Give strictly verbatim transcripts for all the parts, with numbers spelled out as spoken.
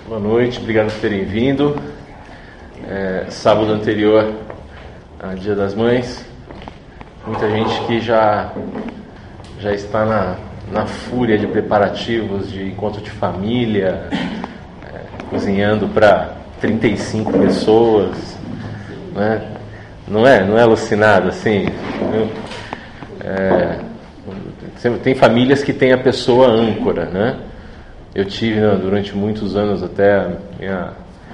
Boa noite, obrigado por terem vindo. É, sábado anterior ao Dia das Mães, muita gente que já, já está na, na fúria de preparativos de encontro de família, é, cozinhando para trinta e cinco pessoas, né? Não é, não é alucinado assim? É, tem famílias que têm a pessoa âncora, né? Eu tive, né, durante muitos anos, até a minha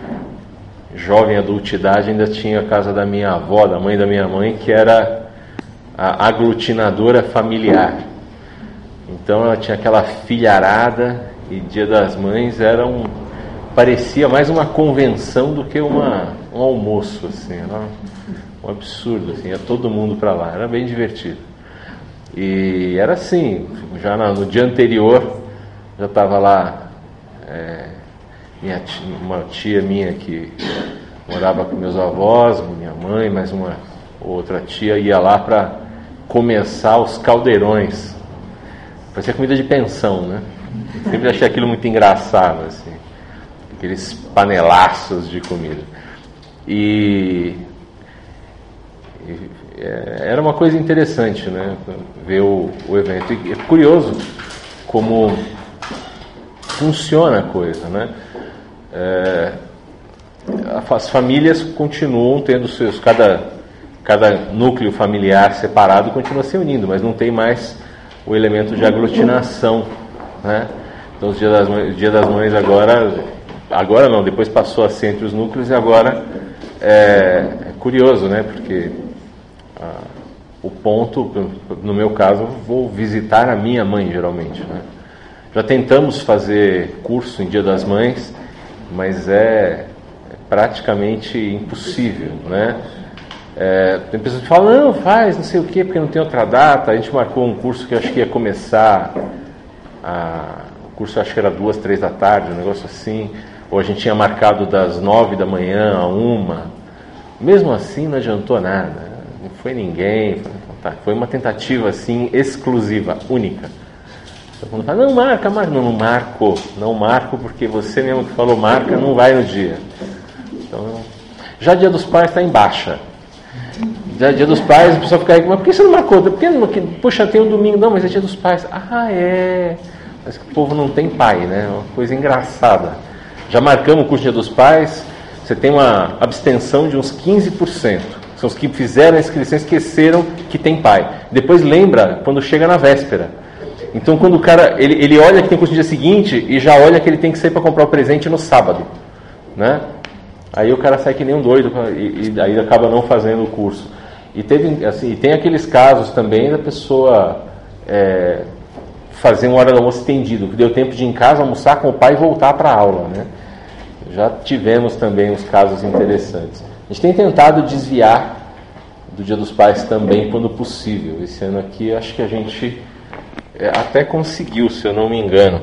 jovem adultidade, ainda tinha a casa da minha avó, da mãe da minha mãe, que era a aglutinadora familiar. Então ela tinha aquela filharada, e Dia das Mães era um, parecia mais uma convenção do que uma, um almoço, assim, era um absurdo, assim, ia todo mundo para lá, era bem divertido. E era assim, já no dia anterior, já estava lá é, minha tia, uma tia minha que morava com meus avós, minha mãe, mais uma outra tia, ia lá para começar os caldeirões. Parecia comida de pensão, né? Sempre achei aquilo muito engraçado, assim, aqueles panelaços de comida. E, e é, era uma coisa interessante, né? Ver o, o evento. E é curioso como funciona a coisa, né? É, as famílias continuam tendo seus, cada, cada núcleo familiar separado continua se unindo, mas não tem mais o elemento de aglutinação, né? Então o Dia das Mães, Dia das Mães agora, agora não, depois passou a ser entre os núcleos, e agora é, é curioso, né? Porque a, o ponto, no meu caso, eu vou visitar a minha mãe geralmente, né? Já tentamos fazer curso em Dia das Mães, mas é praticamente impossível, né? É, tem pessoas que falam, não, faz, não sei o quê, porque não tem outra data. A gente marcou um curso que eu acho que ia começar, a, o curso acho que era duas, três da tarde, um negócio assim, ou a gente tinha marcado das nove da manhã a uma. Mesmo assim não adiantou nada, não foi ninguém, foi, tá, foi uma tentativa assim exclusiva, única. Todo mundo fala, não marca, marca, não, não marco, não marco porque você mesmo que falou marca, não vai no dia. Então, já Dia dos Pais está em baixa. Já Dia dos Pais, a pessoa fica aí, mas por que você não marcou? Porque, puxa, tem um domingo, não, mas é Dia dos Pais. Ah, é, mas o povo não tem pai, né? Uma coisa engraçada. Já marcamos o curso Dia dos Pais, você tem uma abstenção de uns quinze por cento. São os que fizeram a inscrição, esqueceram que tem pai. Depois lembra quando chega na véspera. Então, quando o cara, ele, ele olha que tem curso no dia seguinte e já olha que ele tem que sair para comprar o presente no sábado, né? Aí o cara sai que nem um doido e, e aí acaba não fazendo o curso. E teve, assim, e tem aqueles casos também da pessoa é, fazer uma hora do almoço estendido, que deu tempo de ir em casa, almoçar com o pai e voltar para a aula, né? Já tivemos também uns casos interessantes. A gente tem tentado desviar do Dia dos Pais também quando possível. Esse ano aqui acho que a gente É, até conseguiu, se eu não me engano.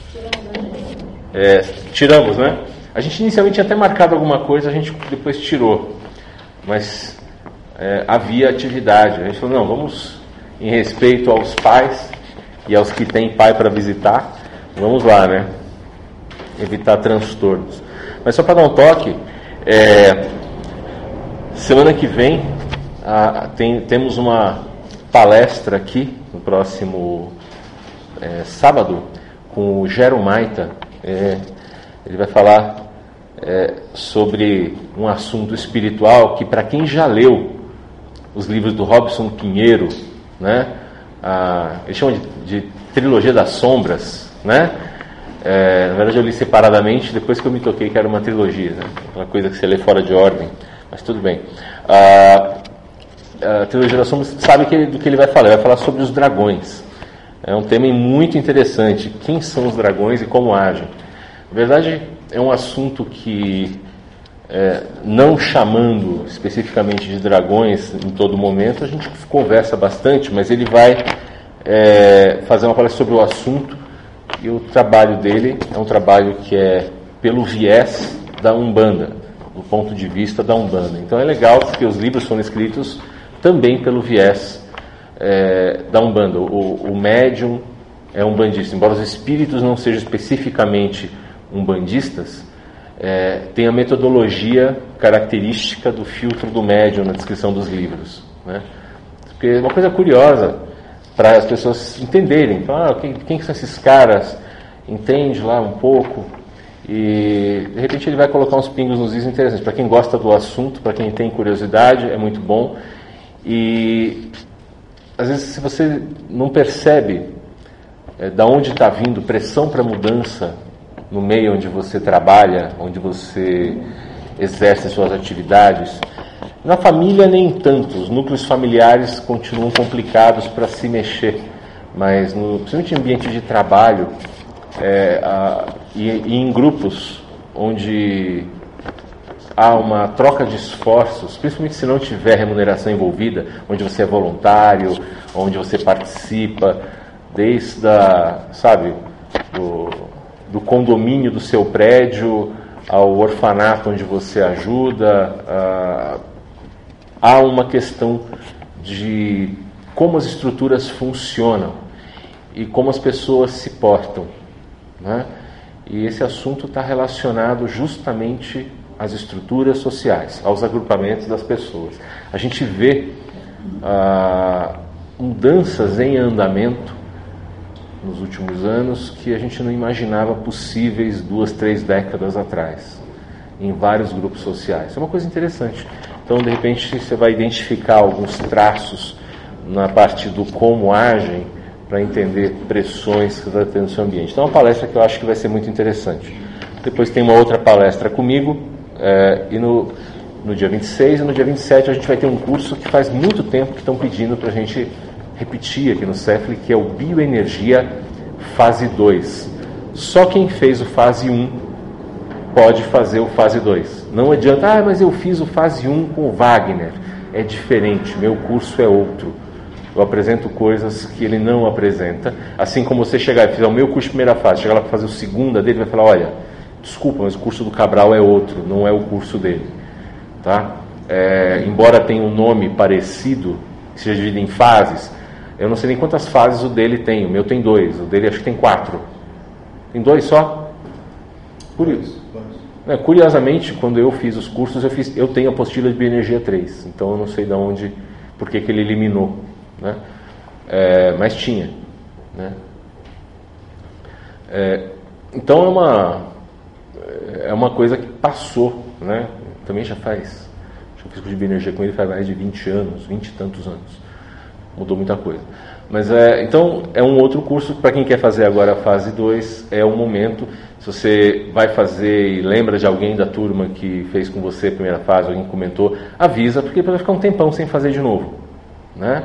É, tiramos, né? A gente inicialmente tinha até marcado alguma coisa, a gente depois tirou. Mas é, havia atividade. A gente falou, não, vamos, em respeito aos pais e aos que têm pai para visitar, vamos lá, né? Evitar transtornos. Mas só para dar um toque, é, semana que vem a, tem, temos uma palestra aqui, no próximo é, sábado, com o Gero Maita. É, ele vai falar é, sobre um assunto espiritual que, para quem já leu os livros do Robson Pinheiro, né, a, eles chamam de, de trilogia das sombras, né? É, na verdade eu li separadamente, depois que eu me toquei que era uma trilogia, né? Uma coisa que você lê fora de ordem, mas tudo bem. A, a trilogia das sombras, sabe que, do que ele vai falar? Ele vai falar sobre os dragões. É um tema muito interessante. Quem são os dragões e como agem? Na verdade, é um assunto que, é, não chamando especificamente de dragões em todo momento, a gente conversa bastante, mas ele vai é, fazer uma palestra sobre o assunto, e o trabalho dele é um trabalho que é pelo viés da Umbanda, do ponto de vista da Umbanda. Então é legal porque os livros foram escritos também pelo viés é, da Umbanda. O, o médium é umbandista, embora os espíritos não sejam especificamente umbandistas, é, tem a metodologia característica do filtro do médium na descrição dos livros, né? Porque é uma coisa curiosa para as pessoas entenderem. Então, ah, quem, quem são esses caras? Entende lá um pouco e de repente ele vai colocar uns pingos nos is interessantes. Para quem gosta do assunto, para quem tem curiosidade, é muito bom. E às vezes, se você não percebe é, da onde está vindo pressão para mudança no meio onde você trabalha, onde você exerce suas atividades, na família nem tanto, os núcleos familiares continuam complicados para se mexer, mas no, principalmente em ambiente de trabalho é, a, e, e em grupos onde há uma troca de esforços, principalmente se não tiver remuneração envolvida, onde você é voluntário, onde você participa, desde a, sabe, do, do condomínio do seu prédio ao orfanato onde você ajuda, a, há uma questão de como as estruturas funcionam e como as pessoas se portam, né? E esse assunto está relacionado justamente às estruturas sociais, aos agrupamentos das pessoas. A gente vê ah, mudanças em andamento nos últimos anos que a gente não imaginava possíveis duas, três décadas atrás, em vários grupos sociais. É uma coisa interessante. Então, de repente, você vai identificar alguns traços na parte do como agem para entender pressões que está tendo no seu ambiente. Então, é uma palestra que eu acho que vai ser muito interessante. Depois tem uma outra palestra comigo, é, e no, no dia vinte e seis e no dia vinte e sete a gente vai ter um curso que faz muito tempo que estão pedindo para a gente repetir aqui no Cefli, que é o Bioenergia Fase dois. Só quem fez o Fase um pode fazer o Fase dois. Não adianta, ah, mas eu fiz o Fase um com o Wagner. É diferente, meu curso é outro. Eu apresento coisas que ele não apresenta. Assim como você chegar e fizer o meu curso de primeira fase, chegar lá para fazer o segunda dele, vai falar, olha, desculpa, mas o curso do Cabral é outro, não é o curso dele. Tá? É, embora tenha um nome parecido, que seja dividido em fases, eu não sei nem quantas fases o dele tem. O meu tem dois, o dele acho que tem quatro. Tem dois só? Curioso. É, curiosamente, quando eu fiz os cursos, eu, fiz, eu tenho a apostila de Bioenergia três, então eu não sei de onde, por que que ele eliminou, né? É, mas tinha, né? É, então é uma, é uma coisa que passou, né? Também já faz, acho que eu fiz curso de Bioenergia com ele faz mais de vinte anos, vinte e tantos anos. Mudou muita coisa. Mas é, então é um outro curso para quem quer fazer agora a fase dois, é o momento. Se você vai fazer e lembra de alguém da turma que fez com você a primeira fase, alguém comentou, avisa, porque vai ficar um tempão sem fazer de novo, né?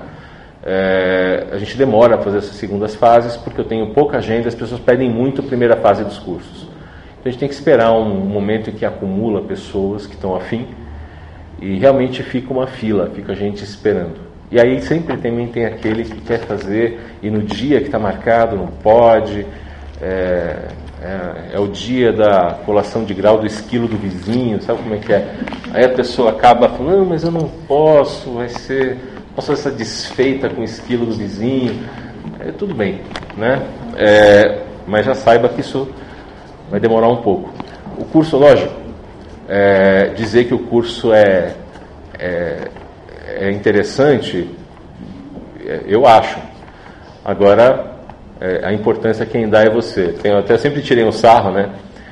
É, a gente demora a fazer essas segundas fases porque eu tenho pouca agenda, as pessoas pedem muito a primeira fase dos cursos. Então a gente tem que esperar um momento em que acumula pessoas que estão afim e realmente fica uma fila, fica a gente esperando. E aí sempre também tem aquele que quer fazer e no dia que está marcado não pode, é, é, é o dia da colação de grau do esquilo do vizinho, sabe como é que é? Aí a pessoa acaba falando, não, mas eu não posso, vai ser, posso fazer essa desfeita com o esquilo do vizinho, é, tudo bem, né? É, mas já saiba que isso vai demorar um pouco. O curso, lógico, é, dizer que o curso é... é é interessante, eu acho. Agora, é, a importância quem dá é você. Eu até sempre tirei um sarro, né?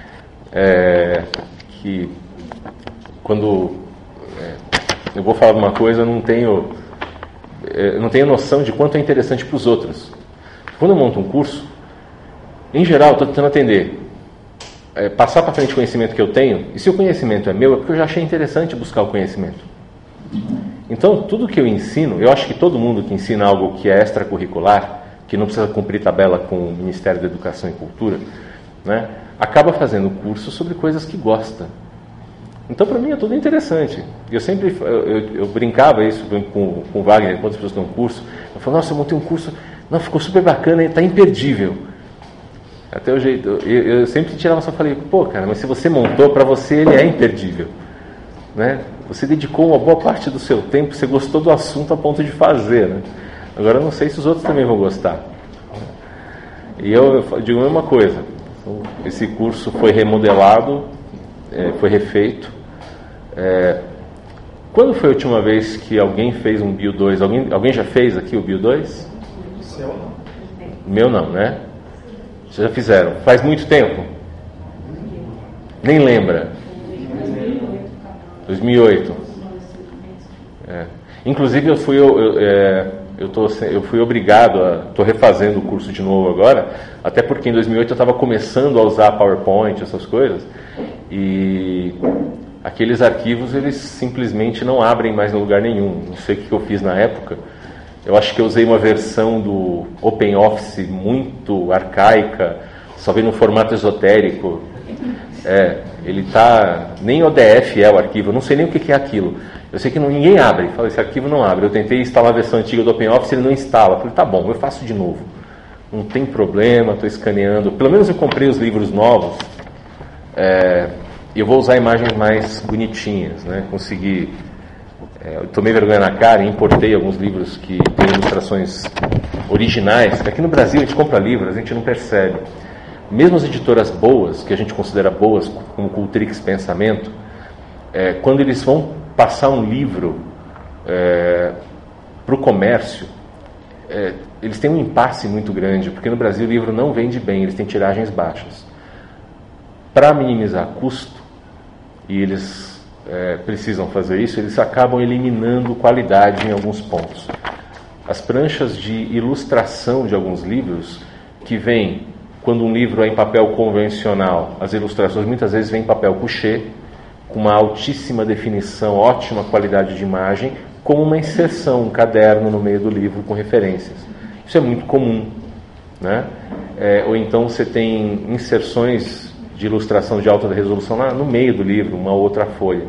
É, que quando é, eu vou falar uma coisa, eu não tenho, eu não tenho noção de quanto é interessante para os outros. Quando eu monto um curso, em geral, eu estou tentando atender, é, passar para frente o conhecimento que eu tenho, e se o conhecimento é meu, é porque eu já achei interessante buscar o conhecimento. Então, tudo que eu ensino, eu acho que todo mundo que ensina algo que é extracurricular, que não precisa cumprir tabela com o Ministério da Educação e Cultura, né, acaba fazendo curso sobre coisas que gosta. Então, para mim, é tudo interessante. Eu sempre, eu, eu, eu brincava isso com, com o Wagner, quando as pessoas dão um curso, eu falo, nossa, eu montei um curso, não, ficou super bacana, está imperdível. Até o jeito, eu, eu sempre tirava só e falei, pô, cara, mas se você montou, para você ele é imperdível, né? Você dedicou uma boa parte do seu tempo, você gostou do assunto a ponto de fazer, né? Agora eu não sei se os outros também vão gostar. E eu, eu digo a mesma coisa. Esse curso foi remodelado é, foi refeito. É, quando foi a última vez que alguém fez um Bio dois? Alguém, alguém já fez aqui o Bio dois? Seu não. Meu não, né? Vocês já fizeram. Faz muito tempo? Nem lembra. dois mil e oito. É. Inclusive eu fui eu, eu, é, eu, tô, eu fui obrigado a estou refazendo o curso de novo agora, até porque em dois mil e oito eu estava começando a usar PowerPoint, essas coisas, e aqueles arquivos eles simplesmente não abrem mais em lugar nenhum. Não sei o que eu fiz na época. Eu acho que eu usei uma versão do OpenOffice muito arcaica, só vem num formato esotérico. É, ele tá, nem O D F é o arquivo, eu não sei nem o que é aquilo. Eu sei que não, ninguém abre, fala, esse arquivo não abre. Eu tentei instalar a versão antiga do OpenOffice, ele não instala. Eu falei, tá bom, eu faço de novo. Não tem problema, estou escaneando. Pelo menos eu comprei os livros novos. É, eu vou usar imagens mais bonitinhas, né? Consegui. É, eu tomei vergonha na cara e importei alguns livros que têm ilustrações originais. Aqui no Brasil a gente compra livros, a gente não percebe. Mesmo as editoras boas, que a gente considera boas, como Cultrix Pensamento, é, quando eles vão passar um livro é, para o comércio, é, eles têm um impasse muito grande, porque no Brasil o livro não vende bem, eles têm tiragens baixas. Para minimizar custo, e eles é, precisam fazer isso, eles acabam eliminando qualidade em alguns pontos. As pranchas de ilustração de alguns livros, que vêm, quando um livro é em papel convencional, as ilustrações muitas vezes vêm em papel couché, com uma altíssima definição, ótima qualidade de imagem, como uma inserção, um caderno no meio do livro com referências. Isso é muito comum, né? É, ou então você tem inserções de ilustração de alta resolução lá no meio do livro, uma outra folha.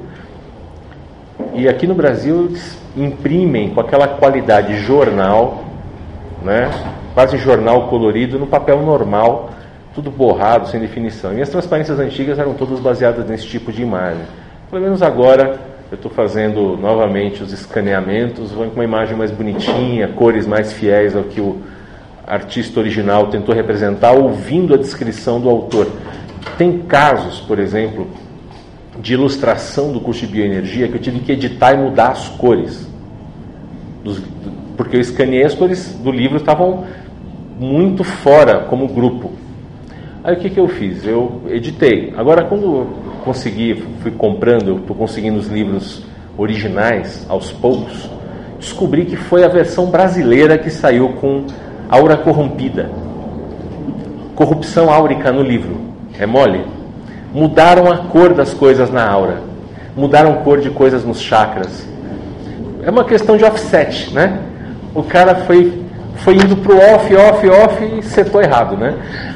E aqui no Brasil eles imprimem com aquela qualidade jornal, né? Quase jornal colorido, no papel normal, tudo borrado, sem definição. E as transparências antigas eram todas baseadas nesse tipo de imagem. Pelo menos agora eu estou fazendo novamente os escaneamentos, vou com uma imagem mais bonitinha, cores mais fiéis ao que o artista original tentou representar, ouvindo a descrição do autor. Tem casos, por exemplo, de ilustração do curso de bioenergia que eu tive que editar e mudar as cores. Dos, porque eu escaneei as cores do livro, estavam muito fora como grupo. Aí o que, que eu fiz? Eu editei. Agora, quando eu consegui, fui comprando, eu estou conseguindo os livros originais aos poucos, descobri que foi a versão brasileira que saiu com aura corrompida. Corrupção áurica no livro. É mole? Mudaram a cor das coisas na aura. Mudaram a cor de coisas nos chakras. É uma questão de offset, né? O cara foi, foi indo pro off, off, off e setou errado, né?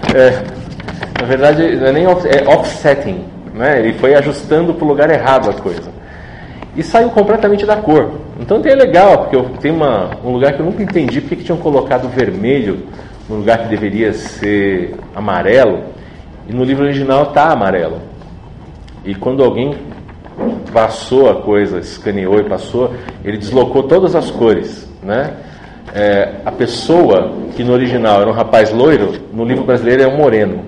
É, na verdade, não é nem off, é offsetting, né? Ele foi ajustando pro lugar errado a coisa. E saiu completamente da cor. Então é legal, porque eu, tem uma, um lugar que eu nunca entendi porque que tinham colocado vermelho no lugar que deveria ser amarelo, e no livro original está amarelo. E quando alguém passou a coisa, escaneou e passou, ele deslocou todas as cores, né? É, a pessoa que no original era um rapaz loiro, no livro brasileiro é um moreno.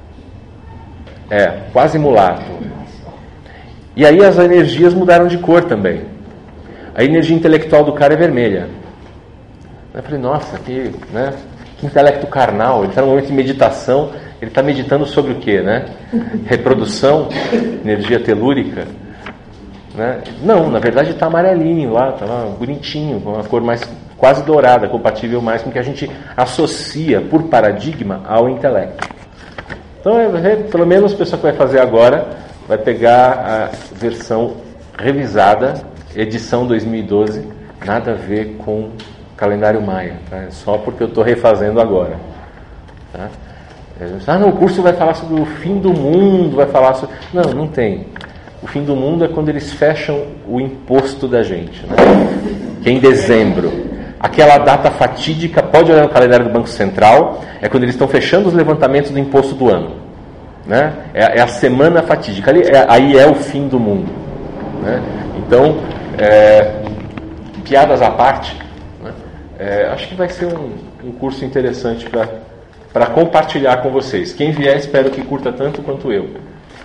É, quase mulato. E aí as energias mudaram de cor também. A energia intelectual do cara é vermelha. Eu falei, nossa, que, né, que intelecto carnal. Ele está no momento de meditação, ele está meditando sobre o quê, né? Reprodução, energia telúrica. Né? Não, na verdade está amarelinho lá, está lá, bonitinho, com uma cor mais quase dourada, compatível mais com o que a gente associa, por paradigma, ao intelecto. Então, é, pelo menos a pessoa que vai fazer agora vai pegar a versão revisada, edição dois mil e doze, nada a ver com o calendário maia, tá? É só porque eu estou refazendo agora. Tá? Ah, não, o curso vai falar sobre o fim do mundo, vai falar sobre... Não, não tem. O fim do mundo é quando eles fecham o imposto da gente, né? Que é em dezembro. Aquela data fatídica, pode olhar no calendário do Banco Central, é quando eles estão fechando os levantamentos do imposto do ano. Né? É, é a semana fatídica, ali, é, aí é o fim do mundo. Né? Então, é, piadas à parte, né? É, acho que vai ser um, um curso interessante para compartilhar com vocês. Quem vier, espero que curta tanto quanto eu.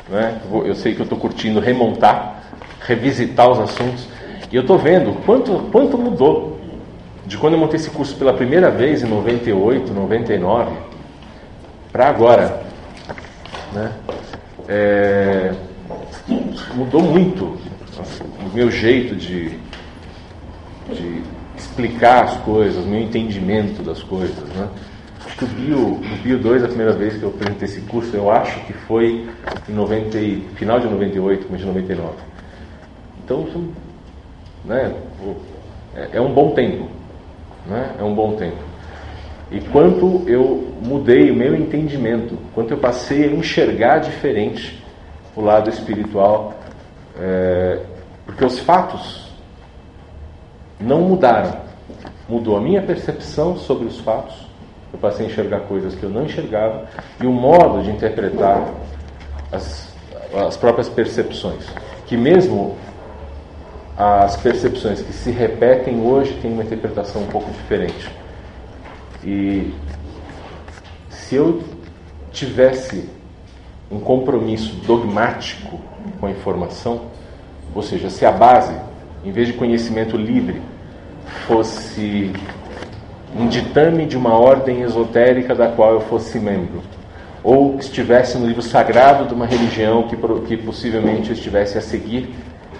né? Eu, vou, eu sei que eu estou curtindo remontar, revisitar os assuntos, e eu estou vendo quanto, quanto mudou de quando eu montei esse curso pela primeira vez, em noventa e oito, noventa e nove, para agora, né? É, mudou muito o meu jeito de, de explicar as coisas, o meu entendimento das coisas, né? Acho que o Bio, o Bio dois, a primeira vez que eu apresentei esse curso, eu acho que foi em noventa, final de noventa e oito, começo de noventa e nove. Então, né, é um bom tempo, né? É um bom tempo. E quanto eu mudei o meu entendimento, quanto eu passei a enxergar diferente o lado espiritual, é, porque os fatos não mudaram. Mudou a minha percepção sobre os fatos, eu passei a enxergar coisas que eu não enxergava, e o modo de interpretar as, as próprias percepções, que mesmo as percepções que se repetem hoje têm uma interpretação um pouco diferente. E se eu tivesse um compromisso dogmático com a informação, ou seja, se a base, em vez de conhecimento livre, fosse um ditame de uma ordem esotérica da qual eu fosse membro, ou estivesse no livro sagrado de uma religião que, que possivelmente eu estivesse a seguir,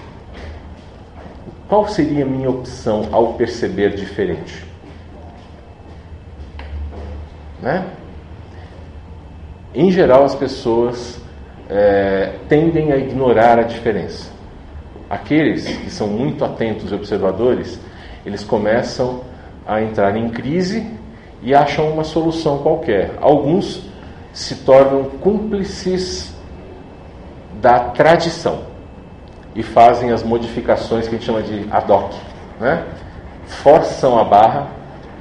qual seria a minha opção ao perceber diferente? Né? Em geral, as pessoas é, tendem a ignorar a diferença. Aqueles que são muito atentos e observadores, eles começam a entrar em crise e acham uma solução qualquer. Alguns se tornam cúmplices da tradição e fazem as modificações que a gente chama de ad hoc, né? Forçam a barra,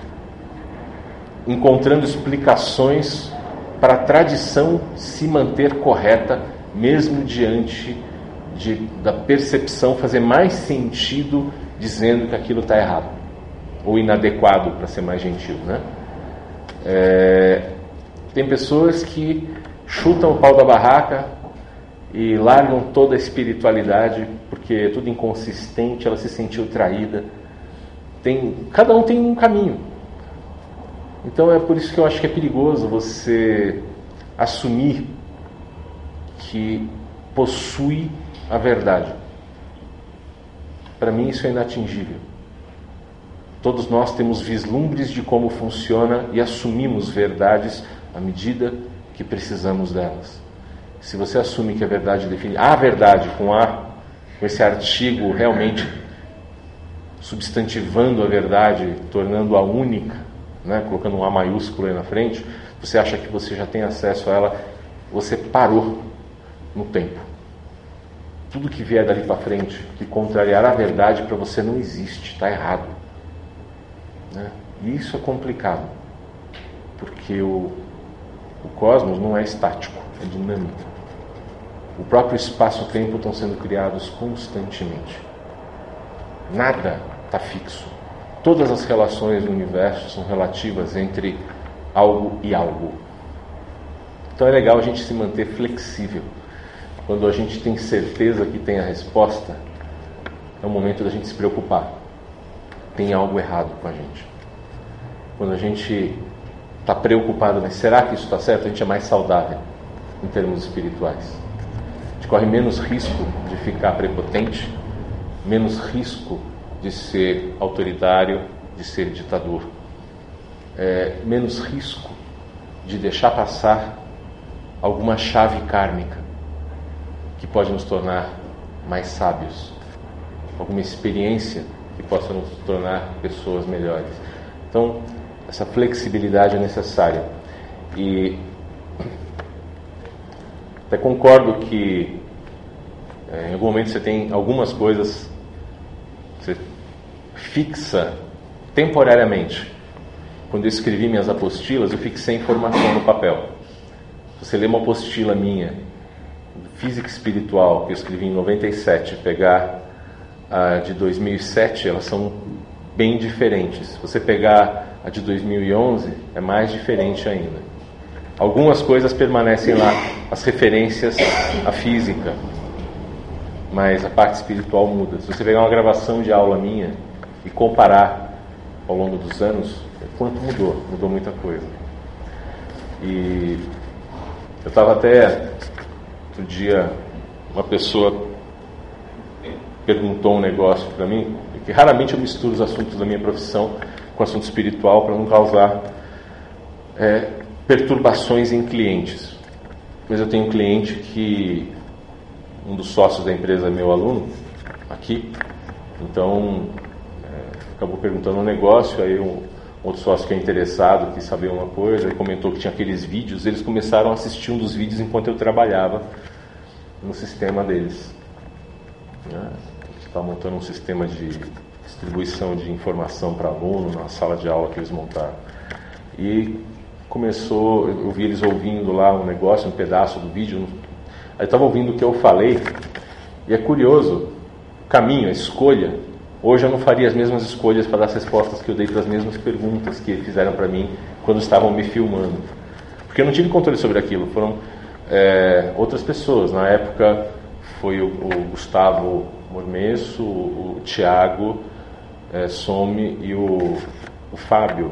encontrando explicações para a tradição se manter correta, mesmo diante de, da percepção fazer mais sentido dizendo que aquilo está errado, ou inadequado, para ser mais gentil, né? É, tem pessoas que chutam o pau da barraca e largam toda a espiritualidade porque é tudo inconsistente, ela se sentiu traída. Tem, cada um tem um caminho. Então é por isso que eu acho que é perigoso você assumir que possui a verdade. Para mim isso é inatingível. Todos nós temos vislumbres de como funciona e assumimos verdades à medida que precisamos delas. Se você assume que a verdade define a verdade com a, com esse artigo realmente substantivando a verdade, tornando-a única, né, colocando um A maiúsculo aí na frente, você acha que você já tem acesso a ela, você parou no tempo. Tudo que vier dali para frente, que contrariar a verdade, para você não existe, está errado. Né? E isso é complicado, porque o, o cosmos não é estático, é dinâmico. O próprio espaço-tempo estão sendo criados constantemente. Nada está fixo. Todas as relações do universo são relativas entre algo e algo. Então é legal a gente se manter flexível. Quando a gente tem certeza que tem a resposta, é o momento da gente se preocupar. Tem algo errado com a gente. Quando a gente está preocupado, mas será que isso está certo? A gente é mais saudável em termos espirituais. A gente corre menos risco de ficar prepotente, menos risco de ser autoritário, de ser ditador, é, menos risco de deixar passar alguma chave kármica que pode nos tornar mais sábios, alguma experiência que possa nos tornar pessoas melhores. Então, essa flexibilidade é necessária. E até concordo que é, em algum momento você tem algumas coisas, você fixa temporariamente. Quando eu escrevi minhas apostilas, eu fixei informação no papel. Se você ler uma apostila minha, Física Espiritual, que eu escrevi em noventa e sete, pegar a de dois mil e sete, elas são bem diferentes. Se você pegar a de dois mil e onze, é mais diferente ainda. Algumas coisas permanecem lá, as referências à física, mas a parte espiritual muda. Se você pegar uma gravação de aula minha e comparar ao longo dos anos, quanto mudou, mudou muita coisa. E eu estava até, outro dia, uma pessoa perguntou um negócio para mim, que raramente eu misturo os assuntos da minha profissão com assunto espiritual para não causar é, perturbações em clientes. Mas eu tenho um cliente que um dos sócios da empresa é meu aluno aqui, então é, acabou perguntando um negócio, aí um outro sócio que é interessado quis saber uma coisa, ele comentou que tinha aqueles vídeos, eles começaram a assistir um dos vídeos enquanto eu trabalhava no sistema deles. Né? Está montando um sistema de distribuição de informação para aluno na sala de aula que eles montaram. E começou, eu vi eles ouvindo lá um negócio, um pedaço do vídeo. Aí estava ouvindo o que eu falei, e é curioso, o caminho, a escolha. Hoje eu não faria as mesmas escolhas para dar as respostas que eu dei para as mesmas perguntas que fizeram para mim quando estavam me filmando. Porque eu não tive controle sobre aquilo, foram é, outras pessoas. Na época foi o, o Gustavo Mormesso, o, o Tiago é, Some e o, o Fábio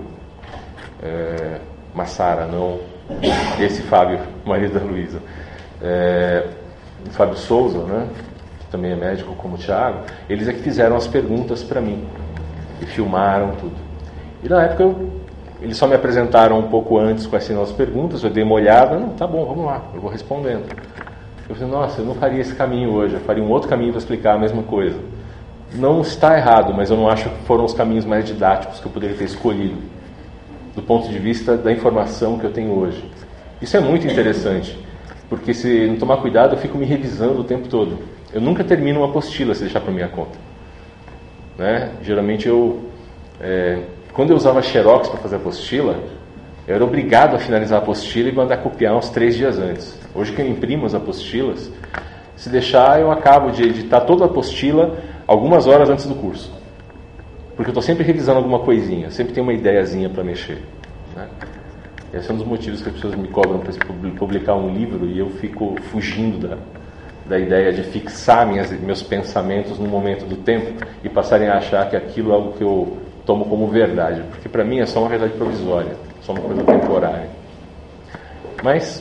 é, Massara, não esse Fábio, marido da Luísa. É, o Fábio Souza, né, que também é médico como o Tiago, eles é que fizeram as perguntas para mim e filmaram tudo. E na época eu, eles só me apresentaram um pouco antes quais seriam as perguntas, eu dei uma olhada, não, tá bom, vamos lá, eu vou respondendo. Eu falei, nossa, eu não faria esse caminho hoje, eu faria um outro caminho para explicar a mesma coisa. Não está errado, mas eu não acho que foram os caminhos mais didáticos que eu poderia ter escolhido, do ponto de vista da informação que eu tenho hoje. Isso é muito interessante, porque se não tomar cuidado, eu fico me revisando o tempo todo. Eu nunca termino uma apostila se deixar para minha conta. Né? Geralmente eu, é, quando eu usava Xerox para fazer apostila, eu era obrigado a finalizar a apostila e mandar copiar uns três dias antes. Hoje que eu imprimo as apostilas, se deixar eu acabo de editar toda a apostila algumas horas antes do curso. Porque eu estou sempre revisando alguma coisinha, sempre tem uma ideiazinha para mexer. Né? Esse é um dos motivos que as pessoas me cobram para publicar um livro e eu fico fugindo da, da ideia de fixar minhas, meus pensamentos no momento do tempo e passarem a achar que aquilo é algo que eu tomo como verdade. Porque para mim é só uma verdade provisória, só uma coisa temporária. Mas,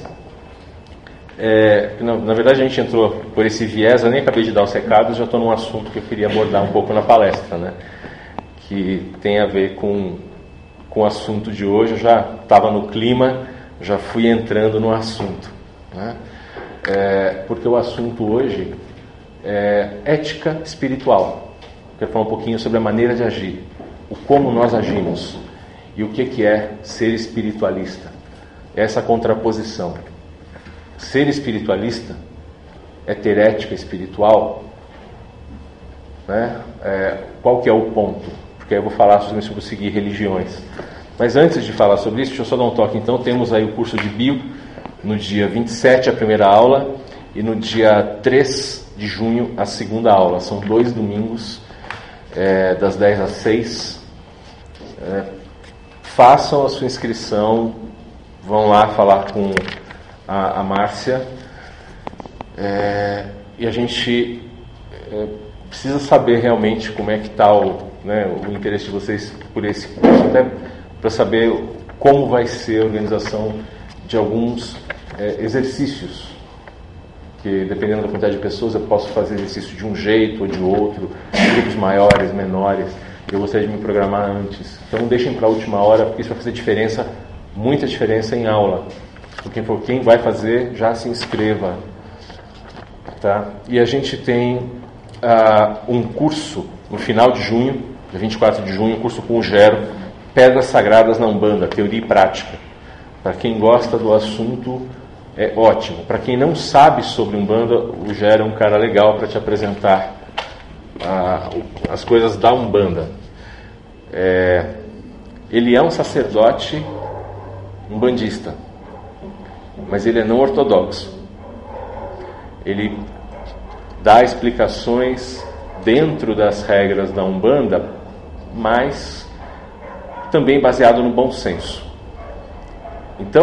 é, na, na verdade a gente entrou por esse viés, eu nem acabei de dar os recados, já estou num assunto que eu queria abordar um pouco na palestra, né? Que tem a ver com, com o assunto de hoje. Eu já estava no clima, já fui entrando no assunto, né? É, porque o assunto hoje é ética espiritual. Quero falar um pouquinho sobre a maneira de agir, o como nós agimos e o que, que é ser espiritualista. Essa contraposição. Ser espiritualista é ter ética espiritual, né? É, qual que é o ponto? Porque aí eu vou falar sobre isso, eu vou seguir religiões. Mas antes de falar sobre isso, deixa eu só dar um toque então. Temos aí o curso de Bio, no dia vinte e sete a primeira aula, e no dia três de junho a segunda aula. São dois domingos, é, das dez às seis. É, façam a sua inscrição, vão lá falar com a, a Márcia, é, e a gente é, precisa saber realmente como é que está o, né, o interesse de vocês por esse curso, até para saber como vai ser a organização de alguns é, exercícios, que dependendo da quantidade de pessoas eu posso fazer exercício de um jeito ou de outro, grupos maiores, menores. Eu gostaria de me programar antes, então não deixem para a última hora, porque isso vai fazer diferença, muita diferença em aula. Porque quem vai fazer, já se inscreva, tá? E a gente tem uh, um curso no final de junho, dia vinte e quatro de junho, um curso com o Gero, Pedras Sagradas na Umbanda, Teoria e Prática. Para quem gosta do assunto, é ótimo. Para quem não sabe sobre Umbanda, o Gero é um cara legal para te apresentar uh, as coisas da Umbanda. É, ele é um sacerdote umbandista, mas ele é não ortodoxo. Ele dá explicações dentro das regras da Umbanda, mas também baseado no bom senso. Então,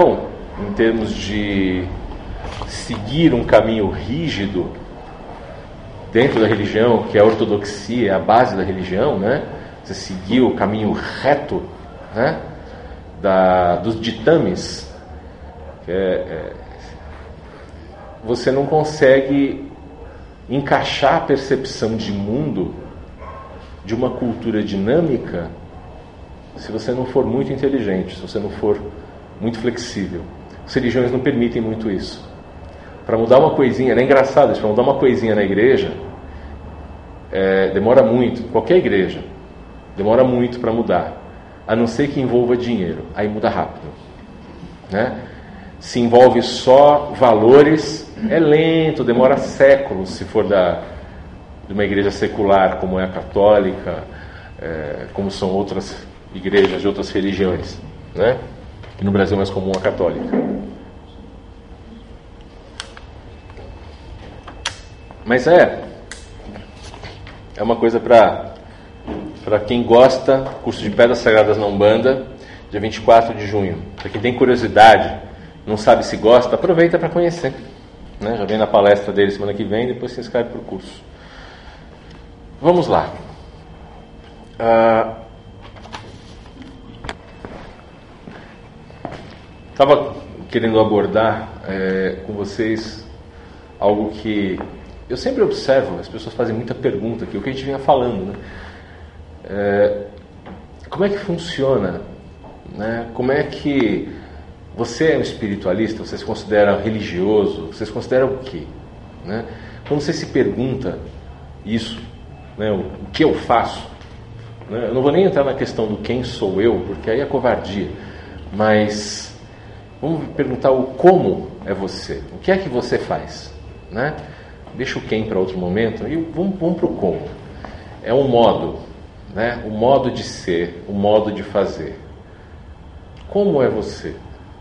em termos de seguir um caminho rígido dentro da religião, que é a ortodoxia, é a base da religião, né? Você seguir o caminho reto, né? da, dos ditames, é, é, você não consegue encaixar a percepção de mundo de uma cultura dinâmica se você não for muito inteligente, se você não for muito flexível. As religiões não permitem muito isso. Para mudar uma coisinha, é engraçado isso, para mudar uma coisinha na igreja, é, demora muito, qualquer igreja, demora muito para mudar, a não ser que envolva dinheiro, aí muda rápido, né? Se envolve só valores, é lento, demora séculos, se for da, de uma igreja secular, como é a católica, é, como são outras igrejas de outras religiões, né? Que no Brasil é mais comum a católica. Mas é, é uma coisa para para quem gosta, curso de Pedras Sagradas na Umbanda, dia vinte e quatro de junho. Para quem tem curiosidade, não sabe se gosta, aproveita para conhecer, né? Já vem na palestra dele semana que vem, depois se inscreve para o curso. Vamos lá. Estava ah, querendo abordar é, com vocês algo que eu sempre observo, as pessoas fazem muita pergunta aqui, o que a gente vinha falando, né? É, como é que funciona, né? Como é que você é um espiritualista, você se considera religioso, você se considera o quê, né? Quando você se pergunta isso, né, o, o que eu faço, né? Eu não vou nem entrar na questão do quem sou eu, porque aí é covardia, mas vamos perguntar o como é você, o que é que você faz, né? Deixa o quem para outro momento e vamos, vamos para o como. É um modo, né? O modo de ser, o modo de fazer. Como é você?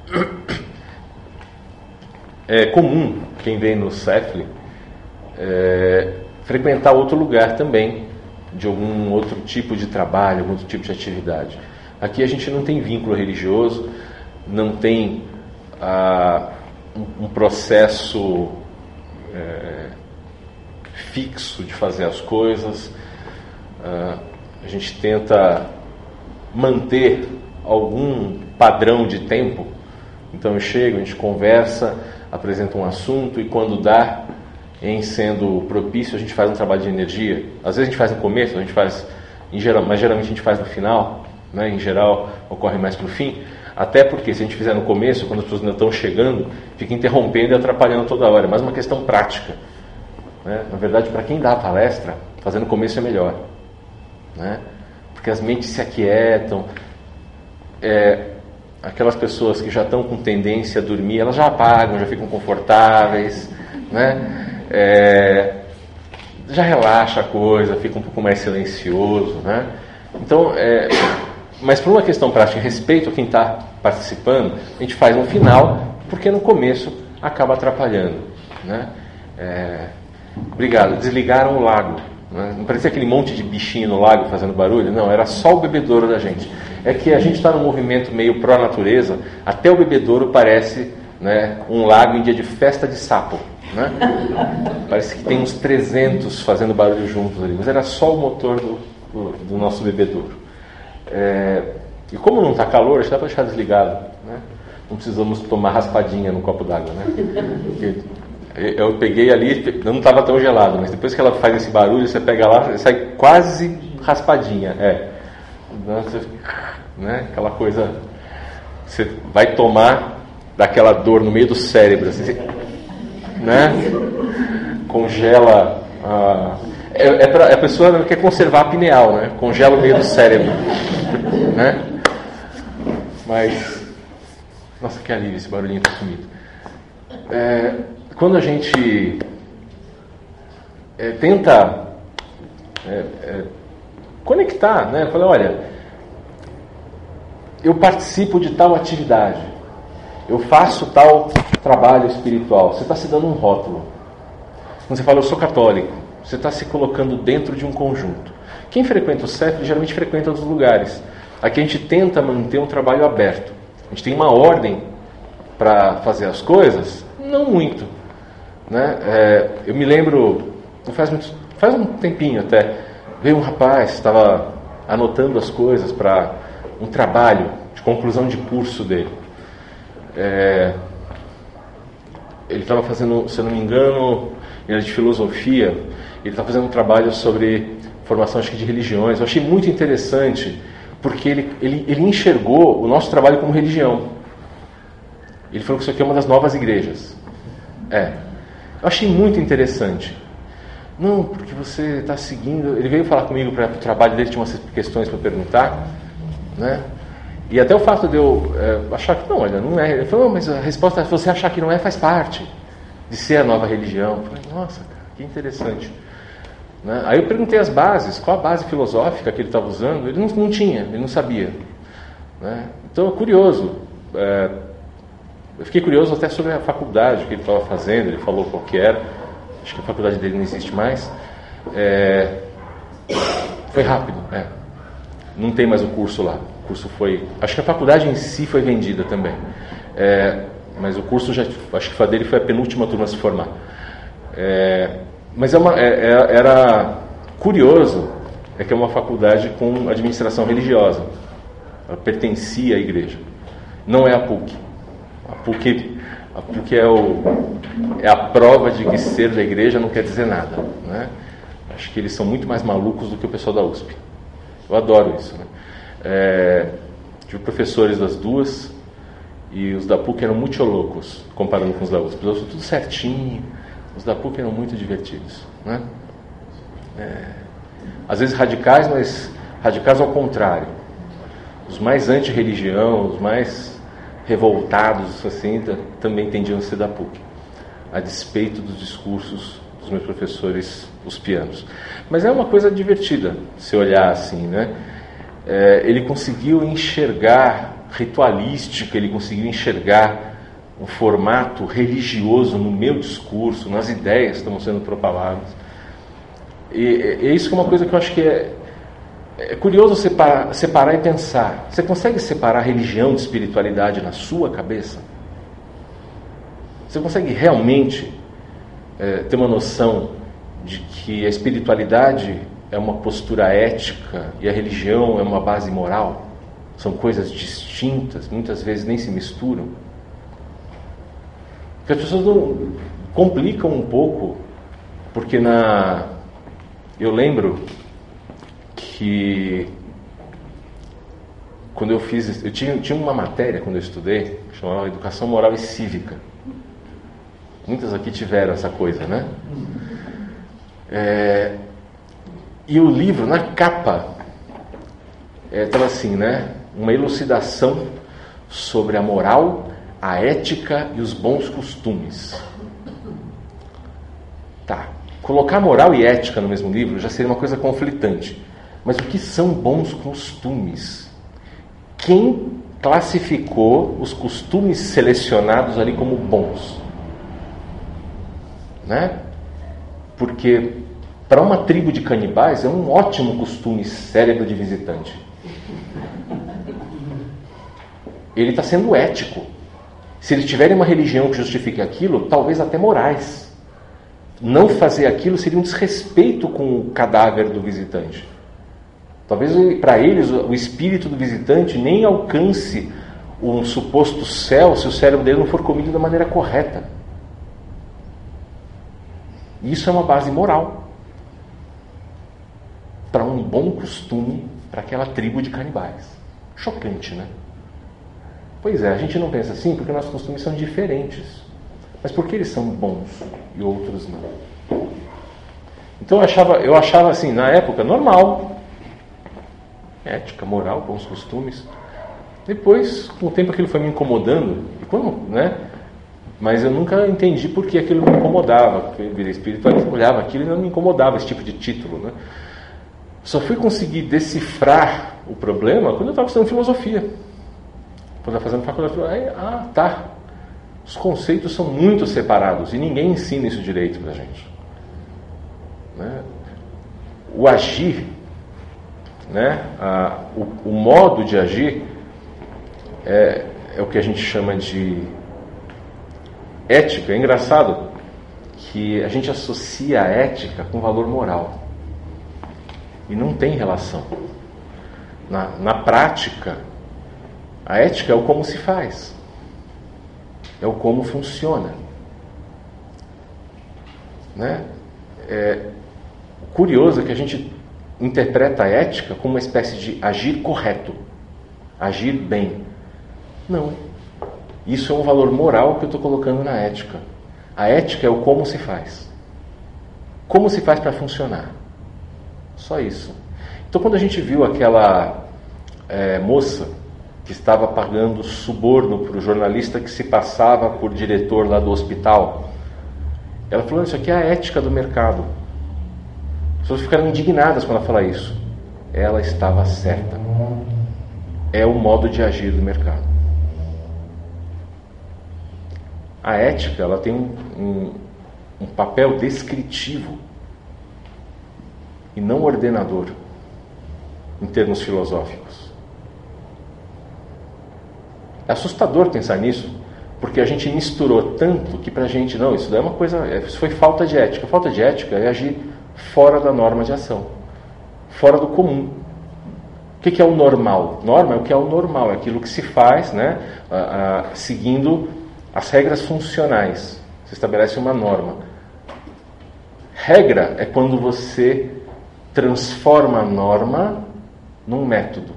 É comum quem vem no Cefli é, frequentar outro lugar também, de algum outro tipo de trabalho, algum outro tipo de atividade. Aqui a gente não tem vínculo religioso, não tem ah, um, um processo é, fixo de fazer as coisas. Ah, a gente tenta manter algum padrão de tempo. Então eu chego, a gente conversa, apresenta um assunto e quando dá, em sendo propício, a gente faz um trabalho de energia. Às vezes a gente faz no começo, a gente faz em geral, mas geralmente a gente faz no final, né? Em geral ocorre mais para o fim, até porque se a gente fizer no começo, quando as pessoas ainda estão chegando, fica interrompendo e atrapalhando toda hora. É mais uma questão prática, né? Na verdade, para quem dá a palestra, fazer no começo é melhor, né? Porque as mentes se aquietam. É, aquelas pessoas que já estão com tendência a dormir, elas já apagam, já ficam confortáveis, né? É, já relaxa a coisa, fica um pouco mais silencioso, né? Então, é, mas por uma questão prática, respeito a quem está participando, a gente faz no final, porque no começo acaba atrapalhando, né? É, obrigado, desligaram o lago, né? Não parecia aquele monte de bichinho no lago fazendo barulho, não, era só o bebedouro da gente. É que a gente está num movimento meio pró-natureza, até o bebedouro parece, né, um lago em dia de festa de sapo, né? Parece que tem uns trezentos fazendo barulho juntos ali, mas era só o motor do, do, do nosso bebedouro. É, e como não está calor, acho que dá para deixar desligado, né? Não precisamos tomar raspadinha no copo d'água, né? Porque eu peguei ali, não estava tão gelado, mas depois que ela faz esse barulho, você pega lá, sai quase raspadinha, é. Né? Aquela coisa, você vai tomar daquela dor no meio do cérebro, assim, né? Congela a, é, é, pra, é a pessoa que quer conservar a pineal, né? Congela o meio do cérebro, né? Mas nossa, que alívio, esse barulhinho está sumido. É, quando a gente é, tenta é, é, conectar, né? Fala, olha, eu participo de tal atividade, eu faço tal trabalho espiritual. Você está se dando um rótulo. Quando você fala, eu sou católico, você está se colocando dentro de um conjunto. Quem frequenta o Cefli geralmente frequenta outros lugares. Aqui a gente tenta manter um trabalho aberto. A gente tem uma ordem para fazer as coisas? Não muito. Né? É, eu me lembro, faz, muito, faz um tempinho até, veio um rapaz, estava anotando as coisas para um trabalho de conclusão de curso dele. É, ele estava fazendo, se eu não me engano, ele era de filosofia, ele estava fazendo um trabalho sobre formação, acho que de religiões. Eu achei muito interessante, porque ele, ele, ele enxergou o nosso trabalho como religião. Ele falou que isso aqui é uma das novas igrejas. É. Eu achei muito interessante. Não, porque você está seguindo... Ele veio falar comigo para o trabalho dele, tinha umas questões para perguntar, né? E até o fato de eu é, achar que não, olha, não é. Ele falou, mas a resposta é, se você achar que não é, faz parte de ser a nova religião. Eu falei, nossa, cara, que interessante. Né? Aí eu perguntei as bases, qual a base filosófica que ele estava usando. Ele não, não tinha, ele não sabia. Né? Então é curioso. É, eu fiquei curioso até sobre a faculdade que ele estava fazendo. Ele falou qual que era. Acho que a faculdade dele não existe mais. É, foi rápido, é. Não tem mais o curso lá. O curso foi... Acho que a faculdade em si foi vendida também. É, mas o curso, já, acho que a dele foi a penúltima turma a se formar. É, mas é uma, é, era curioso, é que é uma faculdade com administração religiosa. Ela pertencia à igreja. Não é a PUC. A PUC, a PUC é, o, é a prova de que ser da igreja não quer dizer nada. Né? Acho que eles são muito mais malucos do que o pessoal da U S P. Eu adoro isso. Né? É, tive professores das duas e os da PUC eram muito loucos comparando com os da U S P. Os outros tudo certinho. Os da PUC eram muito divertidos. Né? É, às vezes radicais, mas radicais ao contrário. Os mais anti-religião, os mais revoltados assim, também tendiam a ser da PUC, a despeito dos discursos dos meus professores uspianos. Mas é uma coisa divertida, se olhar assim, né? É, ele conseguiu enxergar ritualística, ele conseguiu enxergar um formato religioso no meu discurso, nas ideias que estão sendo propaladas. E, e isso é uma coisa que eu acho que é, é curioso separar, separar e pensar. Você consegue separar religião de espiritualidade na sua cabeça? Você consegue realmente é, ter uma noção de que a espiritualidade é uma postura ética e a religião é uma base moral? São coisas distintas, muitas vezes nem se misturam. Porque as pessoas não complicam um pouco, porque na eu lembro que quando eu fiz, eu tinha, tinha uma matéria quando eu estudei, chamava Educação Moral e Cívica. Muitas aqui tiveram essa coisa, né? É, e o livro, na capa, estava é, assim, né? Uma elucidação sobre a moral, a ética e os bons costumes. Tá. Colocar moral e ética no mesmo livro já seria uma coisa conflitante. Mas o que são bons costumes? Quem classificou os costumes selecionados ali como bons? Né? Porque para uma tribo de canibais é um ótimo costume cérebro de visitante. Ele está sendo ético. Se eles tiverem uma religião que justifique aquilo, talvez até morais. Não fazer aquilo seria um desrespeito com o cadáver do visitante. Talvez para eles o espírito do visitante nem alcance um suposto céu se o cérebro dele não for comido da maneira correta. Isso é uma base moral para um bom costume para aquela tribo de canibais. Chocante, né? Pois é, a gente não pensa assim porque nossos costumes são diferentes. Mas por que eles são bons e outros não? Então eu achava, eu achava assim, na época, normal. Ética, moral, bons costumes. Depois, com o tempo, aquilo foi me incomodando. E quando, né? Mas eu nunca entendi por que aquilo me incomodava. Porque eu virei espiritual e olhava aquilo e não me incomodava esse tipo de título, né? Só fui conseguir decifrar o problema quando eu estava estudando filosofia. Quando eu estava fazendo faculdade, eu falei, ah, tá. Os conceitos são muito separados e ninguém ensina isso direito pra gente. Né? O agir, né? a, o, o modo de agir é, é o que a gente chama de ética, é engraçado que a gente associa a ética com valor moral. E não tem relação. Na, na prática, a ética é o como se faz. É o como funciona. Né? É curioso que a gente interpreta a ética como uma espécie de agir correto, agir bem. Não. Isso é um valor moral que eu estou colocando na ética. A ética é o como se faz. Como se faz para funcionar. Só isso. Então, quando a gente viu aquela é, moça que estava pagando suborno para o jornalista que se passava por diretor lá do hospital, ela falou, isso aqui é a ética do mercado. As pessoas ficaram indignadas quando ela fala isso. Ela estava certa. É o modo de agir do mercado. A ética, ela tem um, um, um papel descritivo e não ordenador, em termos filosóficos. É assustador pensar nisso, porque a gente misturou tanto que pra gente, não, isso daí é uma coisa, isso foi falta de ética. Falta de ética é agir fora da norma de ação, fora do comum. O que é o normal? Norma é o que é o normal, é aquilo que se faz, né, a, a, seguindo as regras funcionais. Você estabelece uma norma. Regra é quando você transforma a norma num método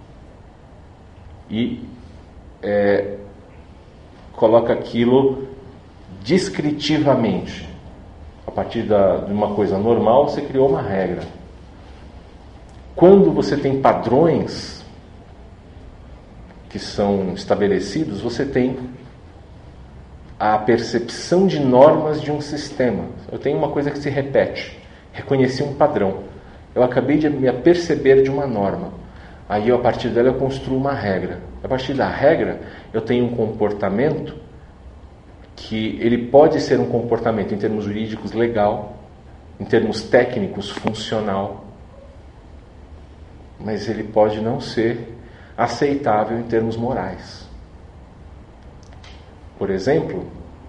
e é, coloca aquilo descritivamente. A partir da, de uma coisa normal, você criou uma regra. Quando você tem padrões que são estabelecidos, você tem a percepção de normas de um sistema. Eu tenho uma coisa que se repete. Reconheci um padrão. Eu acabei de me aperceber de uma norma. Aí, eu, a partir dela, eu construo uma regra. A partir da regra, eu tenho um comportamento que ele pode ser um comportamento, em termos jurídicos, legal, em termos técnicos, funcional, mas ele pode não ser aceitável em termos morais. Por exemplo,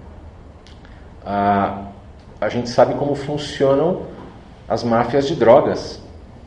a, a gente sabe como funcionam as máfias de drogas.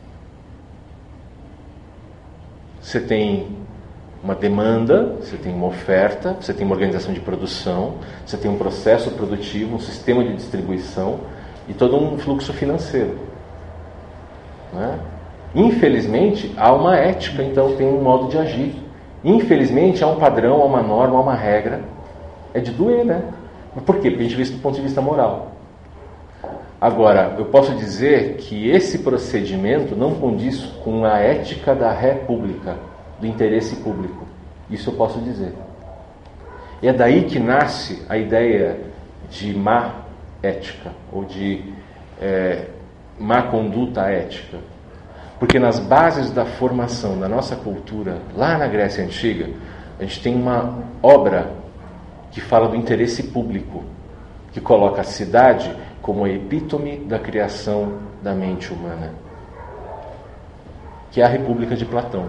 Você tem uma demanda, você tem uma oferta, você tem uma organização de produção, você tem um processo produtivo, um sistema de distribuição e todo um fluxo financeiro. Né? Infelizmente, há uma ética, então tem um modo de agir. Infelizmente, há um padrão, há uma norma, há uma regra. É de doer, né? Mas por quê? Porque a gente vê isso do ponto de vista moral. Agora, eu posso dizer que esse procedimento não condiz com a ética da república, do interesse público. Isso eu posso dizer. E é daí que nasce a ideia de má ética, ou de é, má conduta ética. Porque nas bases da formação da nossa cultura, lá na Grécia Antiga, a gente tem uma obra que fala do interesse público, que coloca a cidade como a epítome da criação da mente humana, que é a República de Platão,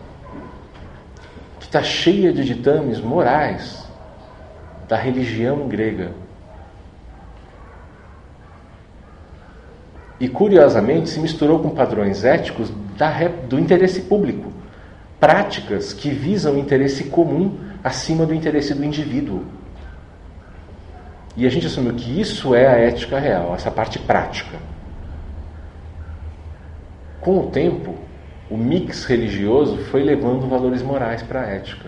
que está cheia de ditames morais da religião grega. E, curiosamente, se misturou com padrões éticos da, do interesse público, práticas que visam o interesse comum acima do interesse do indivíduo. E a gente assumiu que isso é a ética real, essa parte prática. Com o tempo, o mix religioso foi levando valores morais para a ética.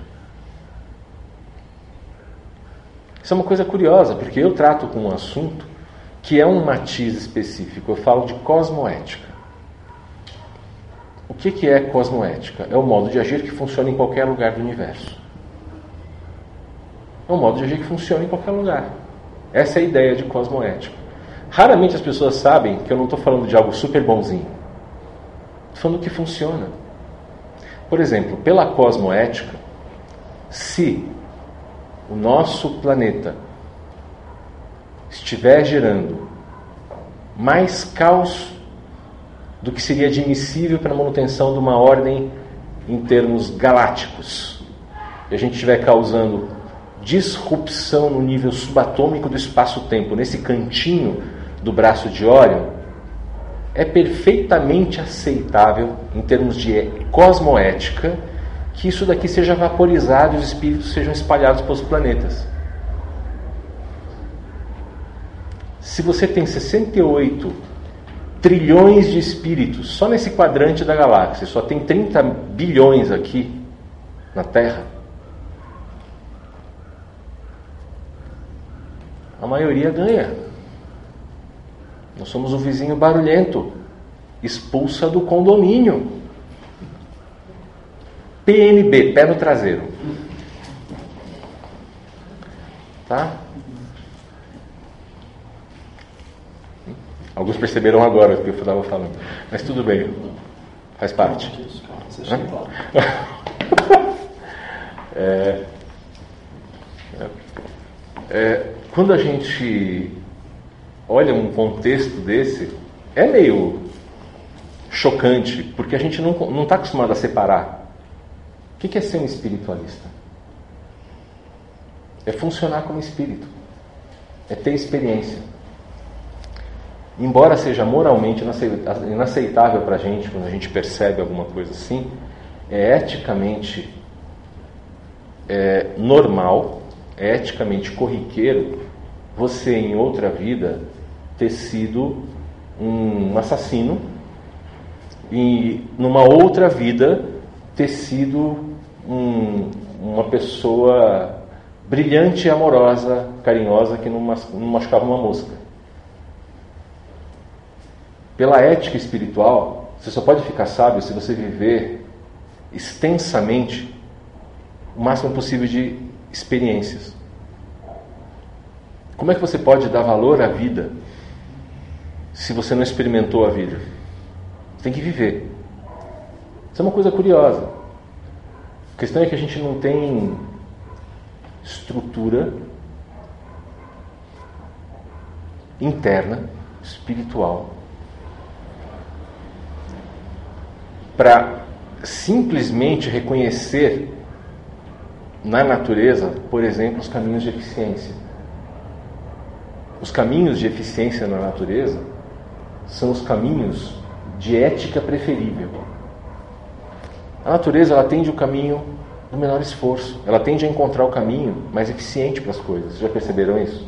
Isso é uma coisa curiosa, porque eu trato com um assunto que é um matiz específico. Eu falo de cosmoética. O que, que é cosmoética? É o modo de agir que funciona em qualquer lugar do universo. É um modo de agir que funciona em qualquer lugar. Essa é a ideia de cosmoética. Raramente as pessoas sabem que eu não estou falando de algo super bonzinho. Estou falando que funciona. Por exemplo, pela cosmoética, se o nosso planeta estiver gerando mais caos do que seria admissível para a manutenção de uma ordem em termos galácticos, e a gente estiver causando disrupção no nível subatômico do espaço-tempo, nesse cantinho do braço de Órion, é perfeitamente aceitável, em termos de cosmoética, que isso daqui seja vaporizado e os espíritos sejam espalhados pelos planetas. Se você tem sessenta e oito trilhões de espíritos só nesse quadrante da galáxia, só tem trinta bilhões aqui na Terra, a maioria ganha. Nós somos o vizinho barulhento, expulsa do condomínio. P N B, pé no traseiro. Tá? Alguns perceberam agora o que eu estava falando. Mas tudo bem, faz parte. é, é, quando a gente olha um contexto desse, é meio chocante, porque a gente não está acostumado a separar. O que é ser um espiritualista? É funcionar como espírito, é ter experiência. Embora seja moralmente inaceitável para a gente, quando a gente percebe alguma coisa assim, é eticamente é, normal, é eticamente corriqueiro você, em outra vida, ter sido um assassino e, numa outra vida, ter sido um, uma pessoa brilhante, amorosa, carinhosa, que não, mas, não machucava uma mosca. Pela ética espiritual, você só pode ficar sábio se você viver extensamente o máximo possível de experiências. Como é que você pode dar valor à vida se você não experimentou a vida? Você tem que viver. Isso é uma coisa curiosa. A questão é que a gente não tem estrutura interna, espiritual, para simplesmente reconhecer na natureza, por exemplo, os caminhos de eficiência. Os caminhos de eficiência na natureza são os caminhos de ética preferível. A natureza, ela tende o caminho do menor esforço. Ela tende a encontrar o caminho mais eficiente para as coisas. Vocês já perceberam isso?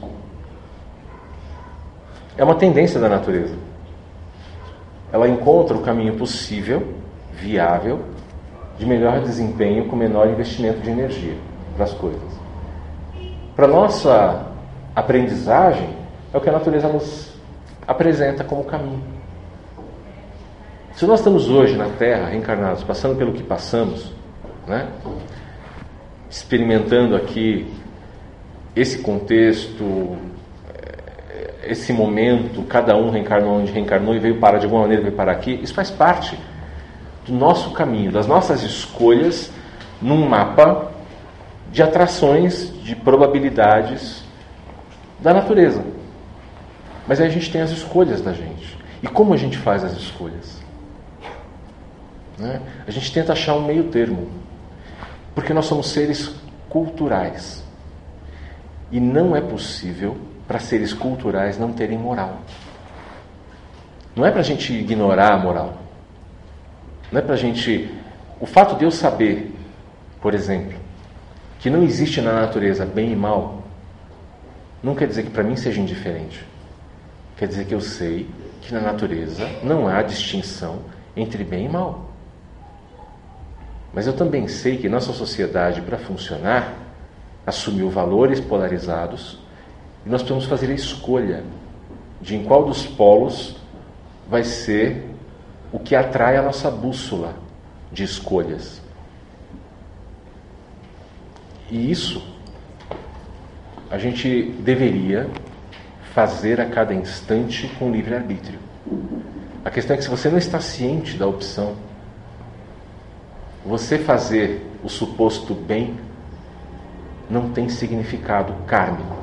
É uma tendência da natureza. Ela encontra o caminho possível, viável, de melhor desempenho com menor investimento de energia para as coisas. Para nossa aprendizagem, é o que a natureza nos apresenta como caminho. Se nós estamos hoje na Terra, reencarnados, passando pelo que passamos, né? Experimentando aqui esse contexto, esse momento, cada um reencarnou onde reencarnou e veio parar de alguma maneira, veio parar aqui, isso faz parte do nosso caminho, das nossas escolhas num mapa de atrações, de probabilidades da natureza. Mas aí a gente tem as escolhas da gente. E como a gente faz as escolhas? Né? A gente tenta achar um meio termo. Porque nós somos seres culturais. E não é possível para seres culturais não terem moral. Não é para a gente ignorar a moral. Não é para a gente... O fato de eu saber, por exemplo, que não existe na natureza bem e mal, não quer dizer que para mim seja indiferente. Quer dizer que eu sei que na natureza não há distinção entre bem e mal. Mas eu também sei que nossa sociedade, para funcionar, assumiu valores polarizados e nós precisamos fazer a escolha de em qual dos polos vai ser o que atrai a nossa bússola de escolhas. E isso a gente deveria fazer a cada instante com livre-arbítrio. A questão é que se você não está ciente da opção, você fazer o suposto bem não tem significado kármico.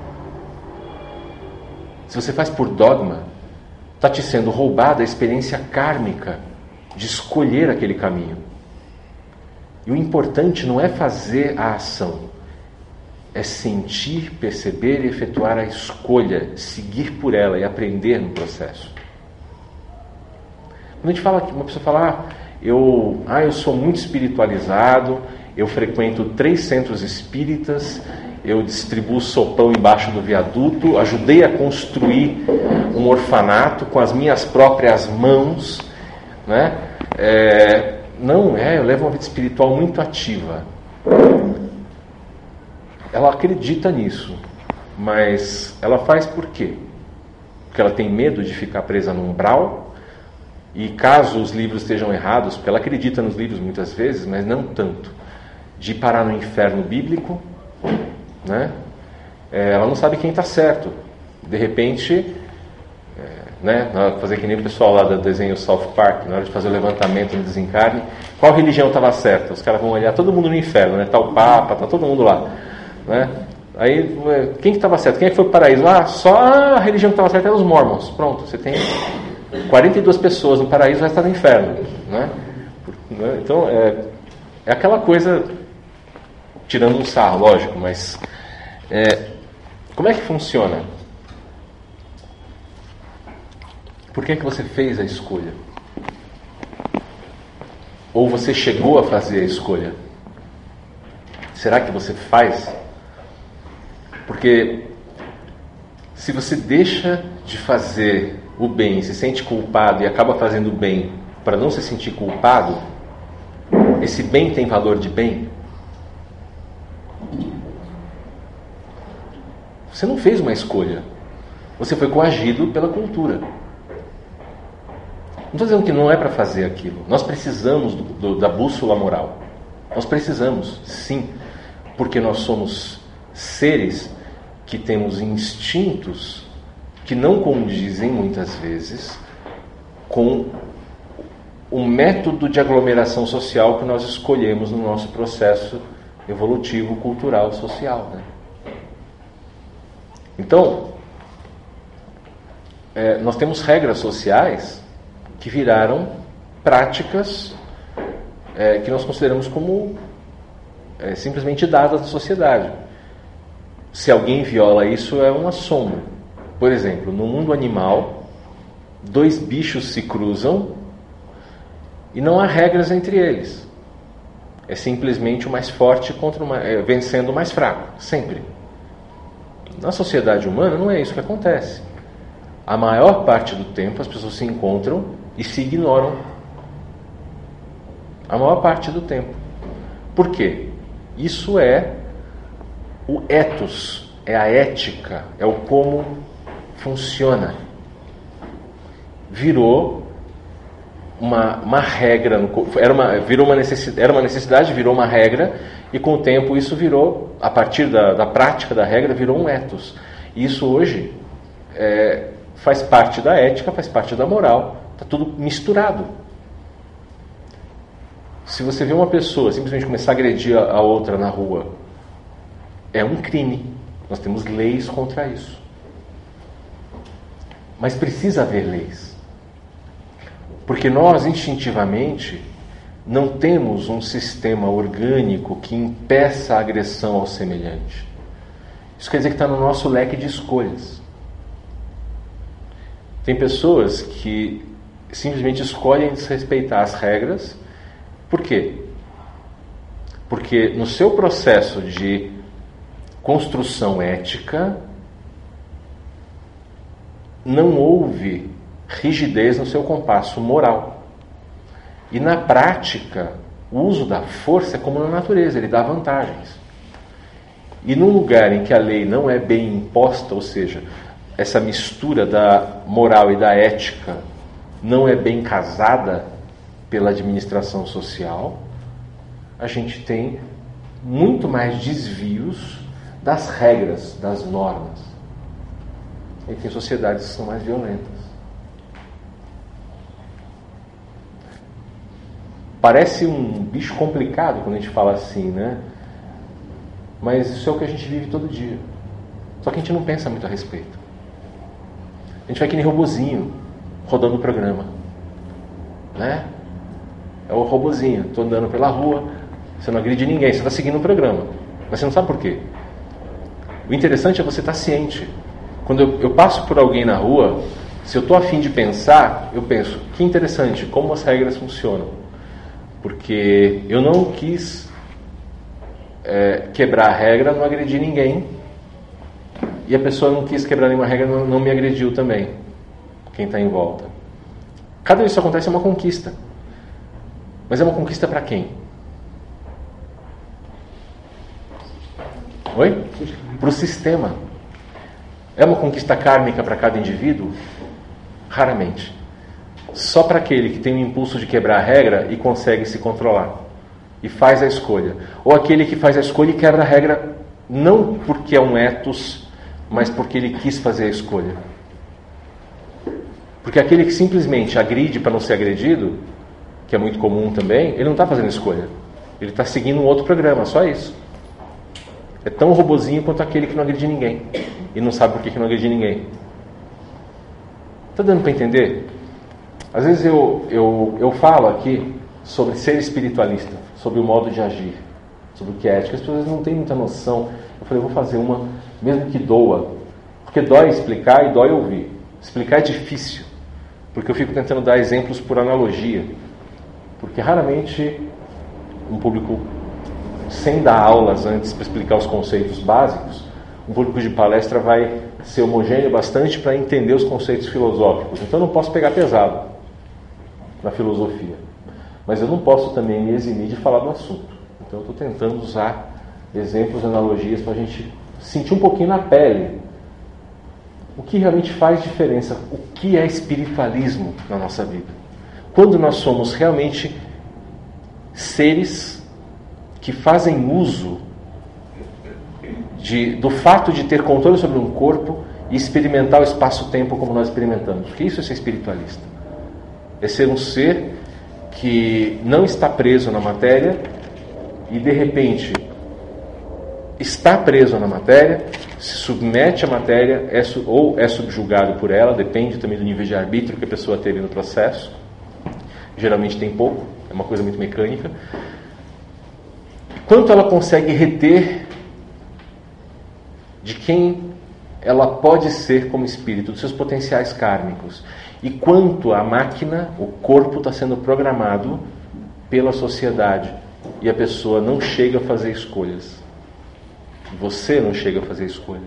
Se você faz por dogma, está te sendo roubada a experiência kármica de escolher aquele caminho. E o importante não é fazer a ação, é sentir, perceber e efetuar a escolha, seguir por ela e aprender no processo. Quando a gente fala, uma pessoa fala, ah, eu, ah, eu sou muito espiritualizado, eu frequento três centros espíritas, eu distribuo sopão embaixo do viaduto, ajudei a construir um orfanato com as minhas próprias mãos, né? É, não, é, eu levo uma vida espiritual muito ativa. Ela acredita nisso, mas ela faz por quê? Porque ela tem medo de ficar presa num umbral, e caso os livros estejam errados, porque ela acredita nos livros muitas vezes, mas não tanto, de parar no inferno bíblico, né? É, ela não sabe quem está certo. De repente, é, né, fazer que nem o pessoal lá do desenho South Park, na hora de fazer o levantamento no desencarne, qual religião estava certa? Os caras vão olhar todo mundo no inferno, né? Tá o Papa, tá todo mundo lá. Né? Aí, quem que estava certo? Quem é que foi para o paraíso? Ah, só a religião que estava certa eram os Mormons. Pronto, você tem quarenta e duas pessoas no paraíso, vai estar no inferno. Né? Então, é, é aquela coisa, tirando um sarro, lógico, mas é, como é que funciona? Por que, que você fez a escolha? Ou você chegou a fazer a escolha? Será que você faz? Porque se você deixa de fazer o bem, se sente culpado e acaba fazendo o bem para não se sentir culpado, esse bem tem valor de bem? Você não fez uma escolha. Você foi coagido pela cultura. Não estou dizendo que não é para fazer aquilo. Nós precisamos do, do, da bússola moral. Nós precisamos, sim, porque nós somos seres que temos instintos que não condizem, muitas vezes, com o método de aglomeração social que nós escolhemos no nosso processo evolutivo, cultural, social. Né? Então, é, nós temos regras sociais que viraram práticas é, que nós consideramos como é, simplesmente dadas da sociedade. Se alguém viola isso, é um assombro. Por exemplo, no mundo animal, dois bichos se cruzam e não há regras entre eles. É simplesmente o mais forte contra o mais, é, vencendo o mais fraco, sempre. Na sociedade humana não é isso que acontece. A maior parte do tempo as pessoas se encontram e se ignoram. A maior parte do tempo. Por quê? Isso é o ethos, é a ética, é o como funciona. Virou uma, uma regra, era uma, virou uma necessidade, era uma necessidade, virou uma regra, e com o tempo isso virou, a partir da, da prática da regra, virou um ethos. E isso hoje é, faz parte da ética, faz parte da moral, está tudo misturado. Se você vê uma pessoa simplesmente começar a agredir a outra na rua, é um crime. Nós temos leis contra isso. Mas precisa haver leis. Porque nós, instintivamente, não temos um sistema orgânico que impeça a agressão ao semelhante. Isso quer dizer que está no nosso leque de escolhas. Tem pessoas que simplesmente escolhem desrespeitar as regras. Por quê? Porque no seu processo de construção ética não houve rigidez no seu compasso moral. E na prática, o uso da força é como na natureza, ele dá vantagens. E num lugar em que a lei não é bem imposta, ou seja, essa mistura da moral e da ética não é bem casada pela administração social, a gente tem muito mais desvios das regras, das normas. E tem sociedades que são mais violentas. Parece um bicho complicado quando a gente fala assim, né? Mas isso é o que a gente vive todo dia. Só que a gente não pensa muito a respeito. A gente vai que nem robozinho rodando o programa, né? É o robozinho, estou andando pela rua, você não agride ninguém, você está seguindo o programa, mas você não sabe por quê. O interessante é você estar ciente. Quando eu, eu passo por alguém na rua, se eu estou a fim de pensar, eu penso, que interessante, como as regras funcionam. Porque eu não quis é, quebrar a regra, não agredir ninguém. E a pessoa não quis quebrar nenhuma regra, não, não me agrediu também. Quem está em volta. Cada vez que isso acontece é uma conquista. Mas é uma conquista para quem? Oi? Para o sistema. É uma conquista kármica para cada indivíduo? Raramente. Só para aquele que tem o impulso de quebrar a regra e consegue se controlar. E faz a escolha. Ou aquele que faz a escolha e quebra a regra não porque é um ethos, mas porque ele quis fazer a escolha. Porque aquele que simplesmente agride para não ser agredido, que é muito comum também, ele não está fazendo escolha. Ele está seguindo um outro programa, só isso. É tão robozinho quanto aquele que não agride ninguém. E não sabe por que, que não agride ninguém. Está dando para entender? Às vezes eu, eu, eu falo aqui sobre ser espiritualista, sobre o modo de agir, sobre o que é ética. As pessoas não têm muita noção. Eu falei, eu vou fazer uma, mesmo que doa. Porque dói explicar e dói ouvir. Explicar é difícil. Porque eu fico tentando dar exemplos por analogia. Porque raramente um público, sem dar aulas antes para explicar os conceitos básicos, um público de palestra vai ser homogêneo bastante para entender os conceitos filosóficos. Então eu não posso pegar pesado na filosofia. Mas eu não posso também me eximir de falar do assunto. Então eu estou tentando usar exemplos e analogias para a gente sentir um pouquinho na pele o que realmente faz diferença, o que é espiritualismo na nossa vida. Quando nós somos realmente seres que fazem uso de, do fato de ter controle sobre um corpo e experimentar o espaço-tempo como nós experimentamos. Porque isso é ser espiritualista. É ser um ser que não está preso na matéria e de repente está preso na matéria, se submete à matéria é, ou é subjugado por ela, depende também do nível de arbítrio que a pessoa teve no processo. Geralmente tem pouco, é uma coisa muito mecânica. Quanto ela consegue reter de quem ela pode ser como espírito, dos seus potenciais kármicos. E quanto a máquina, o corpo, está sendo programado pela sociedade. E a pessoa não chega a fazer escolhas. Você não chega a fazer escolhas.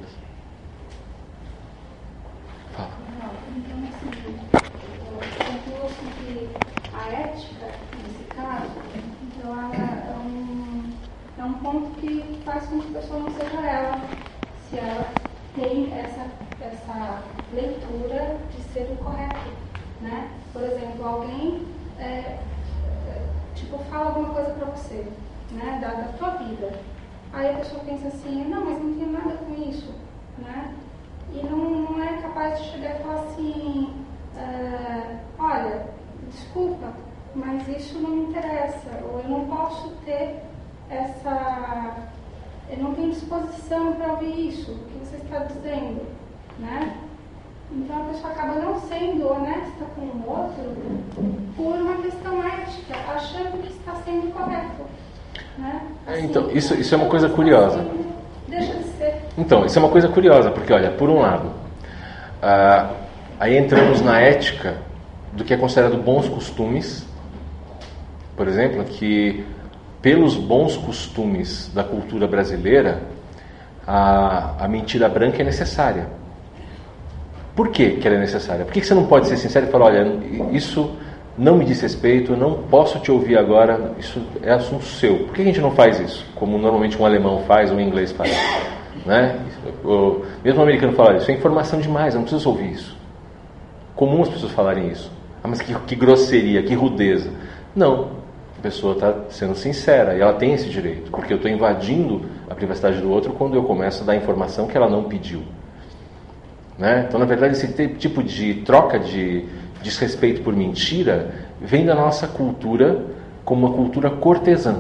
Fala. Então, assim, eu concluo que a ética, nesse caso, então ela é um, é um ponto que faz com que a pessoa não seja ela, se ela tem essa, essa leitura de ser o correto, né? Por exemplo, alguém é, tipo, fala alguma coisa pra você, né? Da, da tua vida. Aí a pessoa pensa assim, não, mas não tem nada com isso, né? E não, não é capaz de chegar e falar assim, uh, olha, desculpa, mas isso não me interessa, ou eu não posso ter essa, eu não tenho disposição para ouvir isso, o que você está dizendo, né? Então a pessoa acaba não sendo honesta com o outro por uma questão ética, achando que está sendo correto. Né? Assim, então, isso, isso é uma coisa curiosa. Deixa de ser. Então, isso é uma coisa curiosa, porque, olha, por um lado, ah, aí entramos na ética do que é considerado bons costumes. Por exemplo, que pelos bons costumes da cultura brasileira, a, a mentira branca é necessária. Por que que ela é necessária? Por que que você não pode ser sincero e falar, olha, isso não me diz respeito, eu não posso te ouvir agora, isso é assunto seu. Por que a gente não faz isso? Como normalmente um alemão faz ou um inglês faz. Né? O mesmo um americano fala, isso é informação demais, eu não preciso ouvir isso. Comum as pessoas falarem isso. Ah, mas que, que grosseria, que rudeza. Não, a pessoa está sendo sincera e ela tem esse direito, porque eu estou invadindo a privacidade do outro quando eu começo a dar informação que ela não pediu. Né? Então, na verdade, esse tipo de troca de desrespeito por mentira vem da nossa cultura como uma cultura cortesã.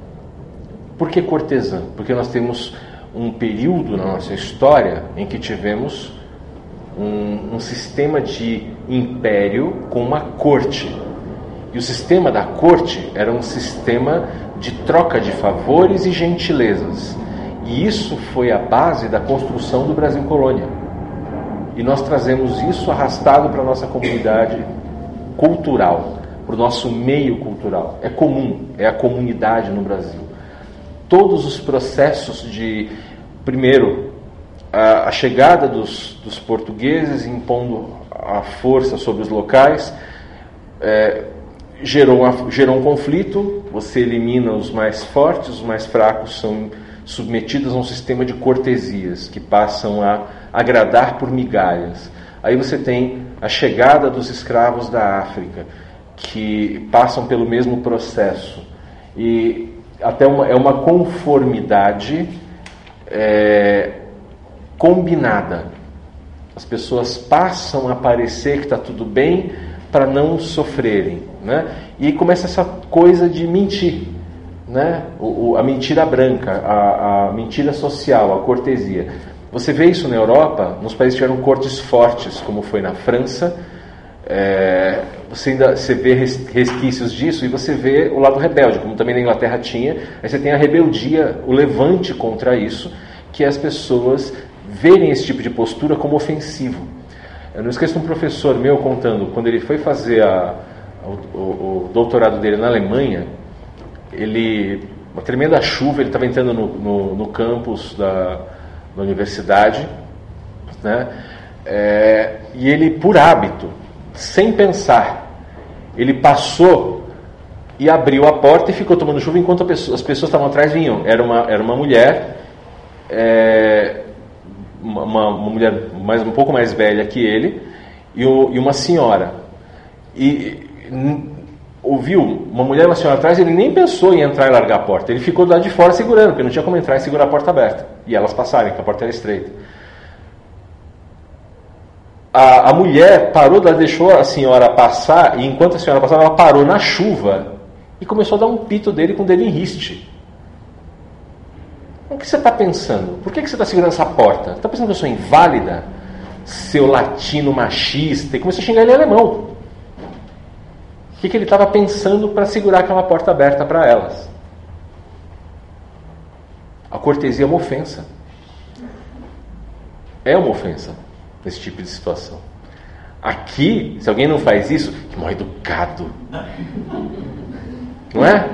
Por que cortesã? Porque nós temos um período na nossa história em que tivemos um, um sistema de império com uma corte. E o sistema da corte era um sistema de troca de favores e gentilezas. E isso foi a base da construção do Brasil colônia. E nós trazemos isso arrastado para a nossa comunidade cultural, para o nosso meio cultural. É comum, é a comunidade no Brasil. Todos os processos de, primeiro, a, a chegada dos, dos portugueses impondo a força sobre os locais, é, gerou, uma, gerou um conflito, você elimina os mais fortes, os mais fracos são submetidos a um sistema de cortesias, que passam a agradar por migalhas. Aí você tem a chegada dos escravos da África, que passam pelo mesmo processo. E até uma, é uma conformidade é, combinada. As pessoas passam a parecer que está tudo bem para não sofrerem, né? E começa essa coisa de mentir, né? O, o, a mentira branca, a, a mentira social, a cortesia. Você vê isso na Europa, nos países que tiveram cortes fortes, como foi na França. É, você ainda você vê resquícios disso, e você vê o lado rebelde, como também na Inglaterra tinha. Aí você tem a rebeldia, o levante contra isso, que é as pessoas verem esse tipo de postura como ofensivo. Eu não esqueço de um professor meu contando, quando ele foi fazer a, o, o, o doutorado dele na Alemanha, ele, uma tremenda chuva, ele estava entrando no, no, no campus da, da universidade, né? É, e ele, por hábito, sem pensar, ele passou e abriu a porta e ficou tomando chuva enquanto pessoa, as pessoas estavam atrás vinham. Era uma, era uma mulher, é, uma, uma mulher mais, um pouco mais velha que ele, e, o, e uma senhora. E n, ouviu uma mulher e uma senhora atrás, ele nem pensou em entrar e largar a porta. Ele ficou do lado de fora segurando, porque não tinha como entrar e segurar a porta aberta. E elas passarem, porque a porta era estreita. A, a mulher parou, ela deixou a senhora passar, e enquanto a senhora passava, ela parou na chuva e começou a dar um pito dele com o dedo em riste. O que você está pensando? Por que você está segurando essa porta? Está pensando que eu sou inválida? Seu latino machista? E começou a xingar ele em alemão. O que, que ele estava pensando para segurar aquela porta aberta para elas? A cortesia é uma ofensa. É uma ofensa nesse tipo de situação. Aqui, se alguém não faz isso, que mal educado. Não é?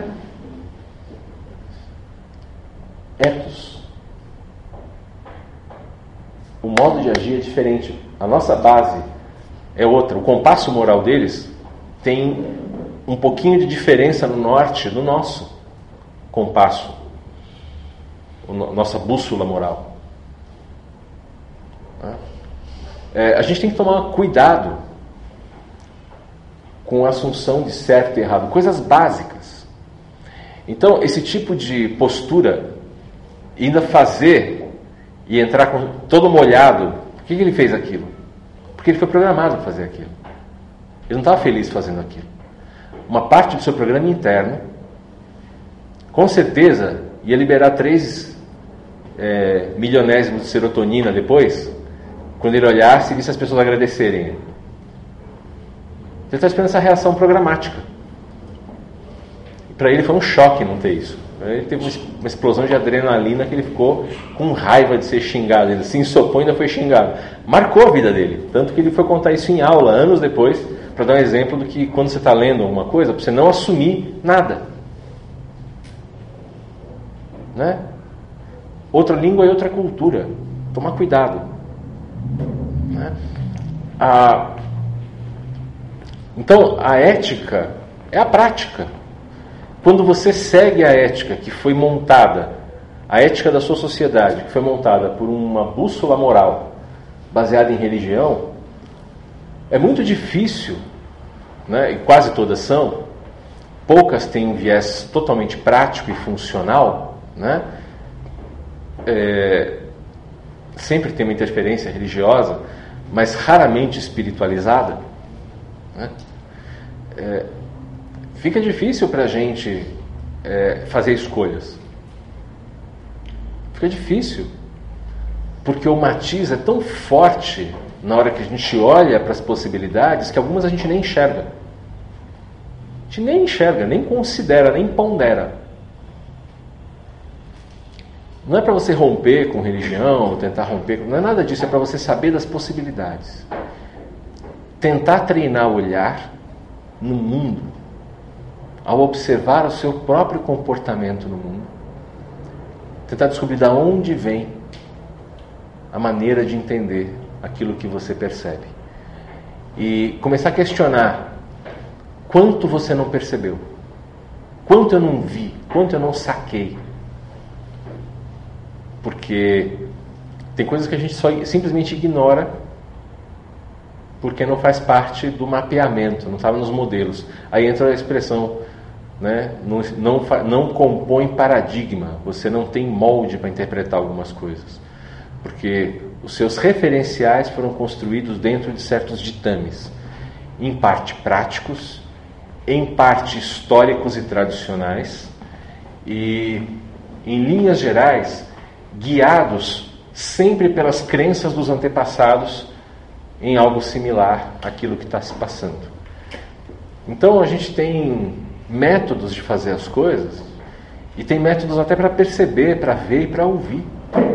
Etos. O modo de agir é diferente. A nossa base é outra. O compasso moral deles tem um pouquinho de diferença no norte do nosso compasso, nossa bússola moral. É, a gente tem que tomar cuidado com a assunção de certo e errado, coisas básicas. Então, esse tipo de postura, ainda fazer e entrar com todo molhado, por que, que ele fez aquilo? Porque ele foi programado para fazer aquilo. Ele não estava feliz fazendo aquilo. Uma parte do seu programa interno, com certeza, ia liberar três é, milionésimos de serotonina depois, quando ele olhasse e visse as pessoas agradecerem ele. Ele está esperando essa reação programática. E para ele foi um choque não ter isso. Ele teve uma explosão de adrenalina que ele ficou com raiva de ser xingado. Ele se ensopou e ainda foi xingado. Marcou a vida dele. Tanto que ele foi contar isso em aula, anos depois, para dar um exemplo do que quando você está lendo alguma coisa, para você não assumir nada. Né? Outra língua e outra cultura. Tomar cuidado. Né? A... Então, a ética é a prática. Quando você segue a ética que foi montada, a ética da sua sociedade, que foi montada por uma bússola moral baseada em religião, é muito difícil, né, e quase todas são, poucas têm um viés totalmente prático e funcional, né, é, sempre tem uma interferência religiosa, mas raramente espiritualizada, né, é, fica difícil para a gente é, fazer escolhas. Fica difícil. Porque o matiz é tão forte na hora que a gente olha para as possibilidades que algumas a gente nem enxerga. A gente nem enxerga, nem considera, nem pondera. Não é para você romper com religião, ou tentar romper, não é nada disso, é para você saber das possibilidades. Tentar treinar o olhar no mundo, ao observar o seu próprio comportamento no mundo. Tentar descobrir de onde vem a maneira de entender aquilo que você percebe. E começar a questionar quanto você não percebeu, quanto eu não vi, quanto eu não saquei. Porque tem coisas que a gente só simplesmente ignora porque não faz parte do mapeamento, não estava nos modelos. Aí entra a expressão, né? não, não, não compõe paradigma, você não tem molde para interpretar algumas coisas. Porque os seus referenciais foram construídos dentro de certos ditames, em parte práticos, em parte históricos e tradicionais, e, em linhas gerais, guiados sempre pelas crenças dos antepassados em algo similar àquilo que está se passando. Então a gente tem métodos de fazer as coisas, e tem métodos até para perceber, para ver e para ouvir.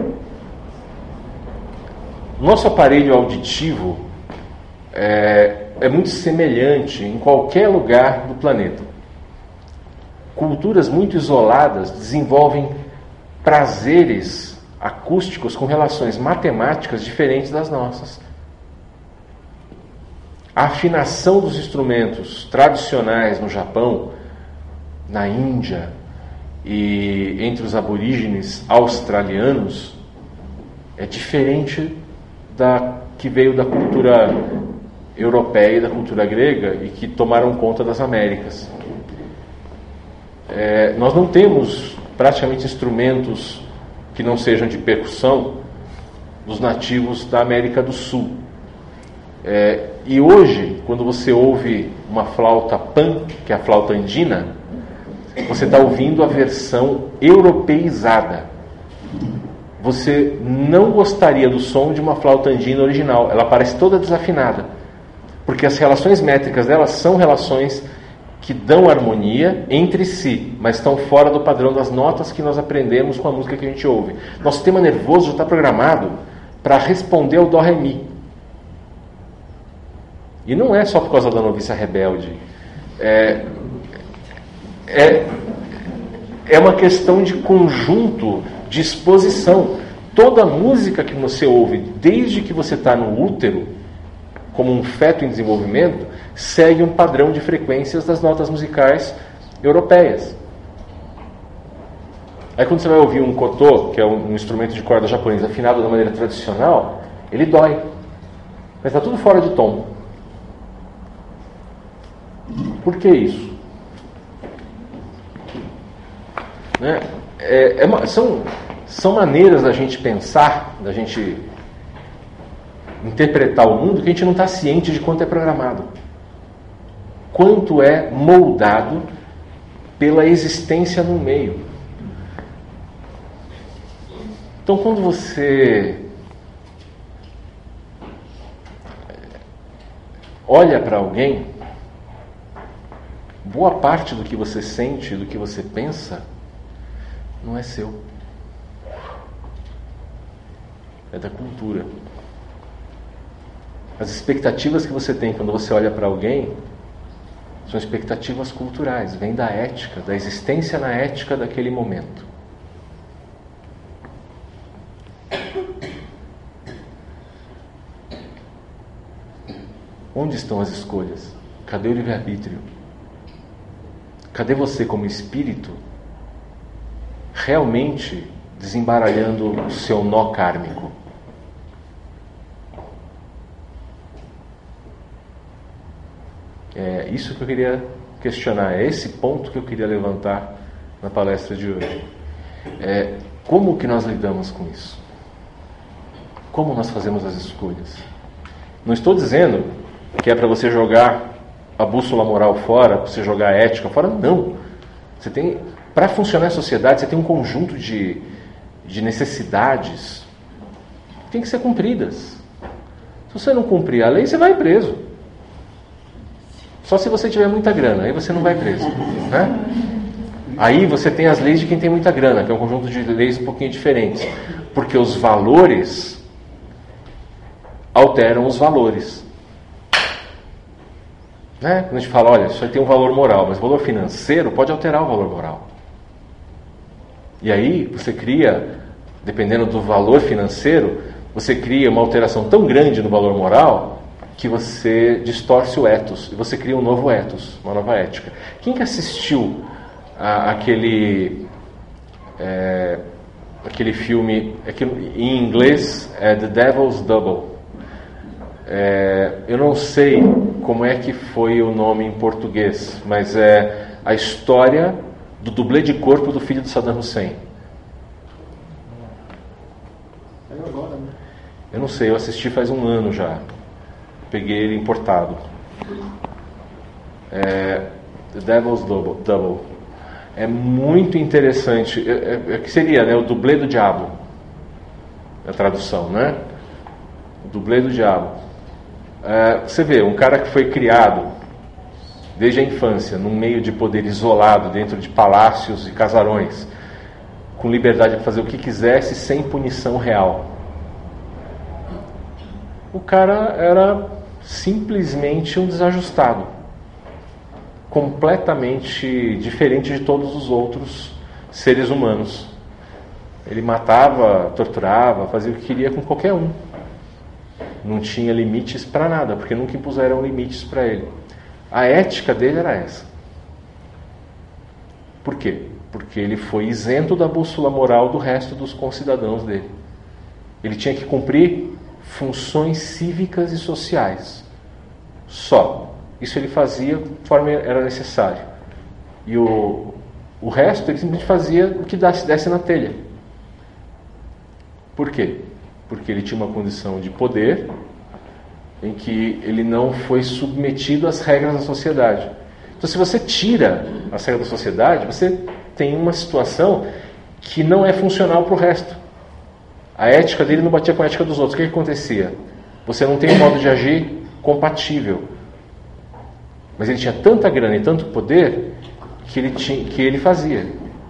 Nosso aparelho auditivo é, é muito semelhante em qualquer lugar do planeta. Culturas muito isoladas desenvolvem prazeres acústicos com relações matemáticas diferentes das nossas. A afinação dos instrumentos tradicionais no Japão, na Índia e entre os aborígenes australianos é diferente da que veio da cultura europeia e da cultura grega e que tomaram conta das Américas. É, nós não temos praticamente instrumentos que não sejam de percussão dos nativos da América do Sul. É, e hoje, quando você ouve uma flauta pan, que é a flauta andina, você está ouvindo a versão europeizada. Você não gostaria do som de uma flauta andina original. Ela parece toda desafinada, porque as relações métricas dela são relações que dão harmonia entre si, mas estão fora do padrão das notas que nós aprendemos com a música que a gente ouve. Nosso sistema nervoso já está programado para responder ao dó, ré, mi. E não é só por causa da noviça rebelde. É, é, é uma questão de conjunto, de exposição. Toda música que você ouve, desde que você está no útero, como um feto em desenvolvimento, segue um padrão de frequências das notas musicais europeias. Aí quando você vai ouvir um koto, que é um instrumento de corda japonês afinado da maneira tradicional, ele dói. Mas está tudo fora de tom. Por que isso? Né? É, é uma, são, são maneiras da gente pensar, da gente interpretar o mundo, que a gente não está ciente de quanto é programado. Quanto é moldado pela existência no meio. Então, quando você olha para alguém, boa parte do que você sente, do que você pensa, não é seu. É da cultura. As expectativas que você tem quando você olha para alguém são expectativas culturais, vêm da ética, da existência na ética daquele momento. Onde estão as escolhas? Cadê o livre-arbítrio? Cadê você como espírito realmente desembaralhando o seu nó kármico? É isso que eu queria questionar, é esse ponto que eu queria levantar na palestra de hoje. É, como que nós lidamos com isso? Como nós fazemos as escolhas? Não estou dizendo que é para você jogar a bússola moral fora, para você jogar a ética fora, não. Você tem, para funcionar a sociedade, você tem um conjunto de, de necessidades que tem que ser cumpridas. Se você não cumprir a lei, você vai preso. Só se você tiver muita grana, aí você não vai preso, né? Aí você tem as leis de quem tem muita grana, que é um conjunto de leis um pouquinho diferentes. Porque os valores alteram os valores. Né? Quando a gente fala, olha, isso aí tem um valor moral, mas o valor financeiro pode alterar o valor moral. E aí você cria, dependendo do valor financeiro, você cria uma alteração tão grande no valor moral que você distorce o ethos, e você cria um novo ethos, uma nova ética. Quem que assistiu a, aquele, é, aquele filme, aquele, em inglês é The Devil's Double? É, eu não sei como é que foi o nome em português, mas é a história do dublê de corpo do filho de Saddam Hussein. Eu não sei, eu assisti faz um ano já. Peguei ele importado. É, The Devil's Double, Double. É muito interessante. É, é, é que seria, né, o dublê do diabo. A tradução, né? O dublê do diabo. É, você vê, um cara que foi criado desde a infância, num meio de poder isolado, dentro de palácios e casarões, com liberdade de fazer o que quisesse, sem punição real. O cara era simplesmente um desajustado, completamente diferente de todos os outros seres humanos. Ele matava, torturava, fazia o que queria com qualquer um. Não tinha limites para nada, porque nunca impuseram limites para ele. A ética dele era essa. Por quê? Porque ele foi isento da bússola moral do resto dos concidadãos dele. Ele tinha que cumprir funções cívicas e sociais. Só. Isso ele fazia conforme era necessário. E o, o resto ele simplesmente fazia o que desse, desse na telha. Por quê? Porque ele tinha uma condição de poder em que ele não foi submetido às regras da sociedade. Então, se você tira as regras da sociedade, você tem uma situação que não é funcional para o resto. A ética dele não batia com a ética dos outros. O que, que acontecia? Você não tem um modo de agir compatível. Mas ele tinha tanta grana e tanto poder que ele, tinha, que ele fazia.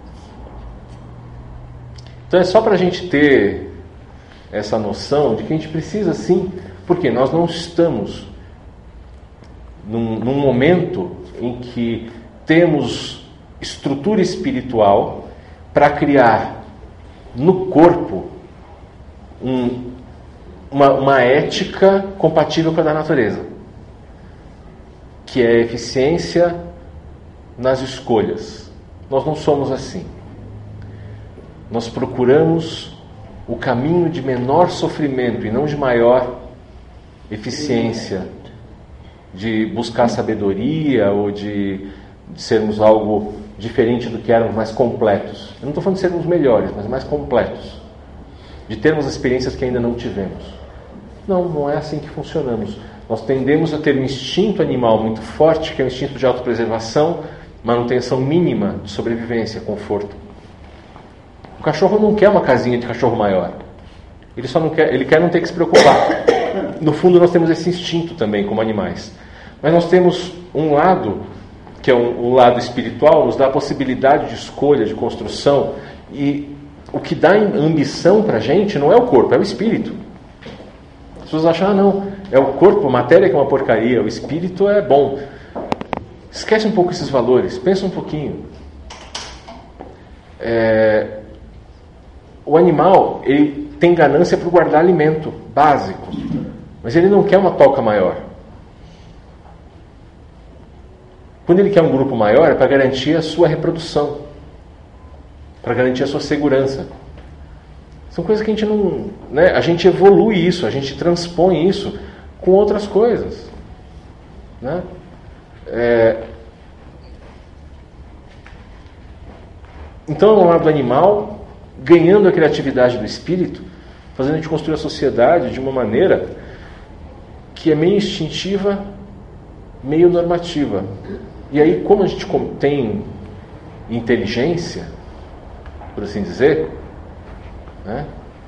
Então é só para a gente ter essa noção de que a gente precisa sim, porque nós não estamos num, num momento em que temos estrutura espiritual para criar no corpo um, uma, uma ética compatível com a da natureza, que é a eficiência nas escolhas. Nós não somos assim. Nós procuramos o caminho de menor sofrimento e não de maior eficiência, de buscar sabedoria ou de, de sermos algo diferente do que éramos, mais completos. Eu não estou falando de sermos melhores, mas mais completos, de termos experiências que ainda não tivemos. Não, não é assim que funcionamos. Nós tendemos a ter um instinto animal muito forte, que é o instinto de autopreservação, manutenção mínima de sobrevivência, conforto. O cachorro não quer uma casinha de cachorro maior. Ele só não quer, ele quer não ter que se preocupar. No fundo, nós temos esse instinto também, como animais. Mas nós temos um lado, que é um, um lado espiritual, nos dá a possibilidade de escolha, de construção. E o que dá ambição para a gente não é o corpo, é o espírito. As pessoas acham, ah, não, é o corpo, a matéria que é uma porcaria, o espírito é bom. Esquece um pouco esses valores, pensa um pouquinho. É... O animal, ele tem ganância por guardar alimento básico, mas ele não quer uma toca maior. Quando ele quer um grupo maior, é para garantir a sua reprodução, para garantir a sua segurança. São coisas que a gente não... Né? A gente evolui isso, a gente transpõe isso com outras coisas. Né? É... Então, no lado animal, ganhando a criatividade do espírito, fazendo a gente construir a sociedade de uma maneira que é meio instintiva, meio normativa. E aí, como a gente tem inteligência, por assim dizer, né,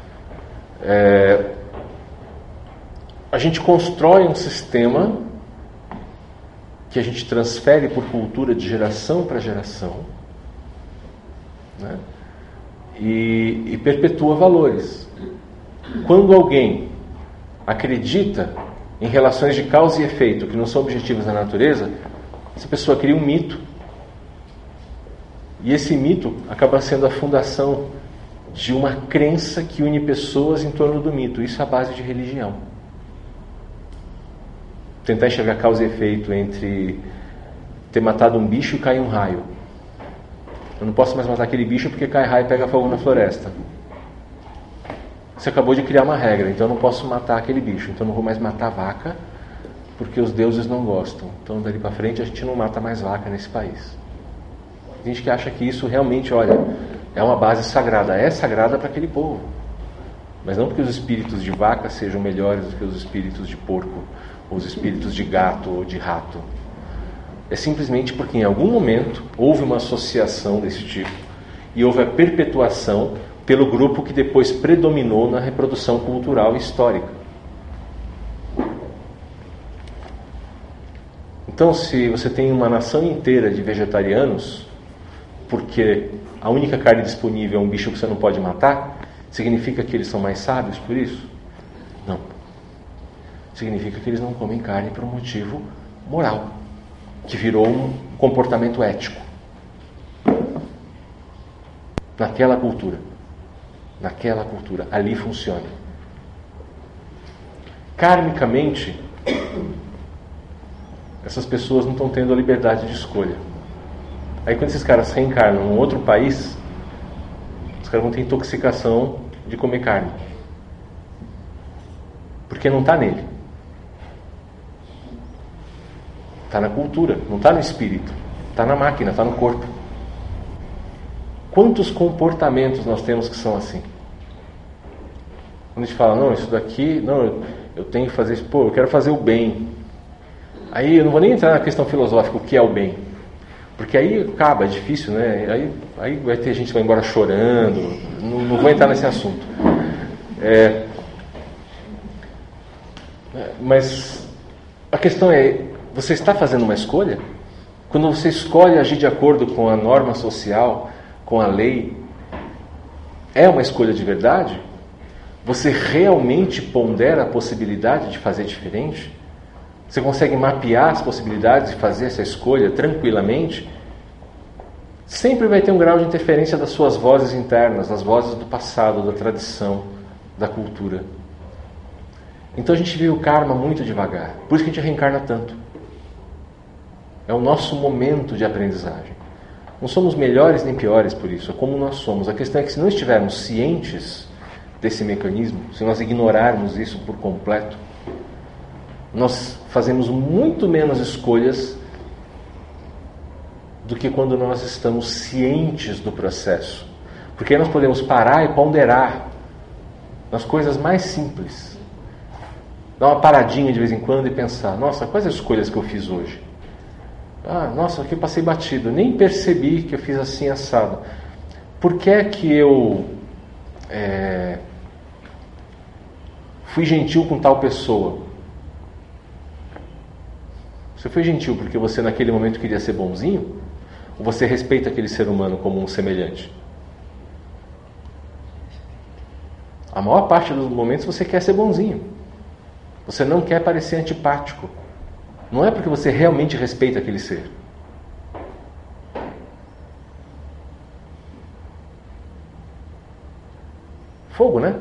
é, a gente constrói um sistema que a gente transfere por cultura de geração para geração, né? e, e perpetua valores. Quando alguém acredita em relações de causa e efeito que não são objetivas da natureza, essa pessoa cria um mito. E esse mito acaba sendo a fundação de uma crença que une pessoas em torno do mito. Isso é a base de religião. Tentar enxergar causa e efeito entre ter matado um bicho e cair um raio. Eu não posso mais matar aquele bicho porque cai raio e pega fogo na floresta. Você acabou de criar uma regra, então eu não posso matar aquele bicho. Então eu não vou mais matar vaca porque os deuses não gostam. Então dali para frente a gente não mata mais vaca nesse país. Tem gente que acha que isso realmente, olha, é uma base sagrada. É sagrada para aquele povo. Mas não porque os espíritos de vaca sejam melhores do que os espíritos de porco, ou os espíritos de gato ou de rato. É simplesmente porque em algum momento houve uma associação desse tipo e houve a perpetuação pelo grupo que depois predominou na reprodução cultural e histórica. Então, se você tem uma nação inteira de vegetarianos, porque a única carne disponível é um bicho que você não pode matar, significa que eles são mais sábios por isso? Não. Significa que eles não comem carne por um motivo moral, que virou um comportamento ético. Naquela cultura. Naquela cultura. Ali funciona. Karmicamente, essas pessoas não estão tendo a liberdade de escolha. Aí quando esses caras reencarnam em outro país, os caras vão ter intoxicação de comer carne. Porque não está nele. Está na cultura, não está no espírito. Está na máquina, está no corpo. Quantos comportamentos nós temos que são assim? Quando a gente fala, não, isso daqui, não, eu, eu tenho que fazer isso, pô, eu quero fazer o bem. Aí eu não vou nem entrar na questão filosófica, o que é o bem. Porque aí acaba, é difícil, né? Aí, aí vai ter gente que vai embora chorando. Não, não vou entrar nesse assunto. É, mas a questão é, você está fazendo uma escolha? Quando você escolhe agir de acordo com a norma social, com a lei, é uma escolha de verdade? Você realmente pondera a possibilidade de fazer diferente? Você consegue mapear as possibilidades de fazer essa escolha tranquilamente? Sempre vai ter um grau de interferência das suas vozes internas, das vozes do passado, da tradição, da cultura. Então a gente vive o karma muito devagar. Por isso que a gente reencarna tanto. É o nosso momento de aprendizagem. Não somos melhores nem piores por isso, é como nós somos. A questão é que se não estivermos cientes desse mecanismo, se nós ignorarmos isso por completo, nós fazemos muito menos escolhas do que quando nós estamos cientes do processo. Porque aí nós podemos parar e ponderar nas coisas mais simples. Dar uma paradinha de vez em quando e pensar, nossa, quais as escolhas que eu fiz hoje? Ah, nossa, aqui eu passei batido, nem percebi que eu fiz assim assado. Por que é que eu é, fui gentil com tal pessoa? Você foi gentil porque você naquele momento queria ser bonzinho? Ou você respeita aquele ser humano como um semelhante? A maior parte dos momentos você quer ser bonzinho. Você não quer parecer antipático. Não é porque você realmente respeita aquele ser. Fogo, né?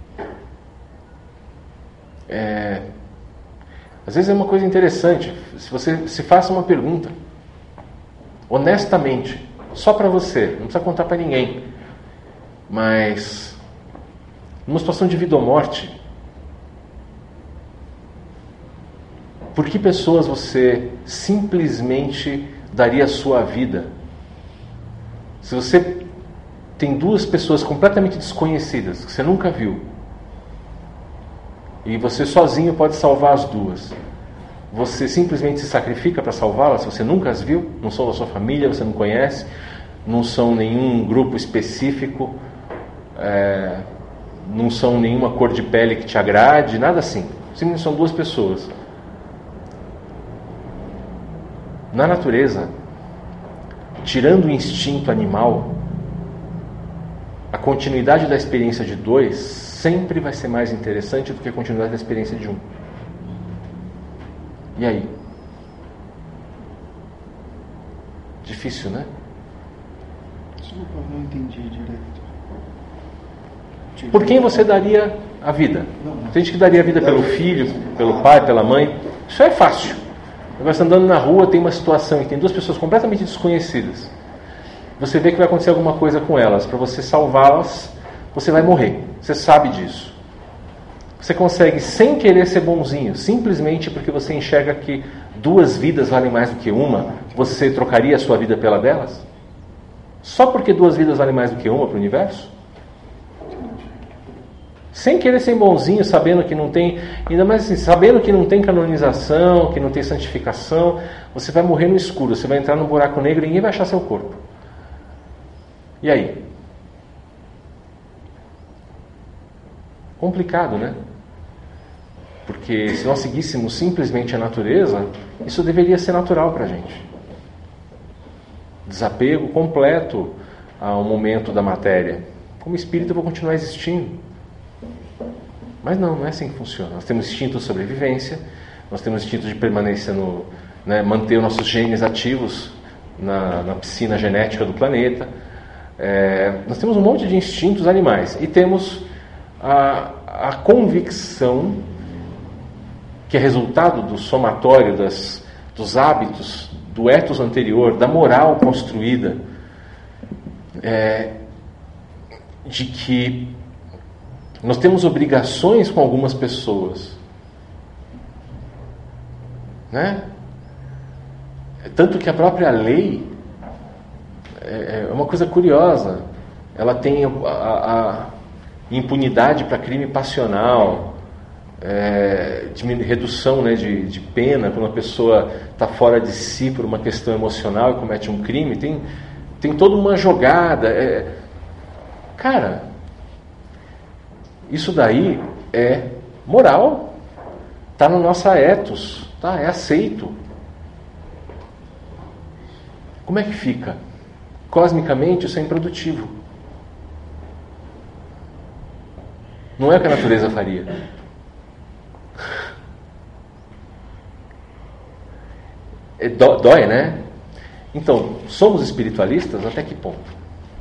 É... Às vezes é uma coisa interessante. Se você se faça uma pergunta, honestamente, só para você, não precisa contar para ninguém, mas numa situação de vida ou morte, por que pessoas você simplesmente daria a sua vida? Se você tem duas pessoas completamente desconhecidas, que você nunca viu, e você sozinho pode salvar as duas, você simplesmente se sacrifica para salvá-las? Você nunca as viu, não são da sua família, você não conhece, não são nenhum grupo específico, é, não são nenhuma cor de pele que te agrade, nada assim. Simplesmente são duas pessoas. Na natureza, tirando o instinto animal, a continuidade da experiência de dois sempre vai ser mais interessante do que a continuidade da experiência de um. E aí? Difícil, né? Desculpa, não entendi direito. Por quem você daria a vida? Tem gente que daria a vida pelo filho, pelo pai, pela mãe. Isso é fácil. Agora você andando na rua, tem uma situação e tem duas pessoas completamente desconhecidas. Você vê que vai acontecer alguma coisa com elas. Para você salvá-las, você vai morrer. Você sabe disso. Você consegue, sem querer ser bonzinho, simplesmente porque você enxerga que duas vidas valem mais do que uma, você trocaria a sua vida pela delas? Só porque duas vidas valem mais do que uma para o universo? Sem querer ser bonzinho, sabendo que não tem, ainda mais assim, sabendo que não tem canonização, que não tem santificação, você vai morrer no escuro, você vai entrar num buraco negro e ninguém vai achar seu corpo. E aí? Complicado, né? Porque se nós seguíssemos simplesmente a natureza, isso deveria ser natural para a gente. Desapego completo ao momento da matéria. Como espírito eu vou continuar existindo. Mas não, não é assim que funciona. Nós temos instinto de sobrevivência, nós temos instinto de permanência no... Né, manter os nossos genes ativos na, na piscina genética do planeta. É, nós temos um monte de instintos animais. E temos a, a convicção que é resultado do somatório das, dos hábitos, do ethos anterior, da moral construída, é, de que nós temos obrigações com algumas pessoas, né? Tanto que a própria lei é, é uma coisa curiosa. Ela tem a, a, a impunidade para crime passional, é, de redução, né, de, de pena quando a pessoa está fora de si por uma questão emocional e comete um crime. Tem, tem toda uma jogada. É, cara... Isso daí é moral, está na nossa ethos, tá? É aceito. Como é que fica? Cosmicamente isso é improdutivo. Não é o que a natureza faria. É, dói, né? Então, somos espiritualistas até que ponto?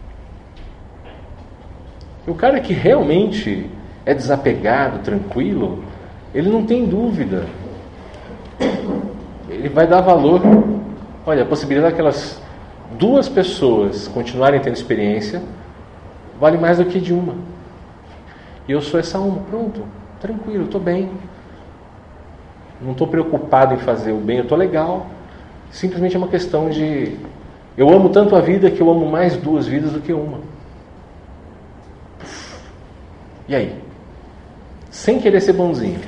O cara que realmente é desapegado, tranquilo, ele não tem dúvida. Ele vai dar valor. Olha, a possibilidade daquelas duas pessoas continuarem tendo experiência vale mais do que de uma. E eu sou essa uma. Pronto, tranquilo, estou bem. Não estou preocupado em fazer o bem, eu estou legal. Simplesmente é uma questão de... Eu amo tanto a vida que eu amo mais duas vidas do que uma. E aí? Sem querer ser bonzinho,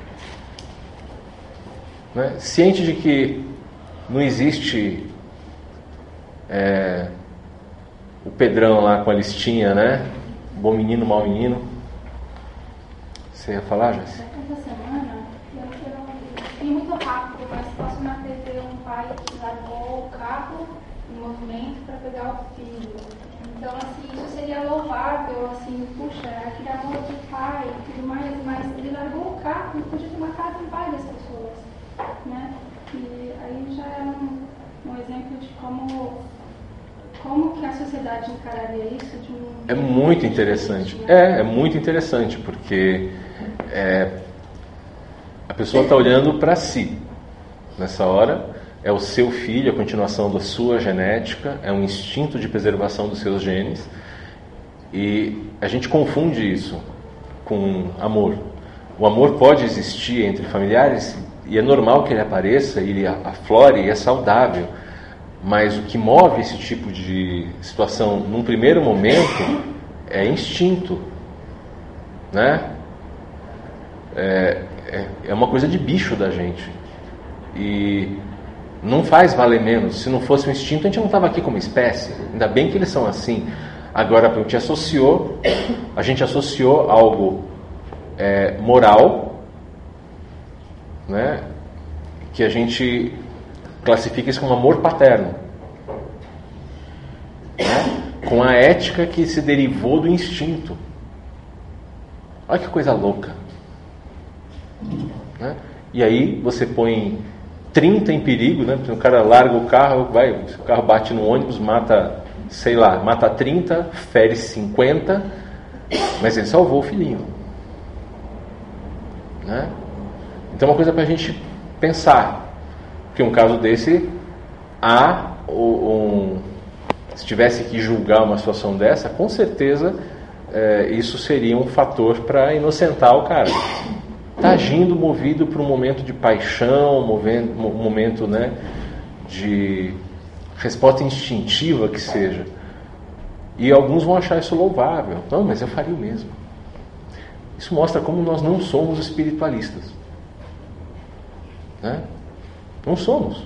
né? Ciente de que não existe é, o Pedrão lá com a listinha, né? Bom menino, mau menino. Você ia falar, Jéssica? Essa semana eu fui muito rápido, mas posso na T V um pai que largou o carro em movimento para pegar o filho. Então, assim, isso seria louvável, assim, puxa, aquele amor de pai e tudo mais, mas ele largou o carro e podia ter matado várias pessoas, né? E aí já é um, um exemplo de como, como que a sociedade encararia isso de um... É muito interessante. É, é muito interessante, porque é, a pessoa está olhando para si. Nessa hora, é o seu filho, a continuação da sua genética, é um instinto de preservação dos seus genes. E a gente confunde isso com amor. O amor pode existir entre familiares e é normal que ele apareça, ele aflore e é saudável. Mas o que move esse tipo de situação num primeiro momento é instinto, né? É, é, é uma coisa de bicho da gente. E não faz valer menos. Se não fosse um instinto, a gente não estava aqui como espécie. Ainda bem que eles são assim. Agora, a gente associou, a gente associou algo é, moral, né, que a gente classifica isso como amor paterno. Né? com a ética que se derivou do instinto. Olha que coisa louca. Né? E aí você põe trinta em perigo, né? O cara larga o carro, vai, o carro bate no ônibus, mata, sei lá, mata trinta, fere cinquenta, mas ele salvou o filhinho. Né? Então é uma coisa para a gente pensar, que um caso desse, há um, se tivesse que julgar uma situação dessa, com certeza é, isso seria um fator para inocentar o cara. Está agindo movido por um momento de paixão, movendo, um momento, né, de resposta instintiva que seja. E alguns vão achar isso louvável. Não, mas eu faria o mesmo. Isso mostra como nós não somos espiritualistas. Né? Não somos.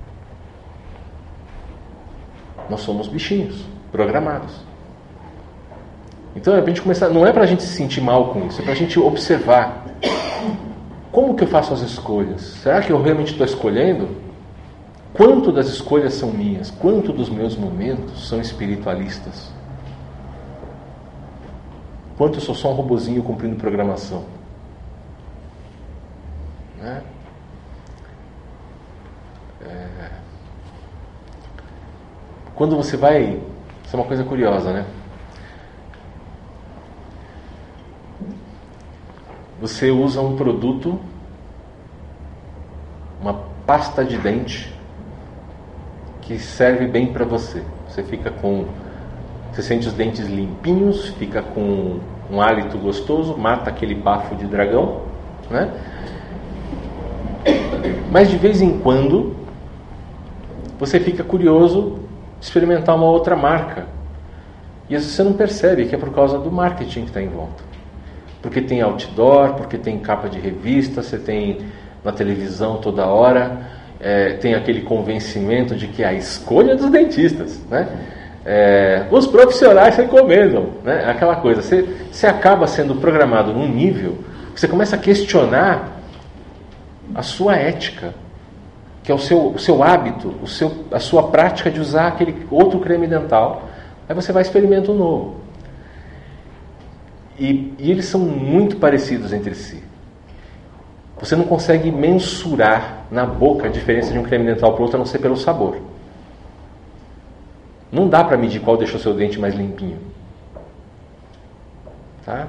Nós somos bichinhos, programados. Então, é pra gente começar, não é para a gente se sentir mal com isso, é para a gente observar. Como que eu faço as escolhas? Será que eu realmente estou escolhendo? Quanto das escolhas são minhas? Quanto dos meus momentos são espiritualistas? Quanto eu sou só um robozinho cumprindo programação? Né? É... Quando você vai... Isso é uma coisa curiosa, né? Você usa um produto, uma pasta de dente, que serve bem para você. Você fica com... Você sente os dentes limpinhos, fica com um hálito gostoso, mata aquele bafo de dragão, né? Mas de vez em quando, você fica curioso de experimentar uma outra marca. E você não percebe que é por causa do marketing que está em volta. Porque tem outdoor, porque tem capa de revista, você tem na televisão toda hora, é, tem aquele convencimento de que é a escolha dos dentistas, né? É, os profissionais recomendam, né? Aquela coisa, você, você acaba sendo programado num nível que você começa a questionar a sua ética, que é o seu, o seu hábito, o seu, a sua prática de usar aquele outro creme dental. Aí você vai experimentar um novo. E, e eles são muito parecidos entre si. Você não consegue mensurar na boca a diferença de um creme dental para o outro, a não ser pelo sabor. Não dá para medir qual deixou seu dente mais limpinho. Tá?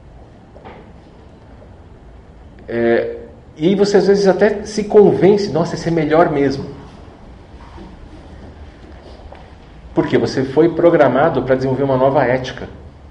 É, e aí você às vezes até se convence, nossa, esse é melhor mesmo. Porque você foi programado para desenvolver uma nova ética.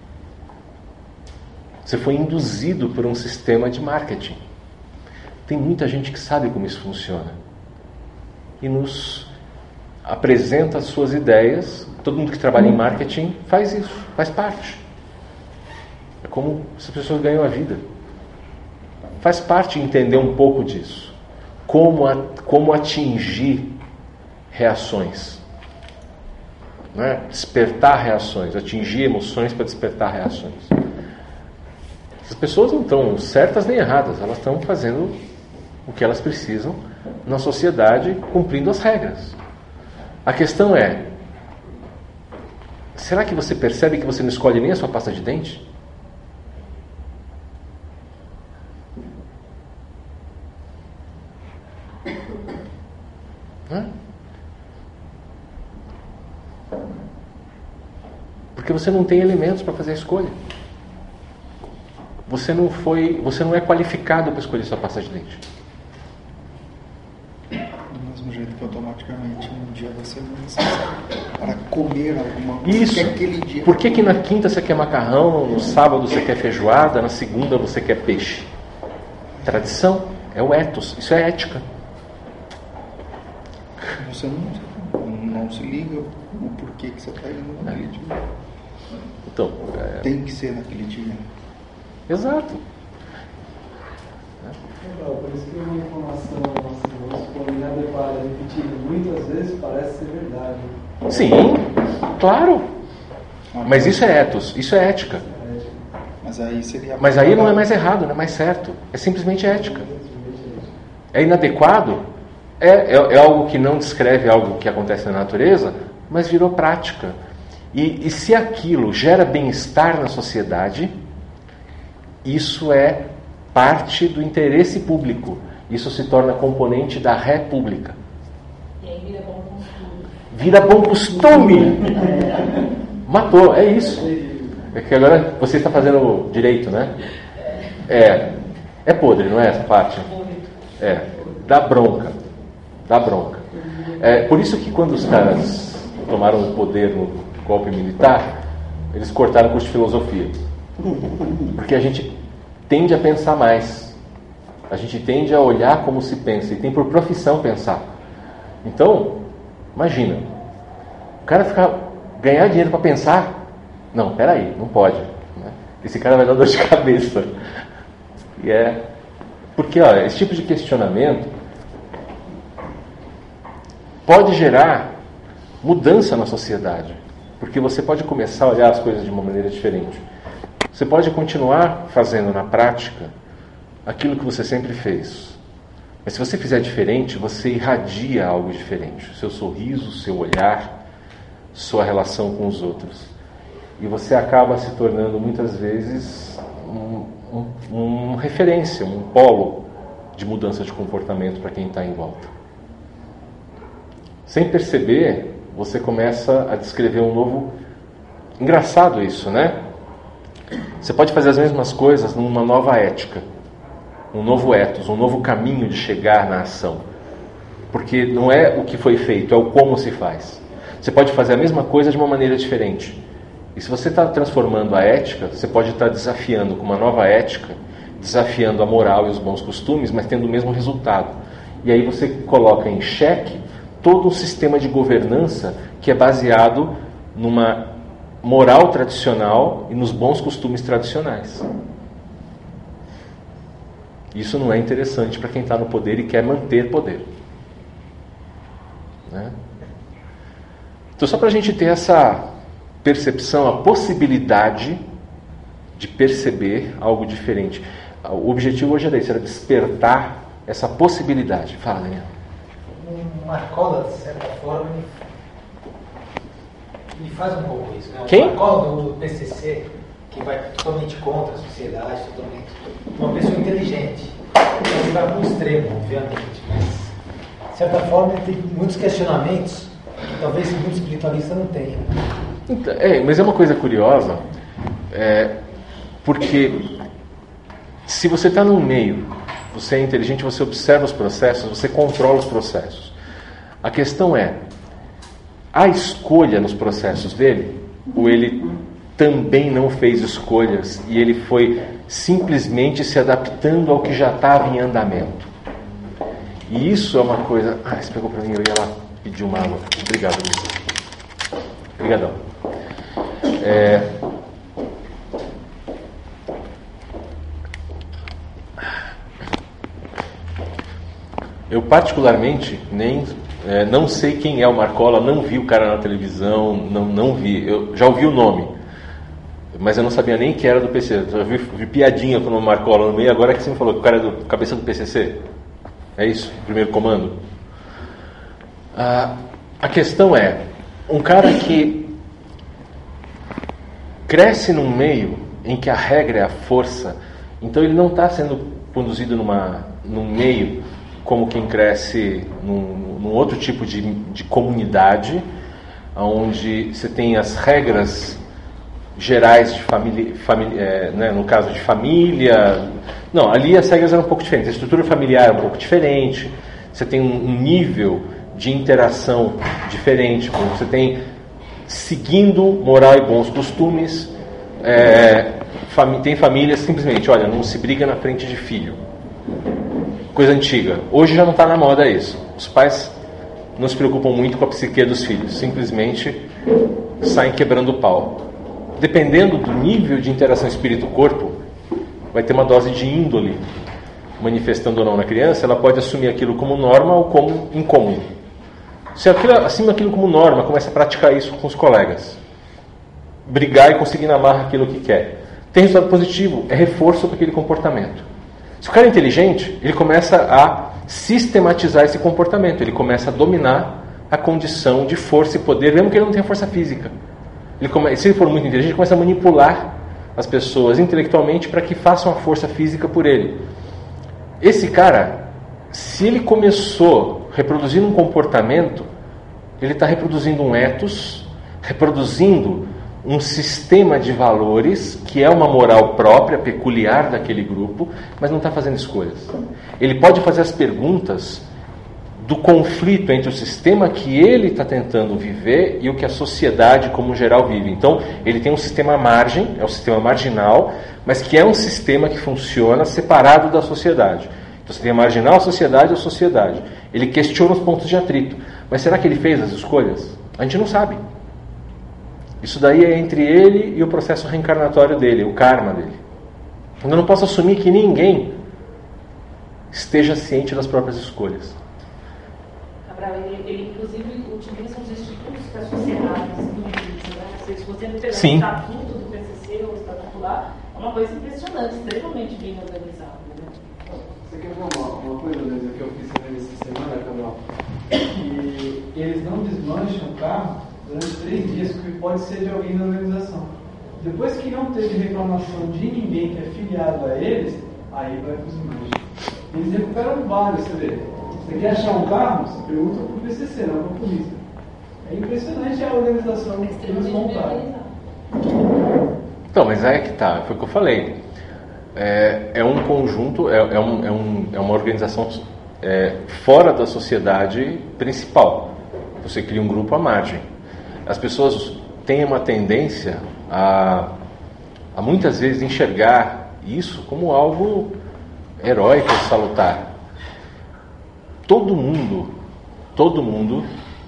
Você foi induzido por um sistema de marketing. Tem muita gente que sabe como isso funciona. E nos apresenta as suas ideias. Todo mundo que trabalha em marketing faz isso, faz parte. É como as pessoas ganham a vida. Faz parte entender um pouco disso. Como, a, como atingir reações. Né? Despertar reações. Atingir emoções para despertar reações. As pessoas não estão certas nem erradas, elas estão fazendo o que elas precisam na sociedade, cumprindo as regras. A questão é, será que você percebe que você não escolhe nem a sua pasta de dente? Hã? Porque você não tem elementos para fazer a escolha. Você não foi, você não é qualificado para escolher sua pasta de dente. Do mesmo jeito que automaticamente um dia você não necessita para comer alguma coisa. Isso. Que aquele dia... Por que que na quinta você quer macarrão, no sábado você quer feijoada, na segunda você quer peixe? Tradição, é o ethos, isso é ética. Você não, não se liga o porquê que você está indo naquele dia. Então, é... tem que ser naquele dia. Exato. Legal, por isso que uma informação nossa, quando inadequada, repetida muitas vezes, parece ser verdade. Sim, claro. Mas isso é ethos, isso é ética. Mas aí seria... Mas aí não é mais errado, não é mais certo. É simplesmente ética. É inadequado? É, é, é algo que não descreve algo que acontece na natureza, mas virou prática. E, e se aquilo gera bem-estar na sociedade, isso é parte do interesse público. Isso se torna componente da república. E aí vira bom costume. Vira bom costume. Matou, é isso. É que agora você está fazendo direito, né? É, é podre, não é essa parte? É, dá bronca. Dá bronca. É, por isso que quando os caras tomaram o poder no golpe militar, eles cortaram o curso de filosofia. Porque a gente tende a pensar mais. A gente tende a olhar como se pensa. E tem por profissão pensar. Então, imagina. O cara ficar, ganhar dinheiro para pensar. Não, peraí, não pode. Né? Esse cara vai dar dor de cabeça. E é... Porque ó, esse tipo de questionamento pode gerar mudança na sociedade. Porque você pode começar a olhar as coisas de uma maneira diferente. Você pode continuar fazendo na prática aquilo que você sempre fez. Mas se você fizer diferente, você irradia algo diferente. O seu sorriso, o seu olhar, sua relação com os outros. E você acaba se tornando, muitas vezes, um, um, um referência, um polo de mudança de comportamento para quem está em volta. Sem perceber, você começa a descrever um novo... Engraçado isso, né? Você pode fazer as mesmas coisas numa nova ética, um novo ethos, um novo caminho de chegar na ação. Porque não é o que foi feito, é o como se faz. Você pode fazer a mesma coisa de uma maneira diferente. E se você está transformando a ética, você pode estar desafiando com uma nova ética, desafiando a moral e os bons costumes, mas tendo o mesmo resultado. E aí você coloca em xeque todo um sistema de governança que é baseado numa moral tradicional e nos bons costumes tradicionais. Isso não é interessante para quem está no poder e quer manter poder. Né? Então, só para a gente ter essa percepção, a possibilidade de perceber algo diferente. O objetivo hoje era isso, era despertar essa possibilidade. Fala, Daniel. O Marcola, de certa forma, ele faz um pouco isso. Né? O Quem? Marcola do P C C, que vai totalmente contra a sociedade, totalmente. Uma pessoa inteligente. Ele vai para um extremo, obviamente, mas, de certa forma, ele tem muitos questionamentos que talvez muitos espiritualistas não tenham. Então, é, mas é uma coisa curiosa, é, porque se você está num meio, você é inteligente, você observa os processos, você controla os processos. A questão é, há escolha nos processos dele? Ou ele também não fez escolhas e ele foi simplesmente se adaptando ao que já estava em andamento? E isso é uma coisa... Ah, você pegou para mim, eu ia lá pedir uma água. Obrigado, Luiz. Obrigadão. É... Eu particularmente nem é, não sei quem é o Marcola, não vi o cara na televisão, não, não vi. Eu já ouvi o nome, mas eu não sabia nem que era do P C C. Eu já vi, vi piadinha com o nome Marcola no meio, agora que você me falou que o cara é do cabeça do P C C. É isso? Primeiro comando? Ah, a questão é, um cara que cresce num meio em que a regra é a força, então ele não está sendo conduzido numa, num meio como quem cresce num, num outro tipo de, de comunidade, onde você tem as regras gerais de família, família é, né, no caso de família. Não, ali as regras eram um pouco diferentes, a estrutura familiar é um pouco diferente, você tem um nível de interação diferente, você tem, seguindo moral e bons costumes, é, fami- tem famílias simplesmente, olha, não se briga na frente de filho. Coisa antiga. Hoje já não está na moda isso. Os pais não se preocupam muito com a psique dos filhos, simplesmente saem quebrando o pau. Dependendo do nível de interação espírito-corpo, vai ter uma dose de índole manifestando ou não na criança, ela pode assumir aquilo como norma ou como incomum. Se aquilo, assume aquilo como norma, começa a praticar isso com os colegas. Brigar e conseguir na marra aquilo que quer. Tem resultado positivo, é reforço para aquele comportamento. Se o cara é inteligente, ele começa a sistematizar esse comportamento, ele começa a dominar a condição de força e poder, mesmo que ele não tenha força física. Ele come, se ele for muito inteligente, ele começa a manipular as pessoas intelectualmente para que façam a força física por ele. Esse cara, se ele começou reproduzindo um comportamento, ele está reproduzindo um ethos, reproduzindo um sistema de valores que é uma moral própria, peculiar daquele grupo, mas não está fazendo escolhas. Ele pode fazer as perguntas do conflito entre o sistema que ele está tentando viver e o que a sociedade como geral vive. Então, ele tem um sistema à margem, é um sistema marginal, mas que é um sistema que funciona separado da sociedade. Então, você tem a marginal, a sociedade e a sociedade. Ele questiona os pontos de atrito. Mas será que ele fez as escolhas? A gente não sabe. Isso daí é entre ele e o processo reencarnatório dele, o karma dele. Eu não posso assumir que ninguém esteja ciente das próprias escolhas. Ele, ele inclusive utiliza os institutos para a sociedade, né? Se você pegar Sim. o estatuto do P C C ou o estatuto lá, é uma coisa impressionante, extremamente bem organizada. Né? Você quer ver uma, uma coisa, Luísa, que eu fiz também essa semana, Cabral? Que eles não desmancham o carro durante três dias, que pode ser de alguém da organização. Depois que não teve reclamação de ninguém que é filiado a eles, aí vai para os desmanche. Eles recuperam vários, você vê. Você quer achar um carro? Você pergunta para o P C C, não para a polícia. É impressionante a organização que eles montaram. Então, mas aí é que tá, foi o que eu falei. É, é um conjunto, é, é, um, é, um, é uma organização é, fora da sociedade principal. Você cria um grupo à margem. As pessoas têm uma tendência a, a muitas vezes enxergar isso como algo heróico, salutar. Todo mundo, todo mundo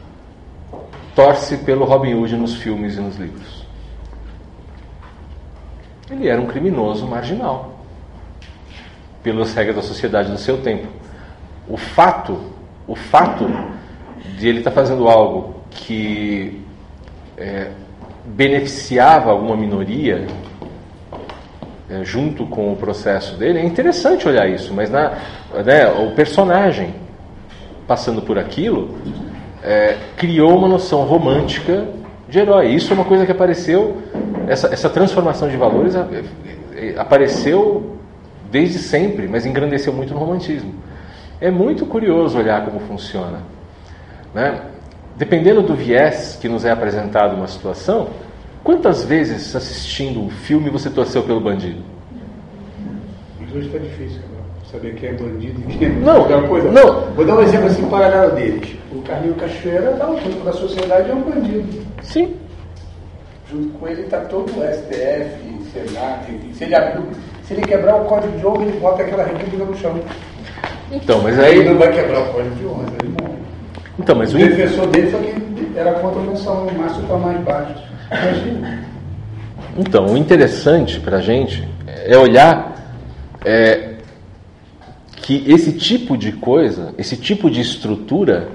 torce pelo Robin Hood nos filmes e nos livros. Ele era um criminoso marginal, pelas regras da sociedade do seu tempo. O fato, o fato de ele estar fazendo algo que é, beneficiava alguma minoria, é, junto com o processo dele, é interessante olhar isso, mas na, né, o personagem passando por aquilo, é, criou uma noção romântica de herói. Isso é uma coisa que apareceu, essa, essa transformação de valores a, é, apareceu desde sempre, mas engrandeceu muito no romantismo. É muito curioso olhar como funciona, né? Dependendo do viés que nos é apresentado uma situação, quantas vezes assistindo um filme você torceu pelo bandido? Mas hoje está difícil, cara. Saber quem é bandido e quem é não, coisa. Não. Vou dar um exemplo assim paralelo deles. O Carlinho Cachoeira dá um tempo da sociedade, é um bandido. Sim. Junto com ele está todo o S T F, Senado. Se ele, abrir, se ele quebrar o código de honra, ele bota aquela república no chão. Então, mas aí... Ele não vai quebrar o código de honra, ele morre. Então, mas o o defensor dele foi que era contra a menção, o Márcio está mais baixo. Imagina. Então, o interessante para a gente é olhar é, que esse tipo de coisa, esse tipo de estrutura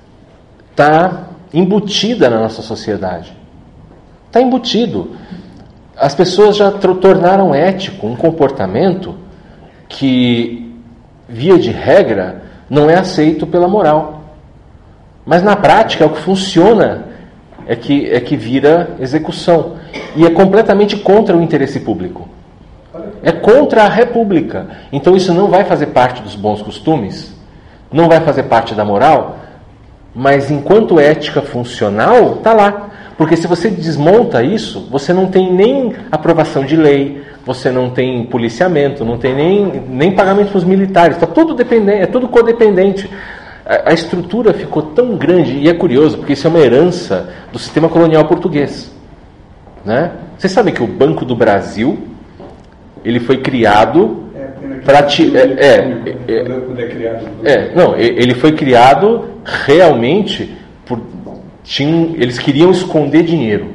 está embutida na nossa sociedade. Está embutido. As pessoas já tornaram ético um comportamento que, via de regra, não é aceito pela moral. Mas na prática, o que funciona é que, é que vira execução. E é completamente contra o interesse público. É contra a república. Então isso não vai fazer parte dos bons costumes, não vai fazer parte da moral, mas enquanto ética funcional, está lá. Porque se você desmonta isso, você não tem nem aprovação de lei, você não tem policiamento, não tem nem, nem pagamento para os militares, está tudo dependente, é tudo codependente. A, a estrutura ficou tão grande, e é curioso, porque isso é uma herança do sistema colonial português. Né? Vocês sabem que o Banco do Brasil, ele foi criado para ti, é, é, é, é, não, ele foi criado realmente por tinham, eles queriam esconder dinheiro.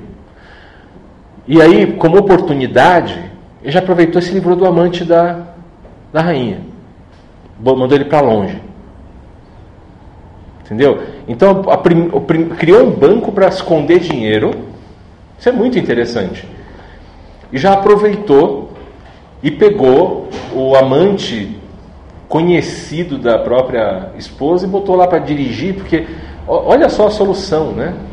E aí, como oportunidade, ele já aproveitou e se livrou do amante da, da rainha. Mandou ele para longe. Entendeu? Então, a prim, a prim, criou um banco para esconder dinheiro. Isso é muito interessante. E já aproveitou e pegou o amante conhecido da própria esposa e botou lá para dirigir, porque olha só a solução, né?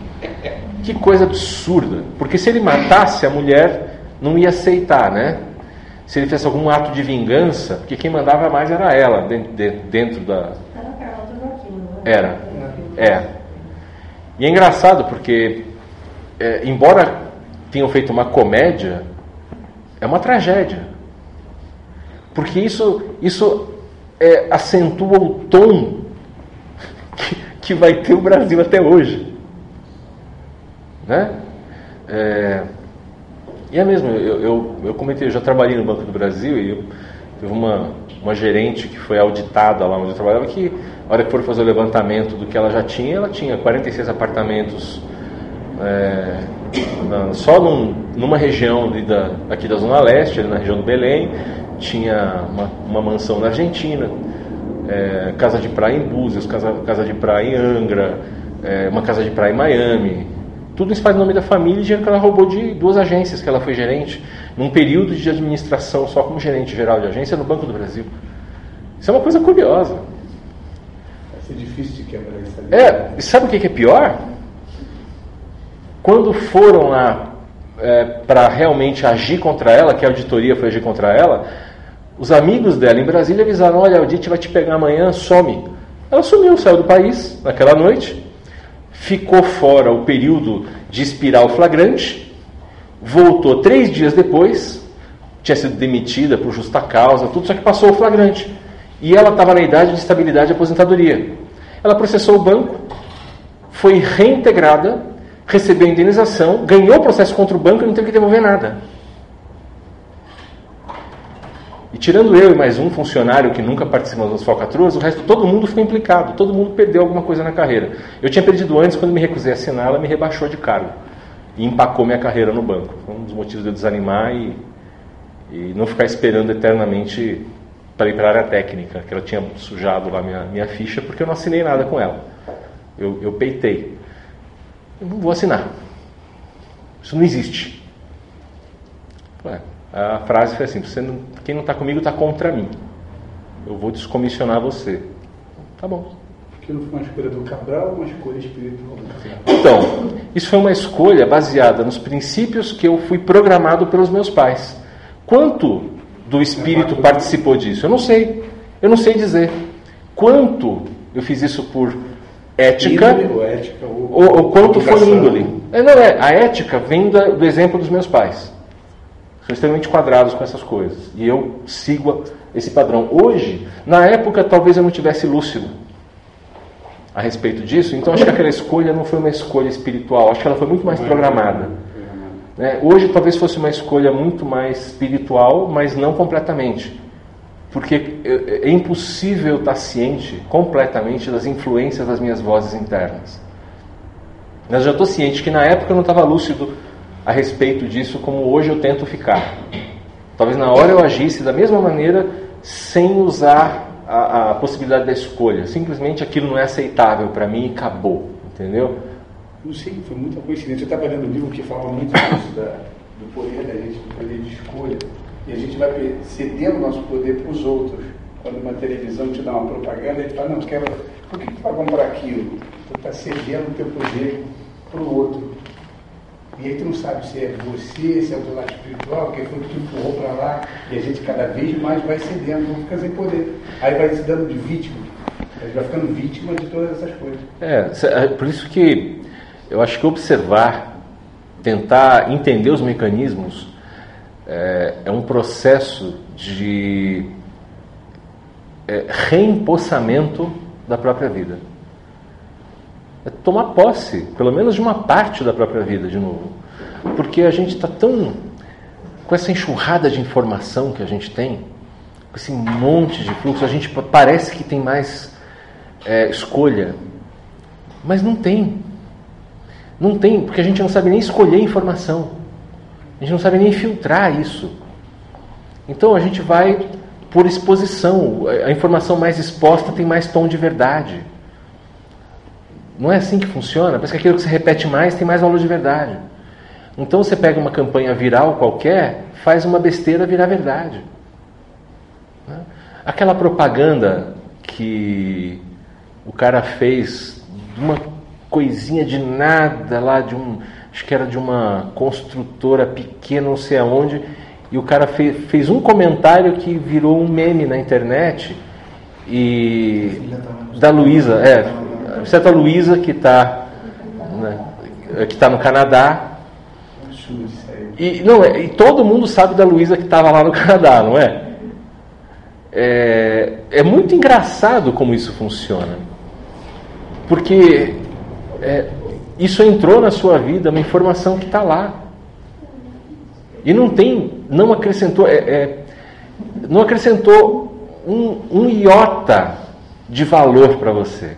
Que coisa absurda. Porque se ele matasse a mulher, não ia aceitar, né? Se ele fizesse algum ato de vingança, porque quem mandava mais era ela, dentro, dentro da... Era. É. E é engraçado porque, é, embora tenham feito uma comédia, é uma tragédia. Porque isso, isso é, acentua o tom que, que vai ter o Brasil até hoje. Né? É, e é mesmo, eu, eu, eu comentei, eu já trabalhei no Banco do Brasil e eu, teve uma, uma gerente que foi auditada lá onde eu trabalhava, que a hora que for fazer o levantamento do que ela já tinha, ela tinha quarenta e seis apartamentos é, na, só num, numa região ali da, aqui da Zona Leste, ali na região do Belém, tinha uma, uma mansão na Argentina, é, casa de praia em Búzios, casa, casa de praia em Angra, é, uma casa de praia em Miami. Tudo isso faz em nome da família e dinheiro que ela roubou de duas agências que ela foi gerente, num período de administração só como gerente geral de agência no Banco do Brasil. Isso é uma coisa curiosa. Vai ser difícil de quebrar isso ali. É, e sabe o que é pior? Quando foram lá é, para realmente agir contra ela, que a auditoria foi agir contra ela, os amigos dela em Brasília avisaram: olha, a audite vai te pegar amanhã, some. Ela sumiu, saiu do país naquela noite, ficou fora o período de expirar o flagrante, voltou três dias depois, tinha sido demitida por justa causa, tudo, só que passou o flagrante. E ela estava na idade de estabilidade e aposentadoria. Ela processou o banco, foi reintegrada, recebeu indenização, ganhou o processo contra o banco e não teve que devolver nada. E tirando eu e mais um funcionário que nunca participou das falcatruas, o resto, todo mundo foi implicado, todo mundo perdeu alguma coisa na carreira. Eu tinha perdido antes, quando me recusei a assinar, ela me rebaixou de cargo e empacou minha carreira no banco. Foi um dos motivos de eu desanimar e, e não ficar esperando eternamente para ir para a área técnica, que ela tinha sujado lá minha, minha ficha, porque eu não assinei nada com ela. Eu, eu peitei. Eu não vou assinar. Isso não existe. Ué. A frase foi assim: você não, quem não está comigo está contra mim. Eu vou descomissionar você. Tá bom. Aquilo foi uma escolha do Cabral ou uma escolha espiritual do Cabral? Então, isso foi uma escolha baseada nos princípios que eu fui programado pelos meus pais. Quanto do espírito participou disso? Eu não sei. Eu não sei dizer. Quanto eu fiz isso por ética, índole, ou, ética ou, ou, ou quanto educação. foi índole. É, não é. A ética vem da, do exemplo dos meus pais. São extremamente quadrados com essas coisas. E eu sigo esse padrão. Hoje, na época, talvez eu não tivesse lúcido a respeito disso. Então, acho que aquela escolha não foi uma escolha espiritual. Acho que ela foi muito mais programada. Né? Hoje, talvez fosse uma escolha muito mais espiritual, mas não completamente. Porque é impossível estar ciente completamente das influências das minhas vozes internas. Mas eu já estou ciente que na época eu não estava lúcido a respeito disso, como hoje eu tento ficar. Talvez na hora eu agisse da mesma maneira, sem usar a, a possibilidade da escolha. Simplesmente aquilo não é aceitável para mim e acabou. Entendeu? Não sei, foi muita coincidência. Eu estava lendo um livro que fala muito disso, da, do poder da gente, do poder de escolha. E a gente vai cedendo nosso poder para os outros. Quando uma televisão te dá uma propaganda, a gente fala: não, quero... por que tu vai comprar aquilo? Tu está cedendo o teu poder para o outro. E aí tu não sabe se é você, se é o teu lado espiritual, quem foi que tu empurrou para lá, e a gente cada vez mais vai cedendo, não fica sem poder. Aí vai se dando de vítima, a gente vai ficando vítima de todas essas coisas. É, por isso que eu acho que observar, tentar entender os mecanismos, é, é um processo de é, reempossamento da própria vida. É tomar posse, pelo menos de uma parte da própria vida de novo. Porque a gente está tão... com essa enxurrada de informação que a gente tem, com esse monte de fluxo, a gente parece que tem mais é, escolha. Mas não tem. Não tem, porque a gente não sabe nem escolher informação. A gente não sabe nem filtrar isso. Então a gente vai por exposição. A informação mais exposta tem mais tom de verdade. Não é assim que funciona. Parece que aquilo que se repete mais tem mais valor de verdade. Então você pega uma campanha viral qualquer, faz uma besteira virar verdade. Aquela propaganda que o cara fez de uma coisinha de nada lá, de um, acho que era de uma construtora pequena, não sei aonde, e o cara fez, fez um comentário que virou um meme na internet, e da Luísa, é, certa Luísa que está, né, que está no Canadá, e, não, e todo mundo sabe da Luísa que estava lá no Canadá, não é? é? É muito engraçado como isso funciona, porque é, isso entrou na sua vida, uma informação que está lá, e não tem, não acrescentou, é, é, não acrescentou um, um iota de valor para você.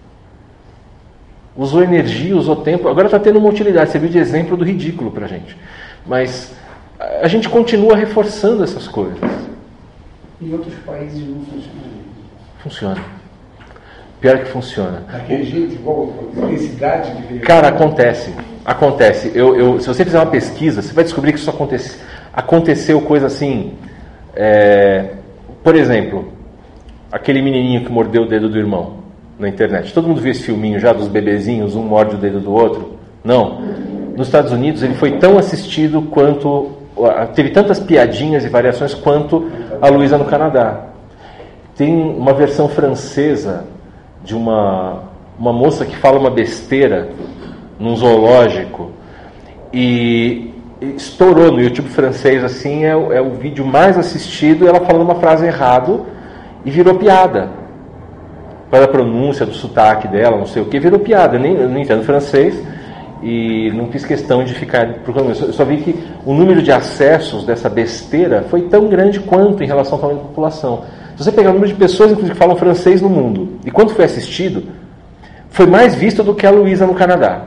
Usou energia, usou tempo, agora está tendo uma utilidade, serviu de exemplo do ridículo para a gente. Mas a gente continua reforçando essas coisas. Em outros países não funciona. Funciona. Pior que funciona. Daquele jeito, igual a intensidade de ver. Cara, acontece. Acontece. Eu, eu, se você fizer uma pesquisa, você vai descobrir que isso acontece, aconteceu coisa assim. É, por exemplo, aquele menininho que mordeu o dedo do irmão na internet. Todo mundo viu esse filminho já dos bebezinhos, um morde o dedo do outro? Não. Nos Estados Unidos ele foi tão assistido quanto... Teve tantas piadinhas e variações quanto a Luísa no Canadá. Tem uma versão francesa de uma, uma moça que fala uma besteira num zoológico e estourou no YouTube francês, assim, é, é o vídeo mais assistido, ela falando uma frase errada e virou piada. Para a pronúncia do sotaque dela, não sei o que, virou piada. Eu, nem, eu não entendo francês e não fiz questão de ficar procurando. Eu só vi que o número de acessos dessa besteira foi tão grande quanto em relação ao tamanho da população. Se você pegar o número de pessoas, inclusive, que falam francês no mundo, e quanto foi assistido, foi mais visto do que a Luísa no Canadá.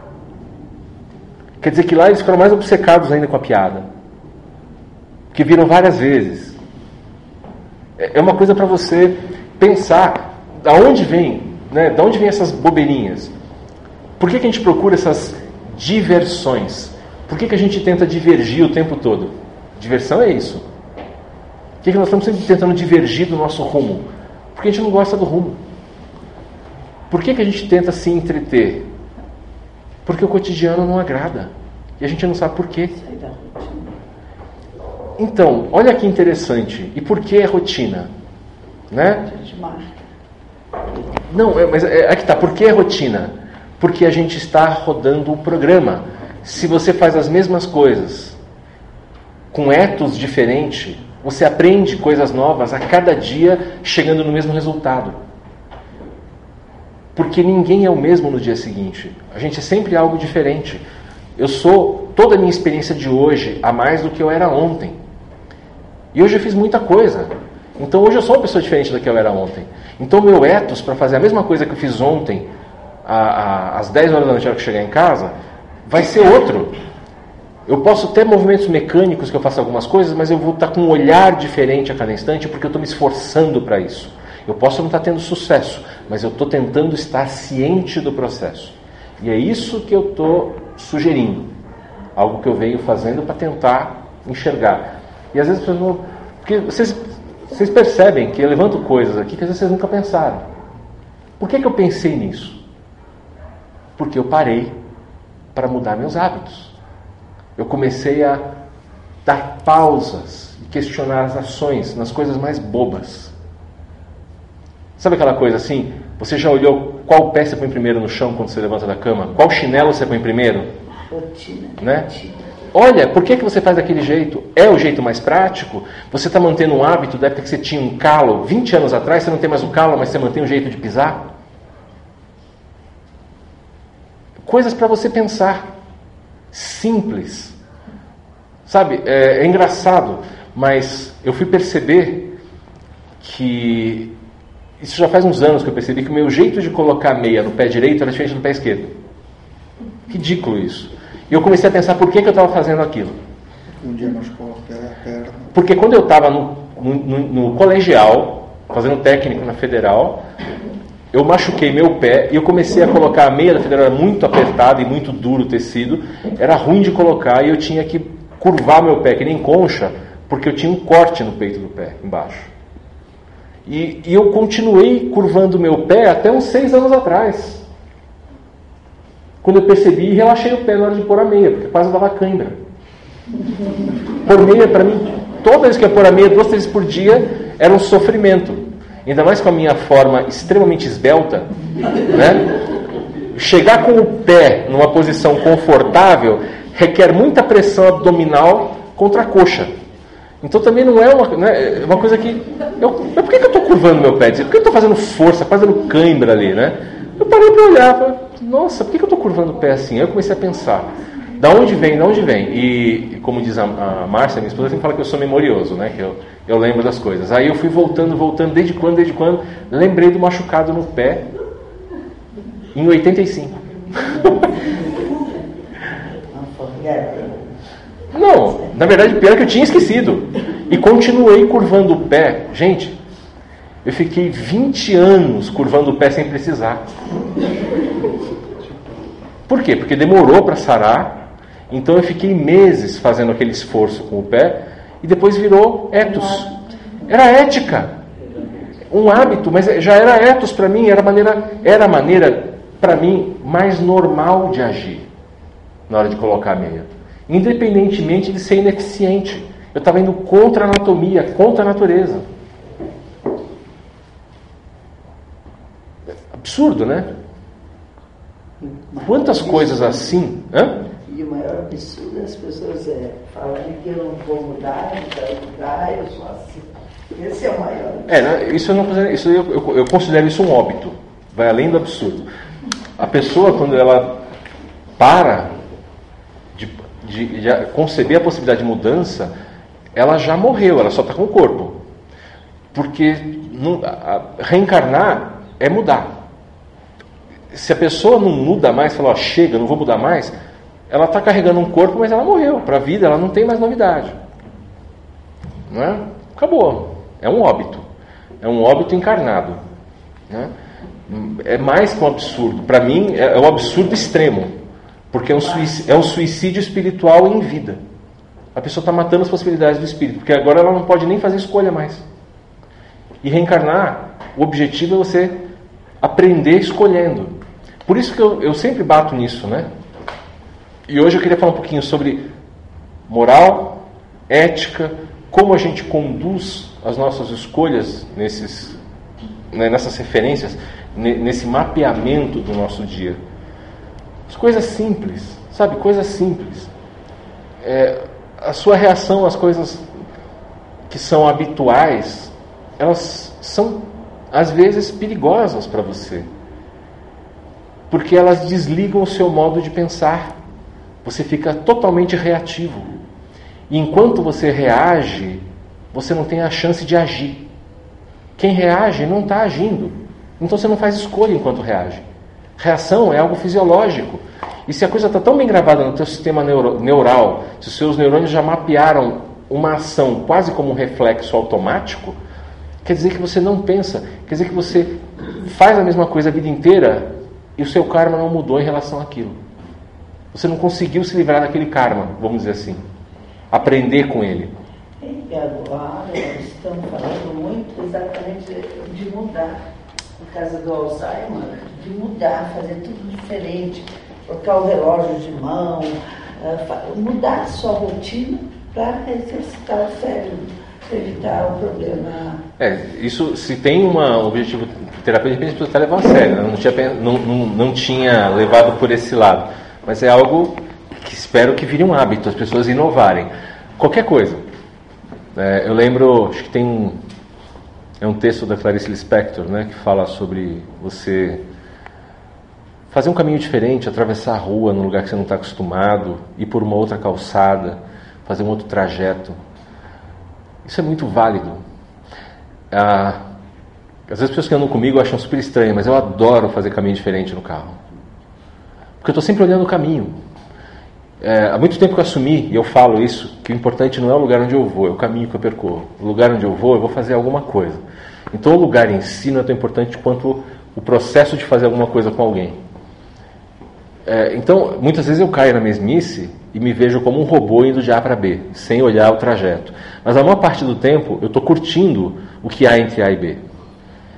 Quer dizer que lá eles ficaram mais obcecados ainda com a piada. Porque viram várias vezes. É uma coisa para você pensar. Da onde vem, né? Da onde vem essas bobeirinhas? Por que, que a gente procura essas diversões? Por que, que a gente tenta divergir o tempo todo? Diversão é isso. Por que, que nós estamos sempre tentando divergir do nosso rumo? Porque a gente não gosta do rumo. Por que, que a gente tenta se entreter? Porque o cotidiano não agrada. E a gente não sabe por quê. Então, olha que interessante. E por que é rotina? Né? Não, é, mas é, é que tá. Por que é rotina? Porque a gente está rodando o programa. Se você faz as mesmas coisas com etos diferentes, você aprende coisas novas a cada dia, chegando no mesmo resultado. Porque ninguém é o mesmo no dia seguinte. A gente é sempre algo diferente. Eu sou toda a minha experiência de hoje a mais do que eu era ontem. E hoje eu fiz muita coisa. Então hoje eu sou uma pessoa diferente da que eu era ontem. Então meu ethos para fazer a mesma coisa que eu fiz ontem, a, a, às dez horas da noite, na hora que eu chegar em casa, vai ser outro. Eu posso ter movimentos mecânicos que eu faço algumas coisas, mas eu vou estar com um olhar diferente a cada instante porque eu estou me esforçando para isso. Eu posso não estar tendo sucesso, mas eu estou tentando estar ciente do processo. E é isso que eu estou sugerindo. Algo que eu venho fazendo para tentar enxergar. E às vezes, porque vocês, vocês percebem que eu levanto coisas aqui que às vezes vocês nunca pensaram. Por que, que eu pensei nisso? Porque eu parei para mudar meus hábitos. Eu comecei a dar pausas e questionar as ações nas coisas mais bobas. Sabe aquela coisa assim? Você já olhou qual pé você põe primeiro no chão quando você levanta da cama? Qual chinelo você põe primeiro? Rotina. Né? Olha, por que, que você faz daquele jeito? É o jeito mais prático? Você está mantendo um hábito da época que você tinha um calo vinte anos atrás, você não tem mais o calo, mas você mantém o jeito de pisar? Coisas para você pensar. Simples. Sabe, é, é engraçado, mas eu fui perceber que... Isso já faz uns anos que eu percebi que o meu jeito de colocar meia no pé direito era diferente do pé esquerdo. Ridículo isso. E eu comecei a pensar por que, que eu estava fazendo aquilo. Um dia machucou a perna. Porque quando eu estava no, no, no, no colegial, fazendo técnico na Federal, eu machuquei meu pé e eu comecei a colocar a meia da Federal, era muito apertada e muito duro o tecido, era ruim de colocar e eu tinha que curvar meu pé, que nem concha, porque eu tinha um corte no peito do pé, embaixo. E, e eu continuei curvando meu pé até uns seis anos atrás. Quando eu percebi, relaxei o pé na hora de pôr a meia, porque quase dava cãibra. Pôr meia, para mim, toda vez que eu ia pôr a meia, duas, três por dia, era um sofrimento. Ainda mais com a minha forma extremamente esbelta, né? Chegar com o pé numa posição confortável requer muita pressão abdominal contra a coxa. Então também não é uma, né, uma coisa que... Eu, mas por que, que eu estou curvando meu pé? Por que eu estou fazendo força, fazendo cãibra ali, né? Eu parei para olhar, falei, nossa, por que, que eu estou curvando o pé assim? Aí eu comecei a pensar, da onde vem, da onde vem? E, como diz a, a Márcia, minha esposa, sempre fala que eu sou memorioso, né? Que eu, eu lembro das coisas. Aí eu fui voltando, voltando, desde quando, desde quando, lembrei do machucado no pé em oitenta e cinco. Não, na verdade, pior é que eu tinha esquecido. E continuei curvando o pé. Gente, eu fiquei vinte anos curvando o pé sem precisar. Por quê? Porque demorou para sarar. Então eu fiquei meses fazendo aquele esforço com o pé. E depois virou ethos. Era ética. Um hábito, mas já era ethos para mim. Era a maneira, era a maneira para mim, mais normal de agir na hora de colocar a meia. Independentemente de ser ineficiente. Eu estava indo contra a anatomia, contra a natureza. Absurdo, né? Quantas coisas assim... Hã? E o maior absurdo das pessoas é falarem que eu não vou mudar, eu quero mudar, eu sou assim. Esse é o maior. É, né? Isso, eu, não considero, isso eu, eu, eu considero isso um óbito. Vai além do absurdo. A pessoa, quando ela para de, de, de conceber a possibilidade de mudança, ela já morreu, ela só está com o corpo. Porque não, a, a, reencarnar é mudar. Se a pessoa não muda mais, fala, ó, chega, não vou mudar mais, ela está carregando um corpo, mas ela morreu. Para a vida, ela não tem mais novidade. Não é? Acabou. É um óbito. É um óbito encarnado. Né? É mais que um absurdo. Para mim, é um absurdo extremo. Porque é um, suicídio, é um suicídio espiritual em vida. A pessoa está matando as possibilidades do espírito. Porque agora ela não pode nem fazer escolha mais. E reencarnar, o objetivo é você aprender escolhendo. Por isso que eu, eu sempre bato nisso, né? E hoje eu queria falar um pouquinho sobre moral, ética, como a gente conduz as nossas escolhas nesses, né, nessas referências, nesse mapeamento do nosso dia. As coisas simples, sabe? Coisas simples. É, a sua reação às coisas que são habituais, elas são, às vezes, perigosas para você. Porque elas desligam o seu modo de pensar. Você fica totalmente reativo. E enquanto você reage, você não tem a chance de agir. Quem reage não está agindo. Então você não faz escolha enquanto reage. Reação é algo fisiológico. E se a coisa está tão bem gravada no teu sistema neuro, neural, se os seus neurônios já mapearam uma ação quase como um reflexo automático, quer dizer que você não pensa. Quer dizer que você faz a mesma coisa a vida inteira e o seu karma não mudou em relação àquilo. Você não conseguiu se livrar daquele karma, vamos dizer assim. Aprender com ele. E agora estamos falando muito exatamente de mudar. No caso do Alzheimer, de mudar, fazer tudo diferente, trocar o relógio de mão, mudar a sua rotina para exercitar o cérebro, evitar o problema. É, isso, se tem uma, um objetivo terapêutico, a gente precisa até levar a sério. Né? Não, tinha, não, não, não tinha levado por esse lado. Mas é algo que espero que vire um hábito, as pessoas inovarem. Qualquer coisa. É, eu lembro, acho que tem um, é um texto da Clarice Lispector, né, que fala sobre você fazer um caminho diferente, atravessar a rua num lugar que você não está acostumado, ir por uma outra calçada, fazer um outro trajeto. Isso é muito válido. Ah, às vezes as pessoas que andam comigo acham super estranho, mas eu adoro fazer caminho diferente no carro. Porque eu estou sempre olhando o caminho. É, há muito tempo que eu assumi, e eu falo isso, que o importante não é o lugar onde eu vou, é o caminho que eu percorro. O lugar onde eu vou, eu vou fazer alguma coisa. Então o lugar em si não é tão importante quanto o processo de fazer alguma coisa com alguém. É, então, muitas vezes eu caio na mesmice e me vejo como um robô indo de A para B, sem olhar o trajeto. Mas a maior parte do tempo eu estou curtindo o que há entre A e B.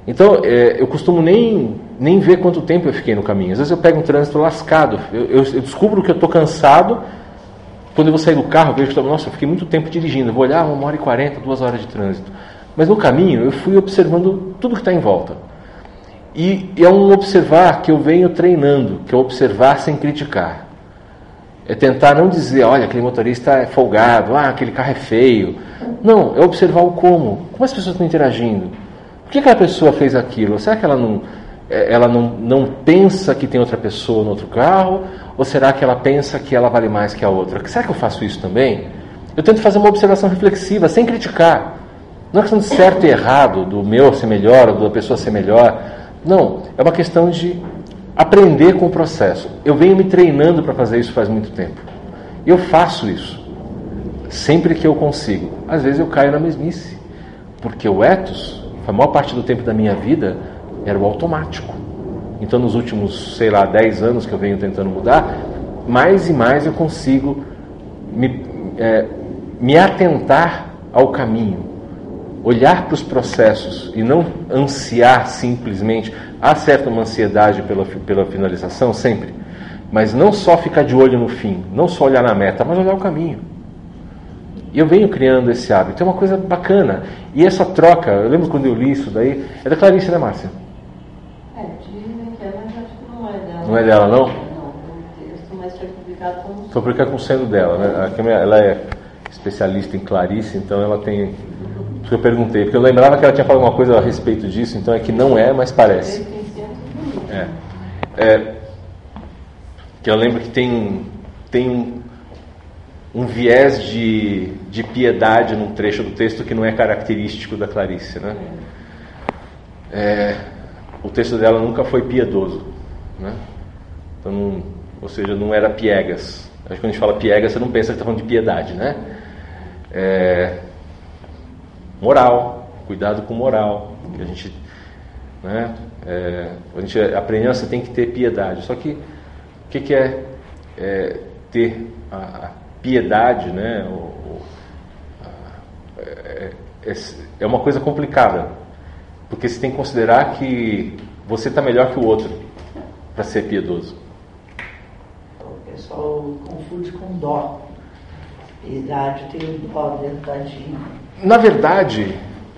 Então, é, eu costumo nem, nem ver quanto tempo eu fiquei no caminho. Às vezes eu pego um trânsito lascado, eu, eu, eu descubro que eu estou cansado, quando eu vou sair do carro, eu vejo que, nossa, eu fiquei muito tempo dirigindo, eu vou olhar, uma hora e quarenta, duas horas de trânsito. Mas no caminho, eu fui observando tudo que está em volta. E, e é um observar que eu venho treinando, que é observar sem criticar. É tentar não dizer, olha, aquele motorista é folgado, ah, aquele carro é feio. Não, é observar o como. Como as pessoas estão interagindo. Por que aquela pessoa fez aquilo? Será que ela não, ela não, não pensa que tem outra pessoa no outro carro? Ou será que ela pensa que ela vale mais que a outra? Será que eu faço isso também? Eu tento fazer uma observação reflexiva, sem criticar. Não é questão de certo e errado, do meu ser melhor, ou da pessoa ser melhor. Não, é uma questão de aprender com o processo. Eu venho me treinando para fazer isso faz muito tempo. E eu faço isso sempre que eu consigo. Às vezes eu caio na mesmice, porque o ethos, a maior parte do tempo da minha vida, era o automático. Então, nos últimos, sei lá, dez anos que eu venho tentando mudar, mais e mais eu consigo me, é, me atentar ao caminho, olhar para os processos e não ansiar simplesmente. Há certa uma ansiedade pela, pela finalização, sempre, mas não só ficar de olho no fim, não só olhar na meta, mas olhar o caminho. E eu venho criando esse hábito, é uma coisa bacana. E essa troca, eu lembro quando eu li isso daí, é da Clarice, né, Márcia? É, dizem que é, mas acho que não é dela. Não é dela, não? Não, o texto, mas foi publicado como... Foi publicado com o sendo dela, né? Ela é especialista em Clarice, então ela tem... Porque eu perguntei, porque eu lembrava que ela tinha falado alguma coisa a respeito disso, então é que não é, mas parece. É. É, que eu lembro que tem, tem um, um viés de, de piedade num trecho do texto que não é característico da Clarice, né? É, o texto dela nunca foi piedoso, né? Então, não, ou seja, não era piegas. Acho que quando a gente fala piegas, você não pensa que está falando de piedade, né? É, moral, cuidado com moral, que a gente, né, é, a gente aprende, você tem que ter piedade. Só que o que, que é, é ter a, a piedade, né? O, o, a, é, é, é uma coisa complicada, porque você tem que considerar que você está melhor que o outro para ser piedoso. O pessoal confunde com dó. Piedade tem o dó dentro da dívida. Na verdade,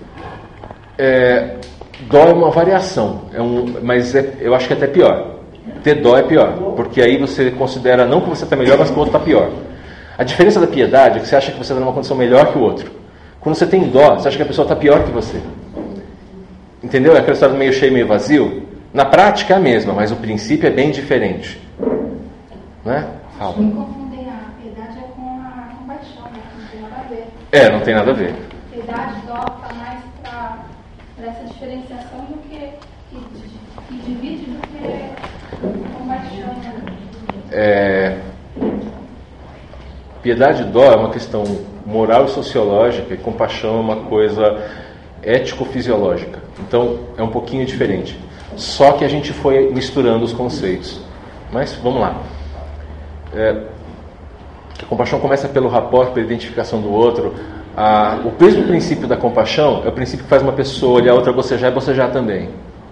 é, dó é uma variação, é um, mas é, eu acho que é até pior. Ter dó é pior, porque aí você considera não que você está melhor, mas que o outro está pior. A diferença da piedade é que você acha que você está numa condição melhor que o outro. Quando você tem dó, você acha que a pessoa está pior que você. Entendeu? É aquela história do meio cheio, meio vazio. Na prática é a mesma, mas o princípio é bem diferente. Né? Fala. Me confundem, a piedade é com a compaixão, né? Não tem nada a ver. É, não tem nada a ver. Piedade, dó, está mais para essa diferenciação do que, que, que divide do que compaixão, né? É, piedade e dó é uma questão moral e sociológica, e compaixão é uma coisa ético-fisiológica. Então é um pouquinho diferente. Só que a gente foi misturando os conceitos. Mas vamos lá. É, a compaixão começa pelo rapport, pela identificação do outro. Ah, o mesmo princípio da compaixão é o princípio que faz uma pessoa olhar a outra bocejar e bocejar também.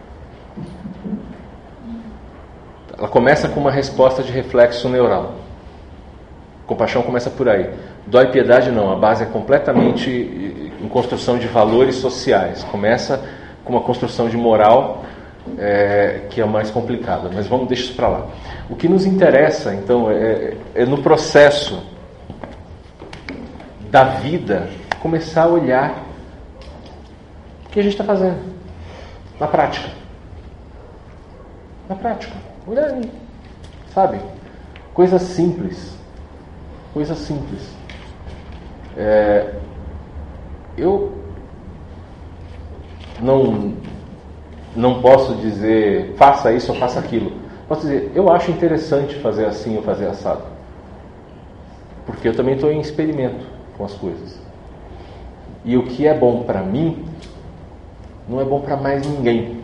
Ela começa com uma resposta de reflexo neural. Compaixão começa por aí. Dó e piedade não, a base é completamente em construção de valores sociais. Começa com uma construção de moral é, que é mais complicada, mas vamos deixar isso para lá. O que nos interessa, então, é, é no processo da vida começar a olhar o que a gente está fazendo na prática. Na prática. Olhar aí, sabe? Coisas simples. Coisas simples. É, eu não, não posso dizer faça isso ou faça aquilo. Posso dizer, eu acho interessante fazer assim ou fazer assado. Porque eu também estou em experimento com as coisas. E o que é bom para mim não é bom para mais ninguém.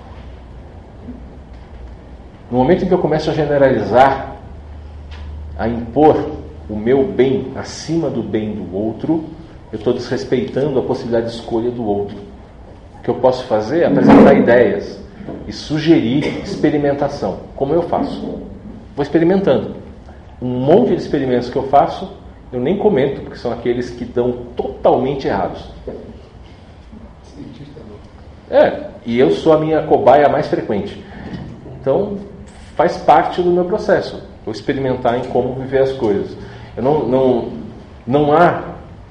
No momento em que eu começo a generalizar, a impor o meu bem acima do bem do outro, eu estou desrespeitando a possibilidade de escolha do outro. que eu posso fazer é apresentar ideias e sugerir experimentação, como eu faço. Vou experimentando. Um monte de experimentos que eu faço, eu nem comento, porque são aqueles que dão totalmente errados. É, e eu sou a minha cobaia mais frequente. Então, faz parte do meu processo, eu experimentar em como viver as coisas. Eu não, não, não há,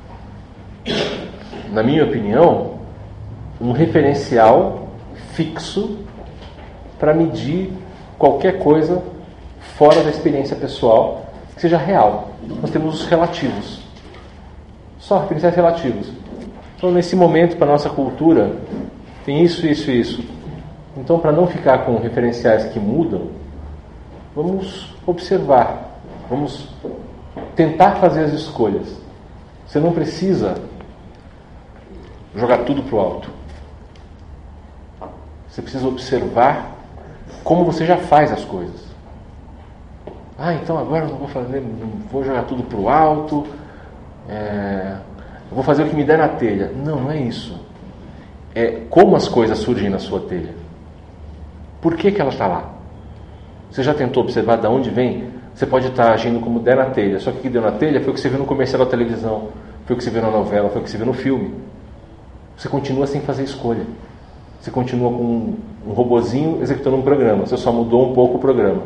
na minha opinião, um referencial fixo para medir qualquer coisa fora da experiência pessoal que seja real. Nós temos os relativos. Só referenciais relativos. Então, nesse momento, para a nossa cultura, tem isso, isso e isso. Então, para não ficar com referenciais que mudam, vamos observar, vamos tentar fazer as escolhas. Você não precisa jogar tudo para o alto. Você precisa observar como você já faz as coisas. Ah, então agora eu não vou fazer, não vou jogar tudo para o alto, é, eu vou fazer o que me der na telha. Não, não é isso. É como as coisas surgem na sua telha. Por que que ela está lá? Você já tentou observar de onde vem? Você pode estar agindo como der na telha, só que o que deu na telha foi o que você viu no comercial da televisão, foi o que você viu na novela, foi o que você viu no filme. Você continua sem fazer escolha. Você continua com um, um robozinho executando um programa. Você só mudou um pouco o programa.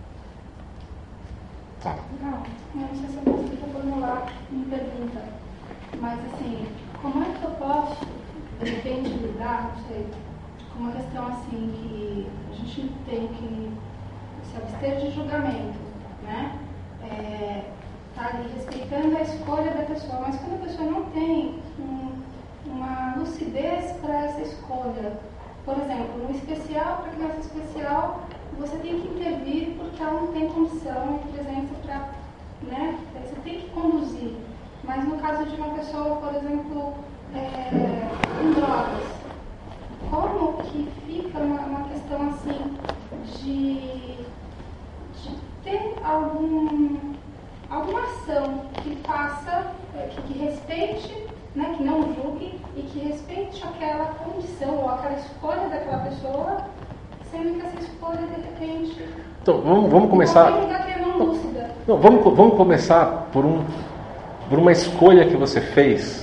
Tá. Não, não sei se eu consigo formular uma pergunta. Mas assim, como é que eu posso, de repente, lidar, não sei, com uma questão assim que a gente tem que se abster de julgamento, né? É, tá ali respeitando a escolha da pessoa, mas quando a pessoa não tem um, uma lucidez para essa escolha, por exemplo, no especial, para criança especial, você tem que intervir porque ela não tem condição e presença para, né? Você tem que conduzir. Mas no caso de uma pessoa, por exemplo, é, com drogas, como que fica uma, uma questão assim de, de ter algum, alguma ação que faça, que, que respeite, né, que não julgue e que respeite aquela condição ou aquela escolha daquela pessoa, sendo que essa escolha de repente... Então, vamos, vamos começar... Não, não, vamos, vamos começar por, um, por uma escolha que você fez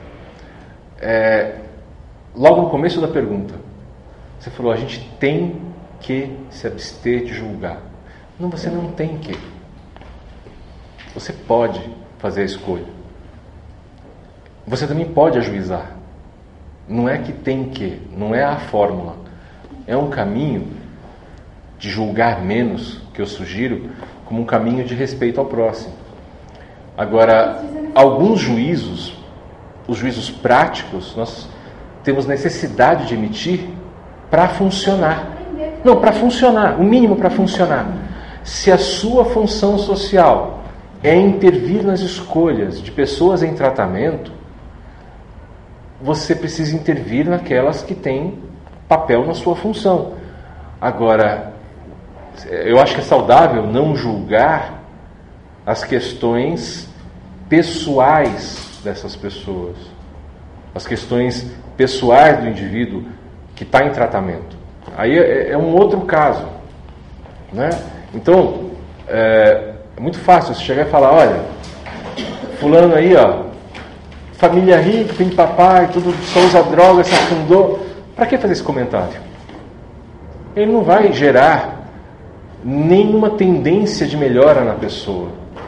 é, logo no começo da pergunta. Você falou, a gente tem que se abster de julgar. Não, você não tem que. Você pode fazer a escolha. Você também pode ajuizar. Não é que tem que, não é a fórmula. É um caminho de julgar menos, que eu sugiro, como um caminho de respeito ao próximo. Agora, alguns juízos, os juízos práticos, nós temos necessidade de emitir para funcionar. Não, para funcionar, o mínimo para funcionar. Se a sua função social é intervir nas escolhas de pessoas em tratamento, você precisa intervir naquelas que têm papel na sua função. Agora, eu acho que é saudável não julgar as questões pessoais dessas pessoas, as questões pessoais do indivíduo que está em tratamento. Aí é, é um outro caso, né? Então, é, é muito fácil você chegar e falar, olha, fulano aí, ó, família rica, tem papai, tudo, só usa droga, se afundou. Para que fazer esse comentário? Ele não vai gerar nenhuma tendência de melhora na pessoa.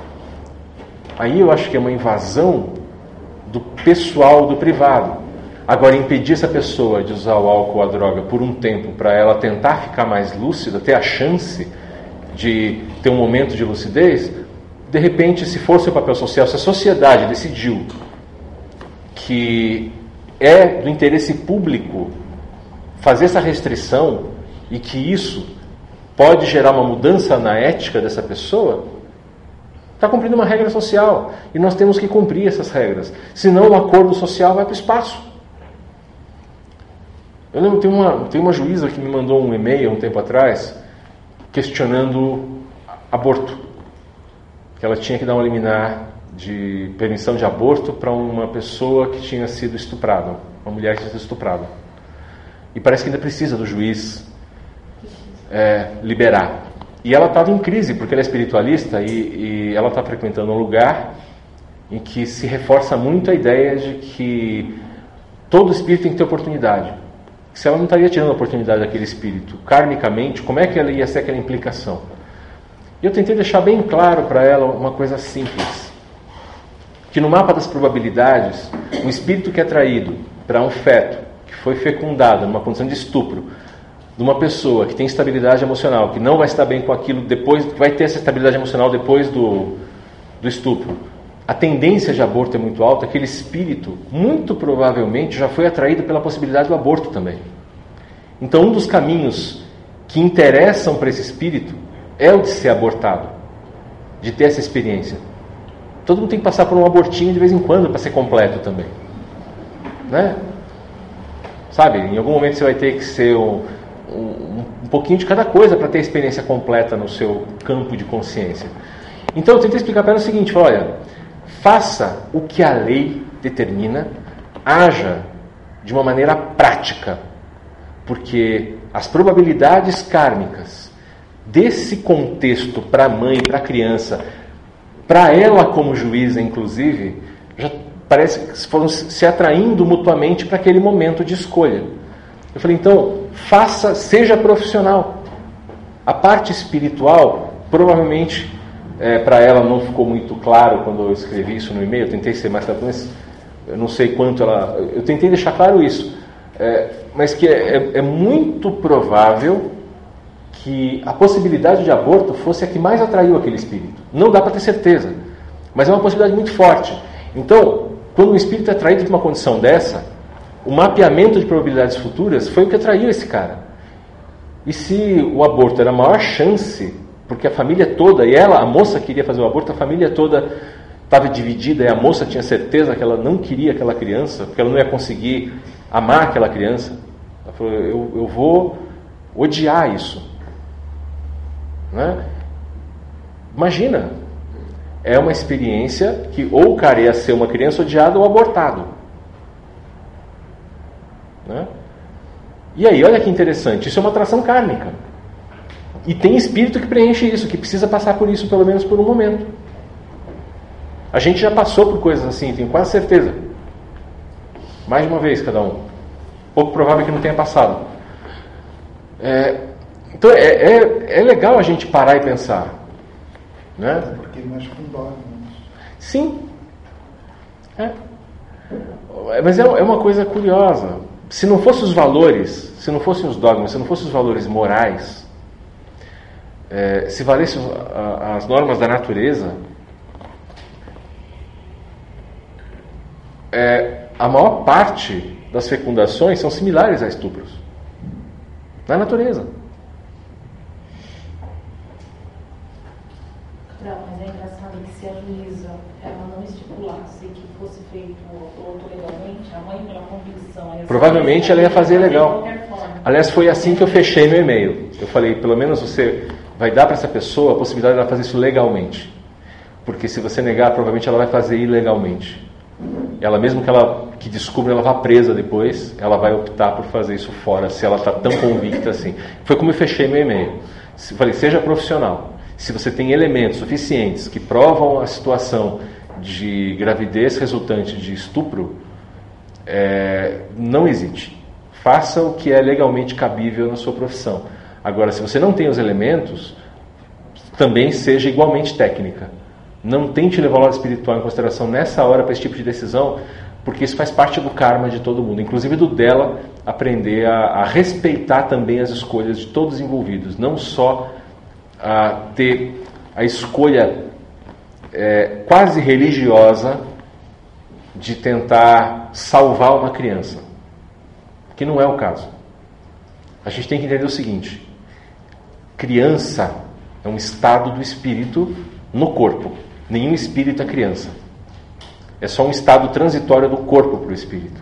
Aí eu acho que é uma invasão do pessoal, do privado. Agora, impedir essa pessoa de usar o álcool ou a droga por um tempo para ela tentar ficar mais lúcida, ter a chance de ter um momento de lucidez, de repente, se for seu papel social, se a sociedade decidiu que é do interesse público fazer essa restrição e que isso pode gerar uma mudança na ética dessa pessoa, está cumprindo uma regra social e nós temos que cumprir essas regras, senão o acordo social vai para o espaço. Eu lembro, tem uma, tem uma juíza que me mandou um e-mail um tempo atrás questionando aborto, que ela tinha que dar uma liminar de permissão de aborto para uma pessoa que tinha sido estuprada, uma mulher que tinha sido estuprada. e parece que ainda precisa do juiz é, liberar. E ela estava em crise, porque ela é espiritualista e, e ela está frequentando um lugar em que se reforça muito a ideia de que todo espírito tem que ter oportunidade. Se ela não estaria tirando a oportunidade daquele espírito, karmicamente, como é que ela ia ser aquela implicação? E eu tentei deixar bem claro para ela uma coisa simples, que no mapa das probabilidades, um espírito que é traído para um feto, que foi fecundado numa condição de estupro, de uma pessoa que tem estabilidade emocional, que não vai estar bem com aquilo depois, que vai ter essa estabilidade emocional depois do, do estupro, a tendência de aborto é muito alta, aquele espírito, muito provavelmente, já foi atraído pela possibilidade do aborto também. Então, um dos caminhos que interessam para esse espírito é o de ser abortado, de ter essa experiência. Todo mundo tem que passar por um abortinho de vez em quando para ser completo também. Né? Sabe, em algum momento você vai ter que ser um, um, um pouquinho de cada coisa para ter a experiência completa no seu campo de consciência. Então, eu tentei explicar para ela o seguinte, olha... Faça o que a lei determina, haja de uma maneira prática, porque as probabilidades kármicas desse contexto para a mãe, para a criança, para ela como juíza, inclusive, já parece que foram se atraindo mutuamente para aquele momento de escolha. Eu falei, então, faça, seja profissional. A parte espiritual, provavelmente... É, para ela não ficou muito claro quando eu escrevi isso no e-mail, eu tentei ser mais claro, mas eu não sei quanto ela... Eu tentei deixar claro isso, é, mas que é, é muito provável que a possibilidade de aborto fosse a que mais atraiu aquele espírito. Não dá para ter certeza, mas é uma possibilidade muito forte. Então, quando um espírito é atraído de uma condição dessa, o mapeamento de probabilidades futuras foi o que atraiu esse cara. E se o aborto era a maior chance... Porque a família toda, e ela, a moça queria fazer o aborto, a família toda estava dividida, e a moça tinha certeza que ela não queria aquela criança, porque ela não ia conseguir amar aquela criança. Ela falou, eu, eu vou odiar isso. Né? Imagina, é uma experiência que ou o cara ia ser uma criança odiada ou abortado. Né? E aí, olha que interessante, isso é uma atração kármica. E tem espírito que preenche isso, que precisa passar por isso, pelo menos por um momento. A gente já passou por coisas assim, tenho quase certeza. Mais de uma vez cada um. Pouco provável que não tenha passado. É, então é, é, é legal a gente parar e pensar. Né? Porque mexe com dogmas. Sim. É. Mas é, é uma coisa curiosa. Se não fossem os valores, se não fossem os dogmas, se não fossem os valores morais... É, se valessem as normas da natureza, é, a maior parte das fecundações são similares a estupros. Na natureza. Não, mas é engraçado que se a juíza ela não estipulasse que fosse feito o aborto legalmente, a mãe pela convicção... Provavelmente ela ia fazer legal. Aliás, foi assim que eu fechei meu e-mail. Eu falei, pelo menos você... vai dar para essa pessoa a possibilidade de ela fazer isso legalmente. Porque se você negar, provavelmente ela vai fazer ilegalmente. Ela, mesmo que ela que descubra, ela vá presa depois, ela vai optar por fazer isso fora, se ela está tão convicta assim. Foi como eu fechei meu e-mail. Eu falei, seja profissional. Se você tem elementos suficientes que provam a situação de gravidez resultante de estupro, é, não hesite. Faça o que é legalmente cabível na sua profissão. Agora, se você não tem os elementos, também seja igualmente técnica. Não tente levar o lado espiritual em consideração nessa hora para esse tipo de decisão, porque isso faz parte do karma de todo mundo, inclusive do dela aprender a, a respeitar também as escolhas de todos os envolvidos, não só a ter a escolha é, quase religiosa de tentar salvar uma criança, que não é o caso. A gente tem que entender o seguinte: criança é um estado do espírito no corpo. Nenhum espírito é criança. É só um estado transitório do corpo para o espírito.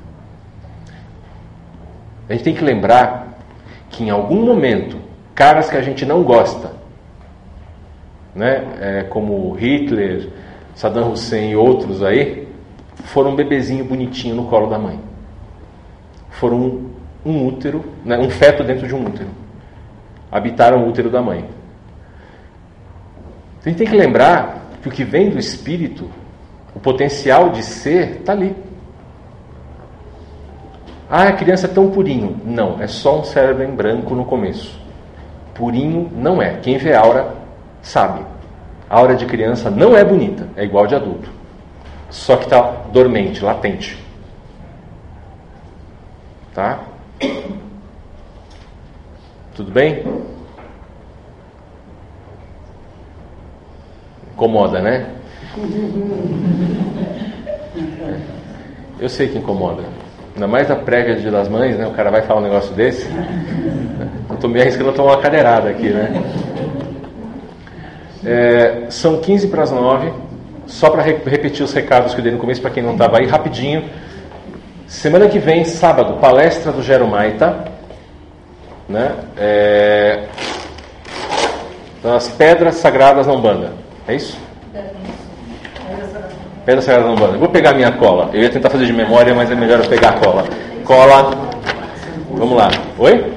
A gente tem que lembrar que em algum momento, caras que a gente não gosta, né, é, como Hitler, Saddam Hussein e outros aí, foram um bebezinho bonitinho no colo da mãe. Foram um útero, né, um feto dentro de um útero. Habitaram o útero da mãe. Então, a gente tem que lembrar que o que vem do espírito, o potencial de ser, está ali. Ah, a criança é tão purinho. Não, é só um cérebro em branco no começo. Purinho não é. Quem vê aura sabe. A aura de criança não é bonita, é igual de adulto. Só que está dormente, latente. Tá? Tudo bem? Incomoda, né? Eu sei que incomoda. Ainda mais na prévia de Dia das Mães, né? O cara vai falar um negócio desse. Eu estou me arriscando a tomar uma cadeirada aqui, né? É, são quinze para as nove. Só para re- repetir os recados que eu dei no começo, para quem não estava aí, rapidinho. Semana que vem, sábado, palestra do Gero Maita, né? É, das Pedras Sagradas na Umbanda. É isso? Pedras Sagradas na Umbanda. Eu vou pegar minha cola. Eu ia tentar fazer de memória, mas é melhor eu pegar a cola. Cola. Vamos lá. Oi?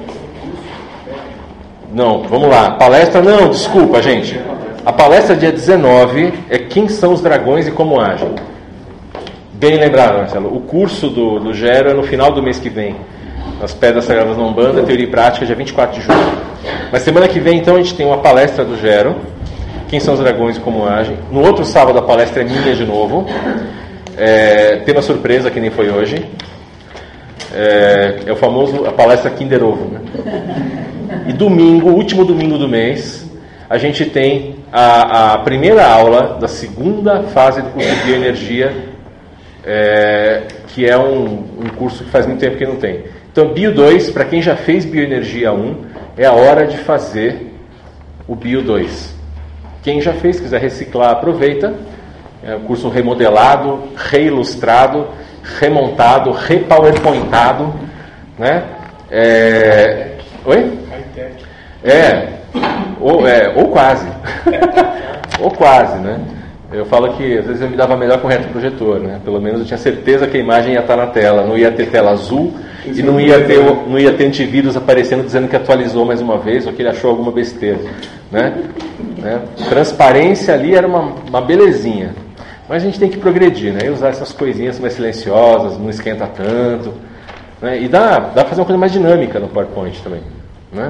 Não, vamos lá. Palestra, não, desculpa, gente. A palestra dia dezenove é Quem são os dragões e como agem. Bem lembrado, Marcelo. O curso do, do Gero é no final do mês que vem. As Pedras Sagradas na Umbanda, Teoria e Prática, dia vinte e quatro de julho. Mas semana que vem, então, a gente tem uma palestra do Gero. Quem são os dragões e como agem. No outro sábado, a palestra é minha de novo. É, tema surpresa, que nem foi hoje. É, é o famoso, a palestra Kinder Ovo, né? E domingo, último domingo do mês, a gente tem a, a primeira aula da segunda fase do curso de Bioenergia, é, que é um, um curso que faz muito tempo que não tem. Então, Bio dois, para quem já fez Bioenergia um, é a hora de fazer o Bio dois. Quem já fez, quiser reciclar, aproveita. É um curso remodelado, reilustrado, remontado, repowerpointado, né? É... Oi? É, ou, é, ou quase. Ou quase, né? Eu falo que às vezes eu me dava melhor com o retroprojetor, né? Pelo menos eu tinha certeza que a imagem ia estar na tela, não ia ter tela azul e não ia ter, não ia ter antivírus aparecendo dizendo que atualizou mais uma vez ou que ele achou alguma besteira, né? né? Transparência ali era uma, uma belezinha. Mas a gente tem que progredir, né? E usar essas coisinhas mais silenciosas, não esquenta tanto, né? E dá, dá para fazer uma coisa mais dinâmica no PowerPoint também, né?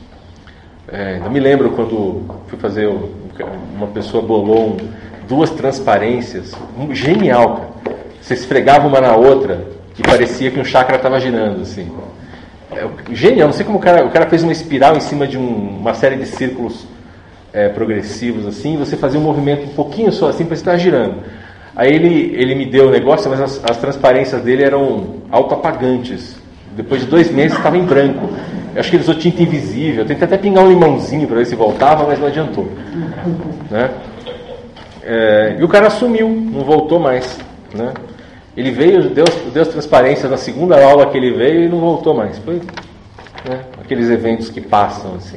É, ainda me lembro quando fui fazer, uma pessoa bolou um, duas transparências, um, genial, cara. Você esfregava uma na outra e parecia que um chakra estava girando, assim. É, genial, não sei como o cara, o cara fez uma espiral em cima de um, uma série de círculos é, progressivos, assim, e você fazia um movimento um pouquinho só, assim, para estar girando. Aí ele, ele me deu o negócio, mas as, as transparências dele eram autoapagantes. Depois de dois meses estava em branco. Eu acho que ele usou tinta invisível. Eu tentei até pingar um limãozinho para ver se voltava, mas não adiantou, né? É, e o cara sumiu, não voltou mais, né? Ele veio, deu, deu as transparências na segunda aula que ele veio e não voltou mais. Foi, né, aqueles eventos que passam, assim.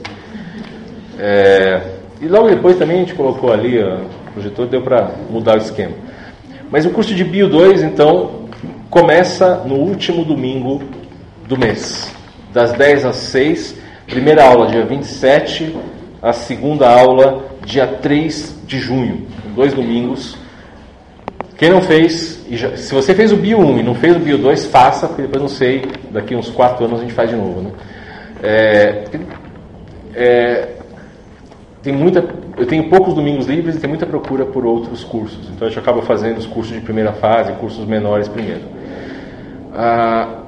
É, e logo depois também a gente colocou ali ó, o projetor, deu para mudar o esquema. Mas o curso de Bio dois, então, começa no último domingo do mês, das dez às seis, primeira aula dia vinte e sete, a segunda aula dia três de junho, dois domingos. Quem não fez, e já, se você fez o Bio um e não fez o Bio dois, faça, porque depois não sei, daqui uns quatro anos a gente faz de novo, né? É, é, tem muita, eu tenho poucos domingos livres e tem muita procura por outros cursos, então a gente acaba fazendo os cursos de primeira fase, cursos menores primeiro. Ah,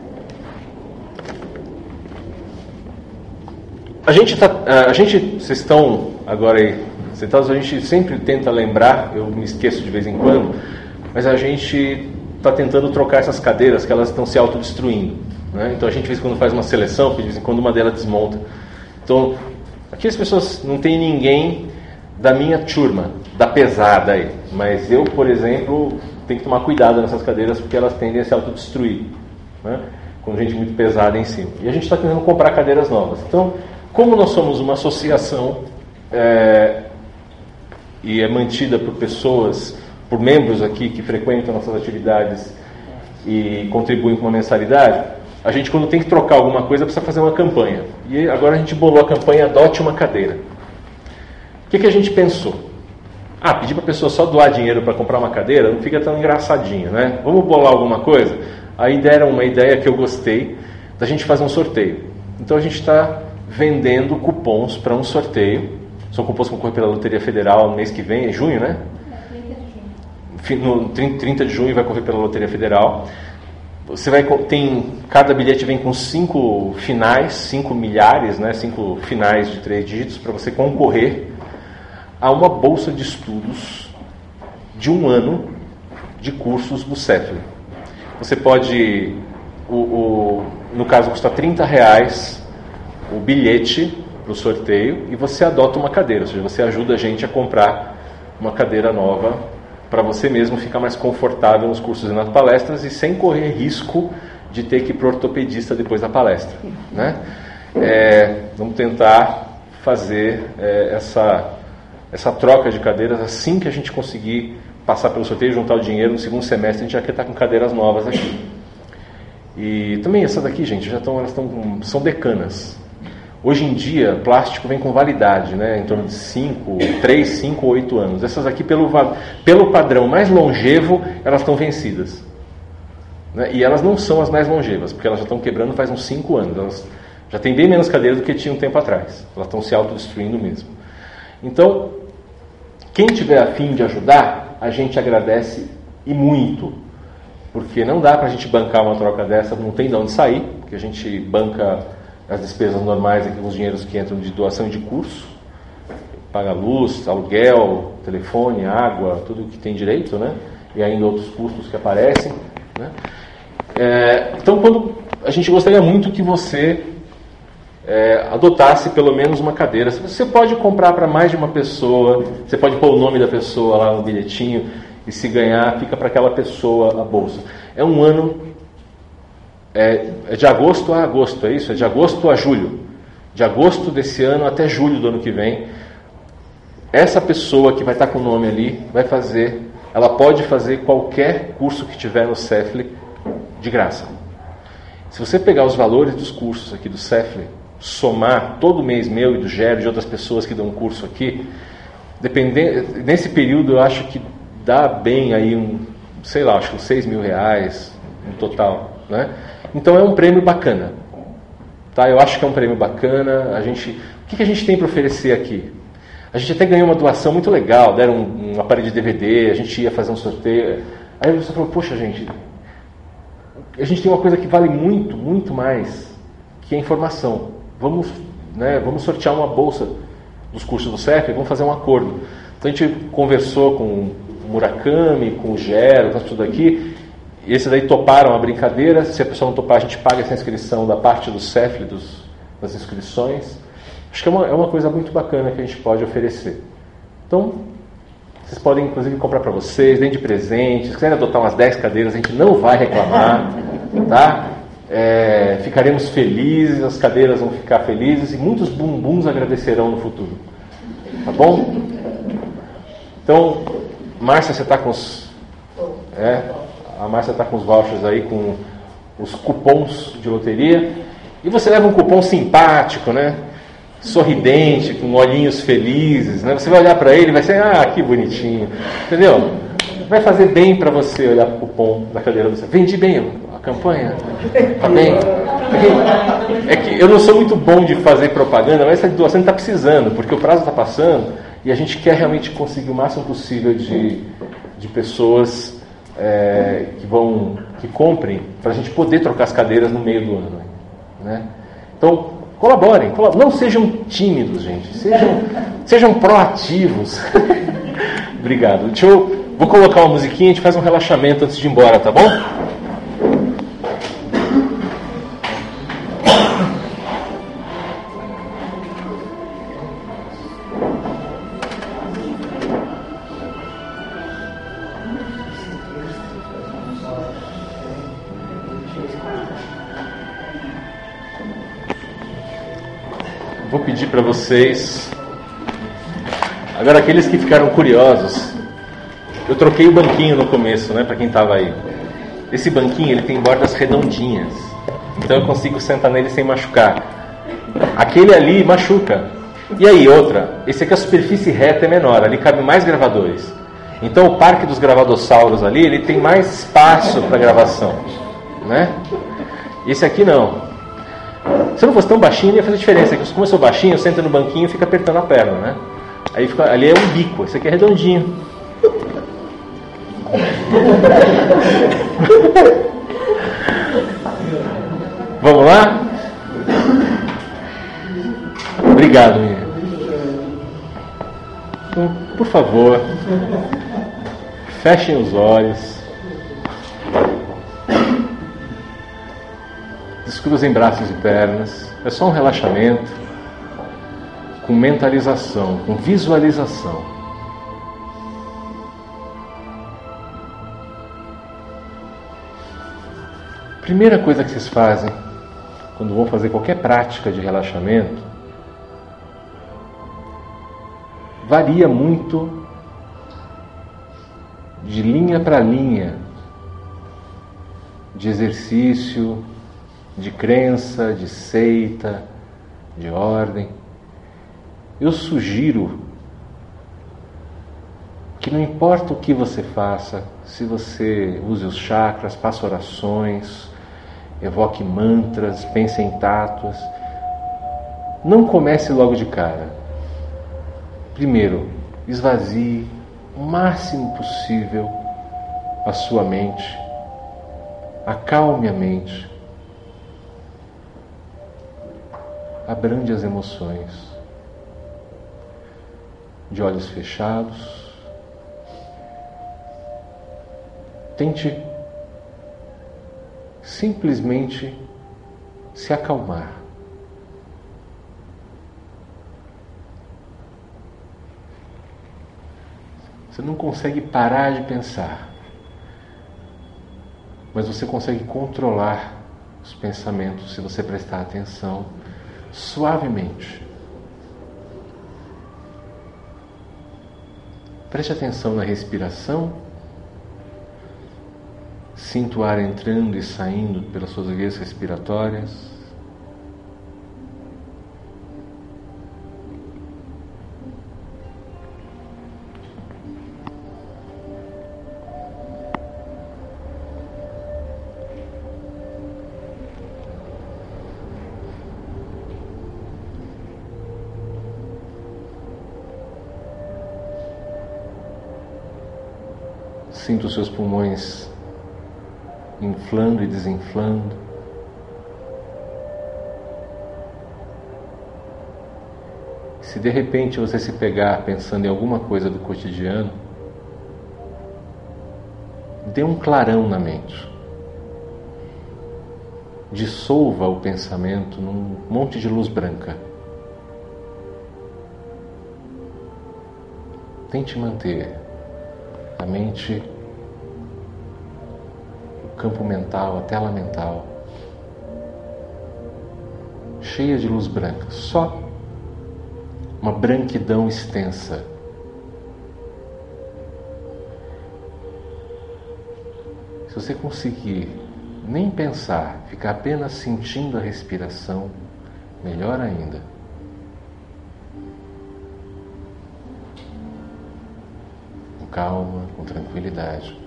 A gente tá, a gente, vocês estão agora aí sentados, a gente sempre tenta lembrar, eu me esqueço de vez em quando, mas a gente está tentando trocar essas cadeiras que elas estão se autodestruindo, né? Então a gente de vez em quando faz uma seleção, porque de vez em quando uma delas desmonta. Então, aqui as pessoas, não tem ninguém da minha turma, da pesada aí, mas eu, por exemplo, tenho que tomar cuidado nessas cadeiras porque elas tendem a se autodestruir, né? Com gente muito pesada em cima. E a gente está tentando comprar cadeiras novas. Então, como nós somos uma associação é, e é mantida por pessoas, por membros aqui que frequentam nossas atividades e contribuem com uma mensalidade, a gente, quando tem que trocar alguma coisa, precisa fazer uma campanha. E agora a gente bolou a campanha Adote uma Cadeira. O que, que a gente pensou? Ah, pedir para a pessoa só doar dinheiro para comprar uma cadeira não fica tão engraçadinho, né? Vamos bolar alguma coisa? Aí deram uma ideia que eu gostei, da gente fazer um sorteio. Então a gente está vendendo cupons para um sorteio. São cupons que vão correr pela Loteria Federal no mês que vem, é junho, né? No trinta de junho vai correr pela Loteria Federal. Você vai tem cada bilhete vem com cinco finais, cinco milhares, né? Cinco finais de três dígitos para você concorrer a uma bolsa de estudos de um ano de cursos do Cefli. Você pode, o, o, no caso, custa trinta reais o bilhete para o sorteio e você adota uma cadeira, ou seja, você ajuda a gente a comprar uma cadeira nova para você mesmo ficar mais confortável nos cursos e nas palestras e sem correr risco de ter que ir para o ortopedista depois da palestra, né? É, vamos tentar fazer é, essa, essa troca de cadeiras assim que a gente conseguir passar pelo sorteio, juntar o dinheiro. No segundo semestre a gente já quer estar com cadeiras novas aqui. E também essas daqui, gente, já estão, elas estão com, são decanas. Hoje em dia, plástico vem com validade, né, em torno de cinco, três, cinco, oito anos. Essas aqui, pelo, pelo padrão mais longevo, elas estão vencidas. Né? E elas não são as mais longevas, porque elas já estão quebrando faz uns cinco anos. Elas já têm bem menos cadeiras do que tinham um tempo atrás. Elas estão se autodestruindo mesmo. Então, quem tiver a fim de ajudar, a gente agradece e muito. Porque não dá para a gente bancar uma troca dessa, não tem de onde sair, porque a gente banca as despesas normais, aqui, os dinheiros que entram de doação de curso, paga luz, aluguel, telefone, água, tudo o que tem direito, né? E ainda outros custos que aparecem, né? É, então, quando a gente gostaria muito que você é, adotasse pelo menos uma cadeira. Você pode comprar para mais de uma pessoa, você pode pôr o nome da pessoa lá no bilhetinho, e se ganhar, fica para aquela pessoa a bolsa. É um ano, é, é de agosto a agosto, é isso? É de agosto a julho. De agosto desse ano até julho do ano que vem. Essa pessoa que vai estar com o nome ali, vai fazer, ela pode fazer qualquer curso que tiver no Cefli de graça. Se você pegar os valores dos cursos aqui do Cefli, somar todo mês meu e do Gério e de outras pessoas que dão curso aqui, dependendo, nesse período eu acho que dá bem aí um, sei lá, acho que uns seis mil reais no total, né? Então é um prêmio bacana, tá? Eu acho que é um prêmio bacana. A gente, o que, que a gente tem para oferecer aqui? A gente até ganhou uma doação muito legal, deram um, um aparelho de D V D, a gente ia fazer um sorteio. Aí você falou, poxa gente, a gente tem uma coisa que vale muito, muito mais, que é informação. Vamos, né, vamos sortear uma bolsa dos cursos do Cefli, vamos fazer um acordo. Então a gente conversou com o Murakami, com o Gero, com tudo aqui, e esses aí toparam a brincadeira. Se a pessoa não topar, a gente paga essa inscrição da parte do Cefli, dos, das inscrições. Acho que é uma, é uma coisa muito bacana que a gente pode oferecer. Então, vocês podem inclusive comprar para vocês, deem de presente. Se quiserem adotar umas dez cadeiras, a gente não vai reclamar, tá? É, ficaremos felizes, as cadeiras vão ficar felizes e muitos bumbuns agradecerão no futuro. Tá bom? Então, Márcia, você está com os... É, a Márcia está com os vouchers aí, com os cupons de loteria. E você leva um cupom simpático, né? Sorridente, com olhinhos felizes, né? Você vai olhar para ele e vai ser, ah, que bonitinho. Entendeu? Vai fazer bem para você olhar para o cupom da cadeira do Cefli. Vendi bem a campanha? Tá bem? É que eu não sou muito bom de fazer propaganda, mas essa doação está precisando, porque o prazo está passando e a gente quer realmente conseguir o máximo possível de, de pessoas é, que vão, que comprem, para a gente poder trocar as cadeiras no meio do ano, né? Então, colaborem, colaborem, não sejam tímidos, gente, sejam, sejam proativos. Obrigado. Deixa eu, vou colocar uma musiquinha e a gente faz um relaxamento antes de ir embora, tá bom? Vou pedir para vocês, agora aqueles que ficaram curiosos, eu troquei o banquinho no começo, né, para quem estava aí. Esse banquinho ele tem bordas redondinhas. Então eu consigo sentar nele sem machucar. Aquele ali machuca. E aí, outra, esse aqui a superfície reta é menor, ali cabe mais gravadores. Então o parque dos gravadossauros ali, ele tem mais espaço para gravação, né? Esse aqui não. Se eu não fosse tão baixinho, não ia fazer diferença. Como eu sou baixinho, eu sento no banquinho e fico apertando a perna, né? Aí fica, ali é um bico, esse aqui é redondinho. Vamos lá? Obrigado, menina. Então, por favor, fechem os olhos. Descruzem braços e pernas. É só um relaxamento com mentalização, com visualização. Primeira coisa que vocês fazem quando vão fazer qualquer prática de relaxamento varia muito de linha para linha, de exercício, de crença, de seita, de ordem. Eu sugiro que não importa o que você faça, se você use os chakras, faça orações, evoque mantras, pense em tátuas, não comece logo de cara. Primeiro, esvazie o máximo possível a sua mente, acalme a mente, abrande as emoções, de olhos fechados. Tente simplesmente se acalmar. Você não consegue parar de pensar, mas você consegue controlar os pensamentos se você prestar atenção suavemente. Preste atenção na respiração. Sinta o ar entrando e saindo pelas suas vias respiratórias. Sinta os seus pulmões inflando e desinflando. Se de repente você se pegar pensando em alguma coisa do cotidiano, dê um clarão na mente. Dissolva o pensamento num monte de luz branca. Tente manter a mente, o campo mental, a tela mental cheia de luz branca, só uma branquidão extensa. Se você conseguir nem pensar, ficar apenas sentindo a respiração, melhor ainda. Com calma, com tranquilidade.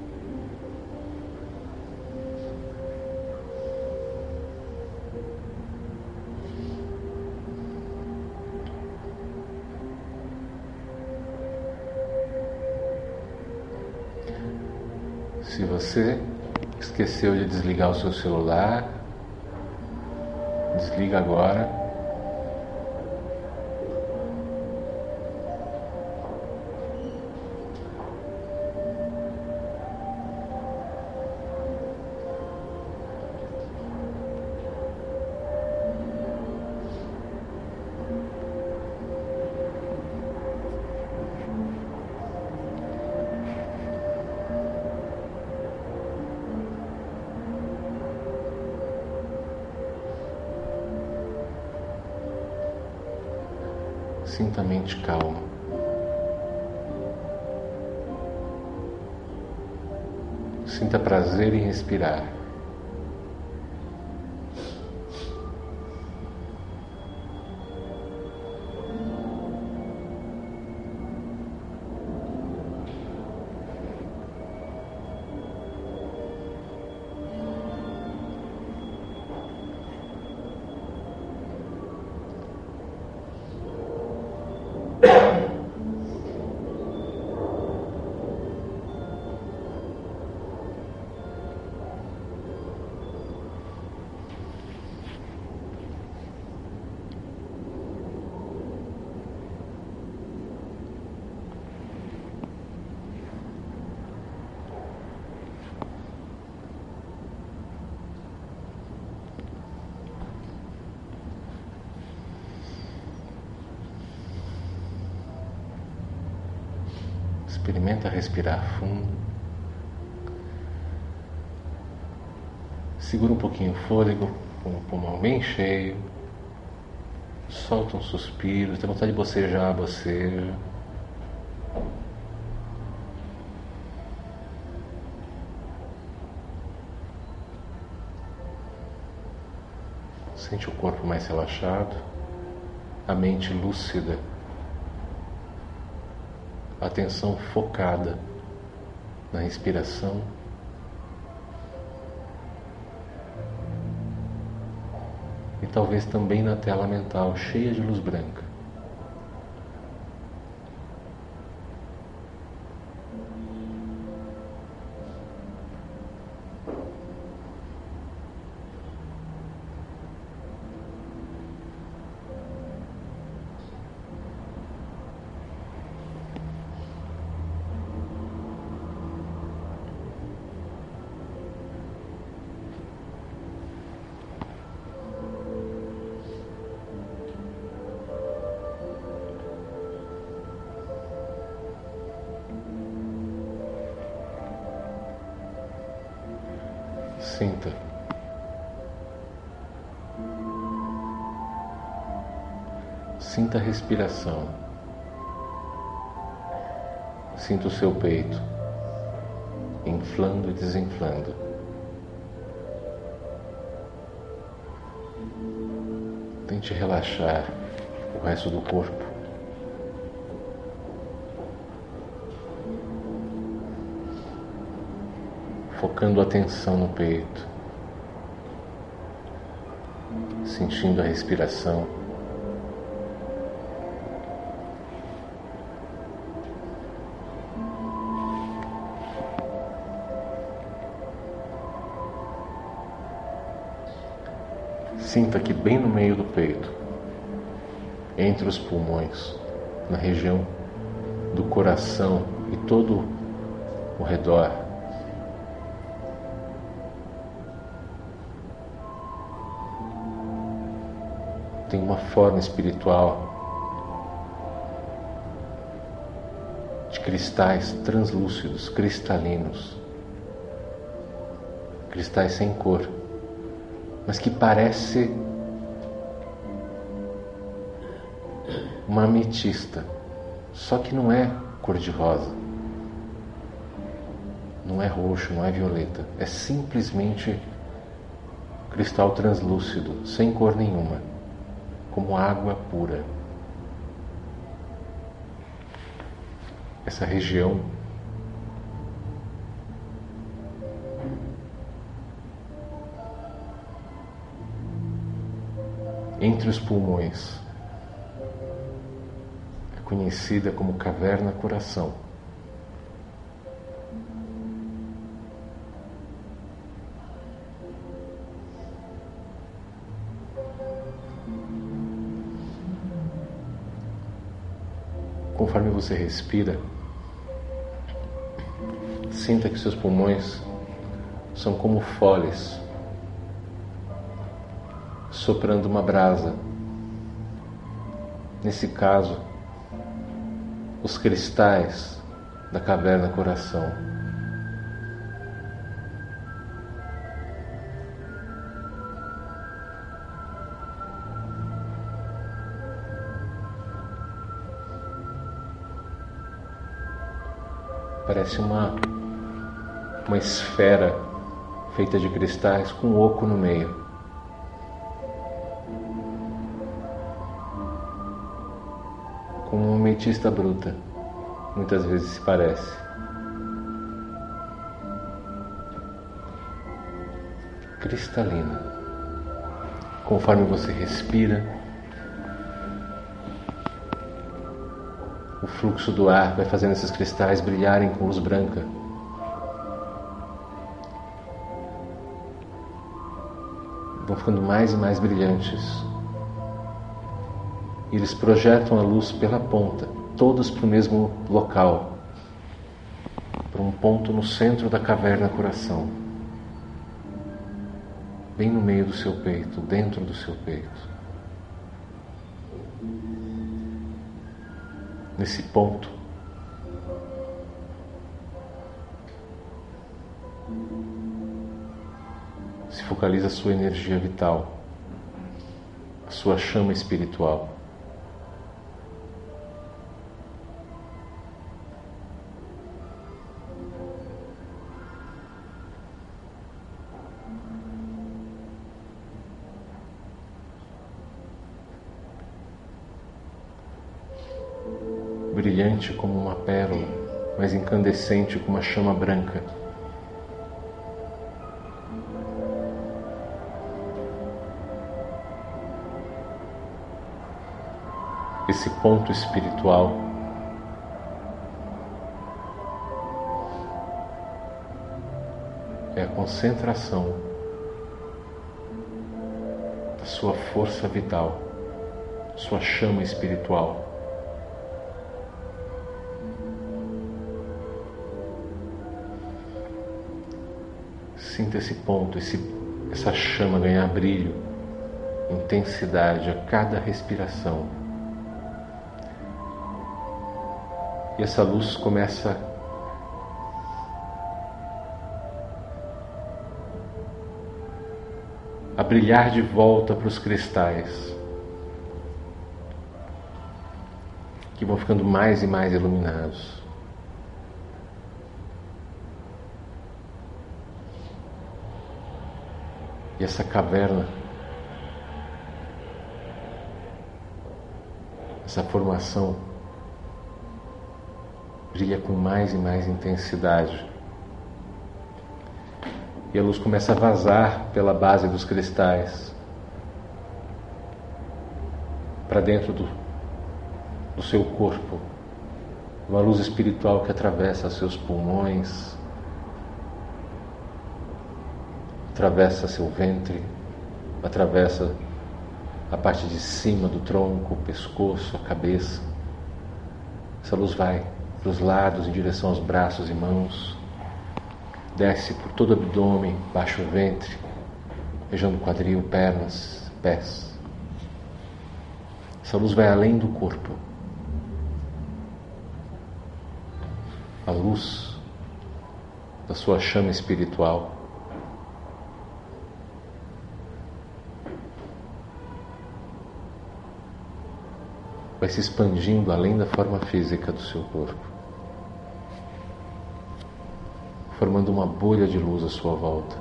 Se você esqueceu de desligar o seu celular, desliga agora. Sinta a mente calma. Sinta prazer em respirar. Experimenta respirar fundo. Segura um pouquinho o fôlego, com o pulmão bem cheio. Solta um suspiro. Tem vontade de bocejar, boceja. Sente o corpo mais relaxado, a mente lúcida, a atenção focada na respiração. E talvez também na tela mental cheia de luz branca. Sinta. Sinta a respiração. Sinta o seu peito inflando e desinflando. Tente relaxar o resto do corpo. Focando a atenção no peito, sentindo a respiração. Sinta que bem no meio do peito, entre os pulmões, na região do coração e todo o redor, tem uma forma espiritual de cristais translúcidos, cristalinos, cristais sem cor, mas que parece uma ametista, só que não é cor-de-rosa, não é roxo, não é violeta, é simplesmente cristal translúcido, sem cor nenhuma, como água pura. Essa região entre os pulmões é conhecida como caverna coração. Conforme você respira, sinta que seus pulmões são como foles soprando uma brasa. Nesse caso, os cristais da caverna coração. Parece uma, uma esfera feita de cristais com um oco no meio. Como uma ametista bruta, muitas vezes se parece. Cristalina. Conforme você respira, o fluxo do ar vai fazendo esses cristais brilharem com luz branca. Vão ficando mais e mais brilhantes. E eles projetam a luz pela ponta, todos para o mesmo local, para um ponto no centro da caverna coração, bem no meio do seu peito, dentro do seu peito. Nesse ponto, Se focaliza a sua energia vital, a sua chama espiritual. Brilhante como uma pérola, mas incandescente como uma chama branca. Esse ponto espiritual é a concentração da sua força vital, sua chama espiritual. Sinta esse ponto, esse, essa chama ganhar brilho, intensidade a cada respiração. E essa luz começa a brilhar de volta para os cristais, que vão ficando mais e mais iluminados. E essa caverna, essa formação, brilha com mais e mais intensidade. E a luz começa a vazar pela base dos cristais para dentro do, do seu corpo. Uma luz espiritual que atravessa seus pulmões, atravessa seu ventre, atravessa a parte de cima do tronco, o pescoço, a cabeça. Essa luz vai para os lados em direção aos braços e mãos, desce por todo o abdômen, baixo ventre, região do quadril, pernas, pés. Essa luz vai além do corpo. A luz da sua chama espiritual vai se expandindo além da forma física do seu corpo, formando uma bolha de luz à sua volta.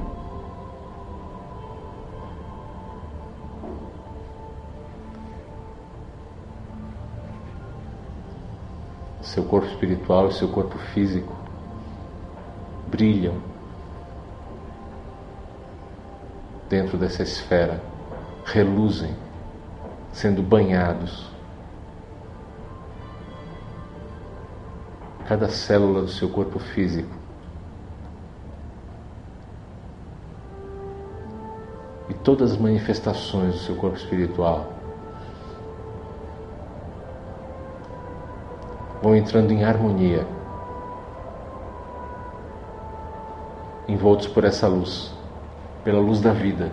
Seu corpo espiritual e seu corpo físico brilham dentro dessa esfera, reluzem, sendo banhados. Cada célula do seu corpo físico e todas as manifestações do seu corpo espiritual vão entrando em harmonia, envoltos por essa luz, pela luz da vida.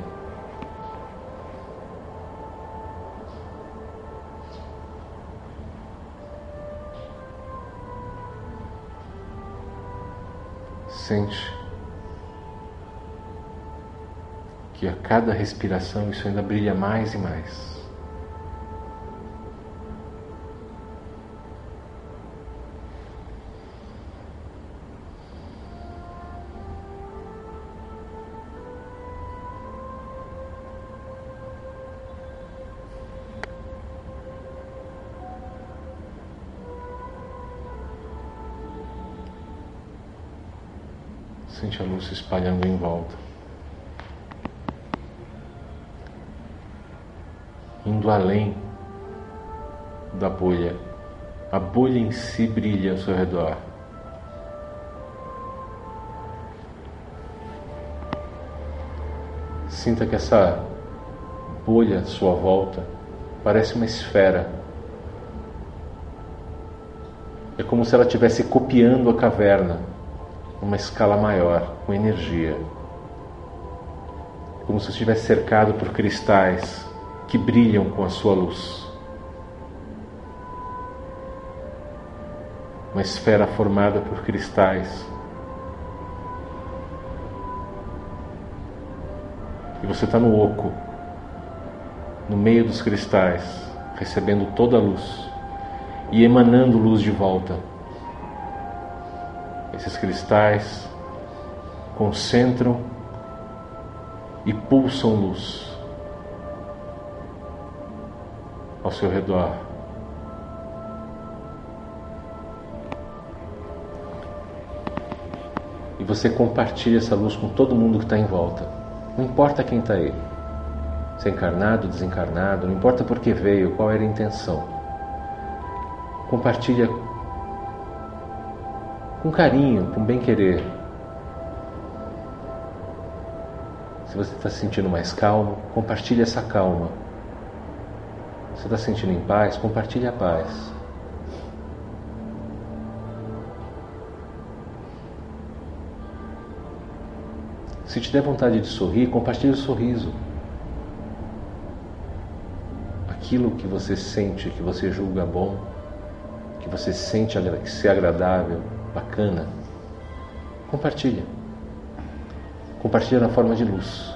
Sente que a cada respiração isso ainda brilha mais e mais. Sente a luz se espalhando em volta, indo além da bolha. A bolha em si brilha ao seu redor. Sinta que essa bolha à sua volta parece uma esfera. É como se ela estivesse copiando a caverna numa escala maior, com energia. Como se estivesse cercado por cristais que brilham com a sua luz. Uma esfera formada por cristais E você está no oco, no meio dos cristais, recebendo toda a luz e emanando luz de volta. Esses cristais concentram e pulsam luz ao seu redor. E você compartilha essa luz com todo mundo que está em volta. Não importa quem está aí. Se é encarnado, desencarnado, não importa por que veio, qual era a intenção. Compartilha com carinho, com bem-querer. Se você está se sentindo mais calmo, compartilhe essa calma. Se você está se sentindo em paz, compartilhe a paz. Se te der vontade de sorrir, compartilhe o sorriso. Aquilo que você sente, que você julga bom, que você sente ser agradável, bacana, compartilha. Compartilha na forma de luz.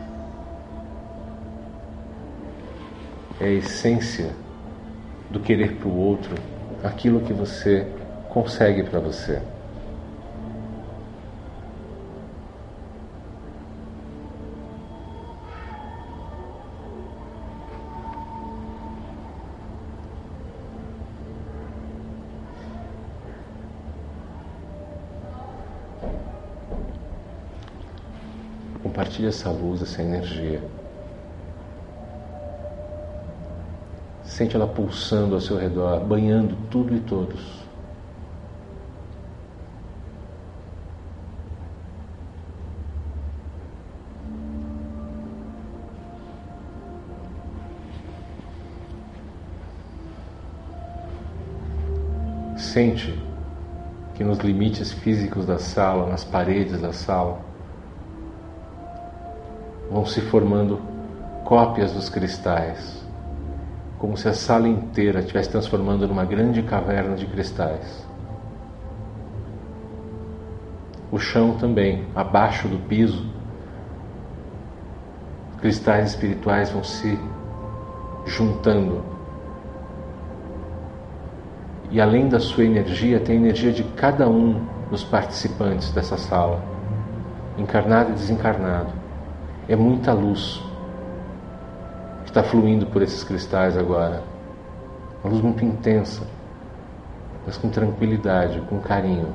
É a essência do querer para o outro, aquilo que você consegue para você. Compartilhe essa luz, essa energia. Sente ela pulsando ao seu redor, banhando tudo e todos. Sente que nos limites físicos da sala, nas paredes da sala, vão se formando cópias dos cristais, como se a sala inteira estivesse transformando numa grande caverna de cristais. O chão também, abaixo do piso, cristais espirituais vão se juntando. E além da sua energia, tem a energia de cada um dos participantes dessa sala, encarnado e desencarnado. É muita luz que está fluindo por esses cristais agora. Uma luz muito intensa, mas com tranquilidade, com carinho.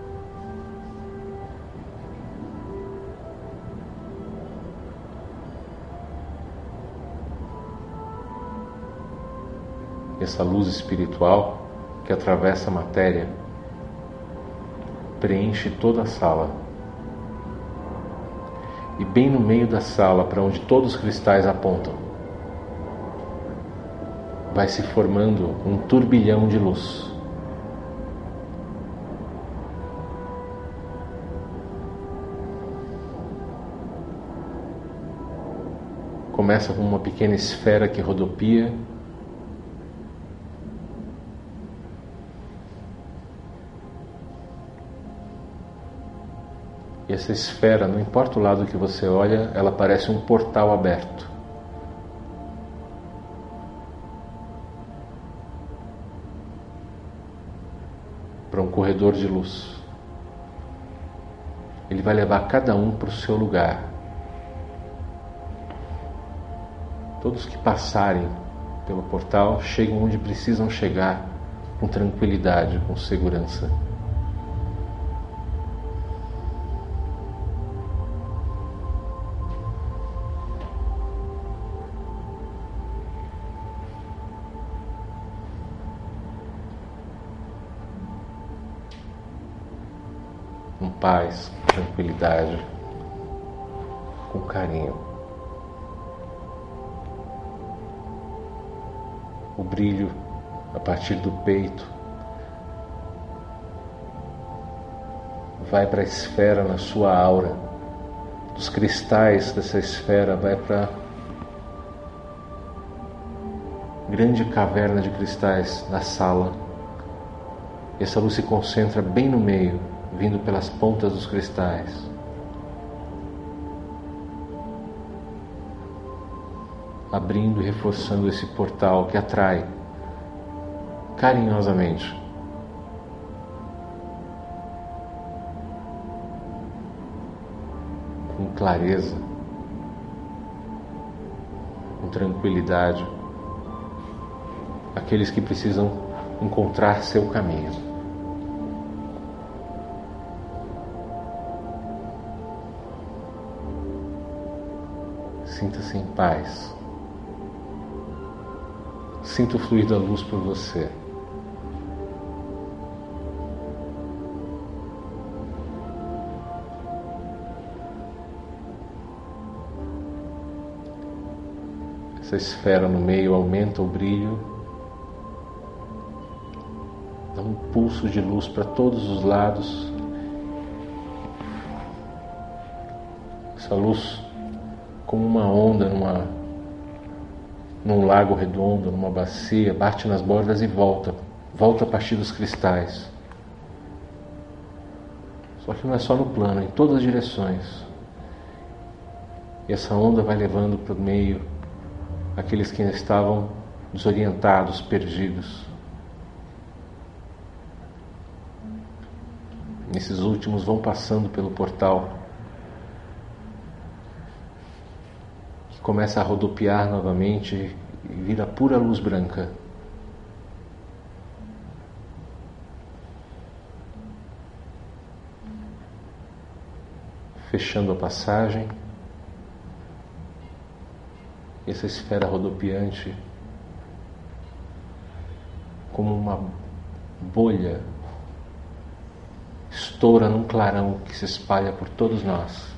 Essa luz espiritual que atravessa a matéria preenche toda a sala. E bem no meio da sala, para onde todos os cristais apontam, vai se formando um turbilhão de luz. Começa com uma pequena esfera que rodopia, e essa esfera, não importa o lado que você olha, ela parece um portal aberto. Para um corredor de luz. Ele vai levar cada um para o seu lugar. Todos que passarem pelo portal chegam onde precisam chegar com tranquilidade, com segurança. Com paz, com tranquilidade, com carinho. O brilho a partir do peito vai para a esfera na sua aura. Dos cristais dessa esfera vai para a grande caverna de cristais na sala. E essa luz se concentra bem no meio, vindo pelas pontas dos cristais. abrindo e reforçando esse portal que atrai carinhosamente. Com clareza, com tranquilidade, aqueles que precisam encontrar seu caminho. Sinta-se em paz. Sinta o fluir da luz por você. Essa esfera no meio aumenta o brilho, dá um pulso de luz para todos os lados. Essa luz, como uma onda numa, num lago redondo, numa bacia, bate nas bordas e volta, volta a partir dos cristais. Só que não é só no plano, é em todas as direções. E essa onda vai levando para o meio aqueles que ainda estavam desorientados, perdidos. Esses últimos vão passando pelo portal, que começa a rodopiar novamente e vira pura luz branca. Fechando a passagem, essa esfera rodopiante, como uma bolha, estoura num clarão que se espalha por todos nós.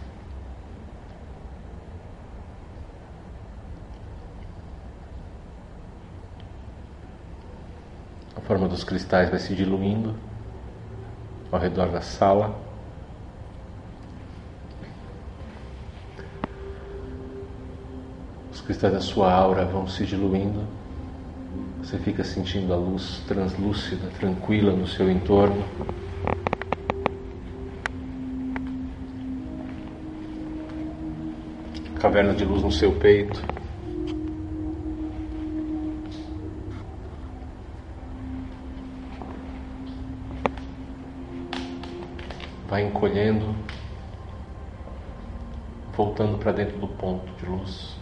A forma dos cristais vai se diluindo ao redor da sala. Os cristais da sua aura vão se diluindo. Você fica sentindo a luz translúcida, tranquila no seu entorno. Caverna de luz no seu peito. Vai encolhendo, voltando para dentro do ponto de luz.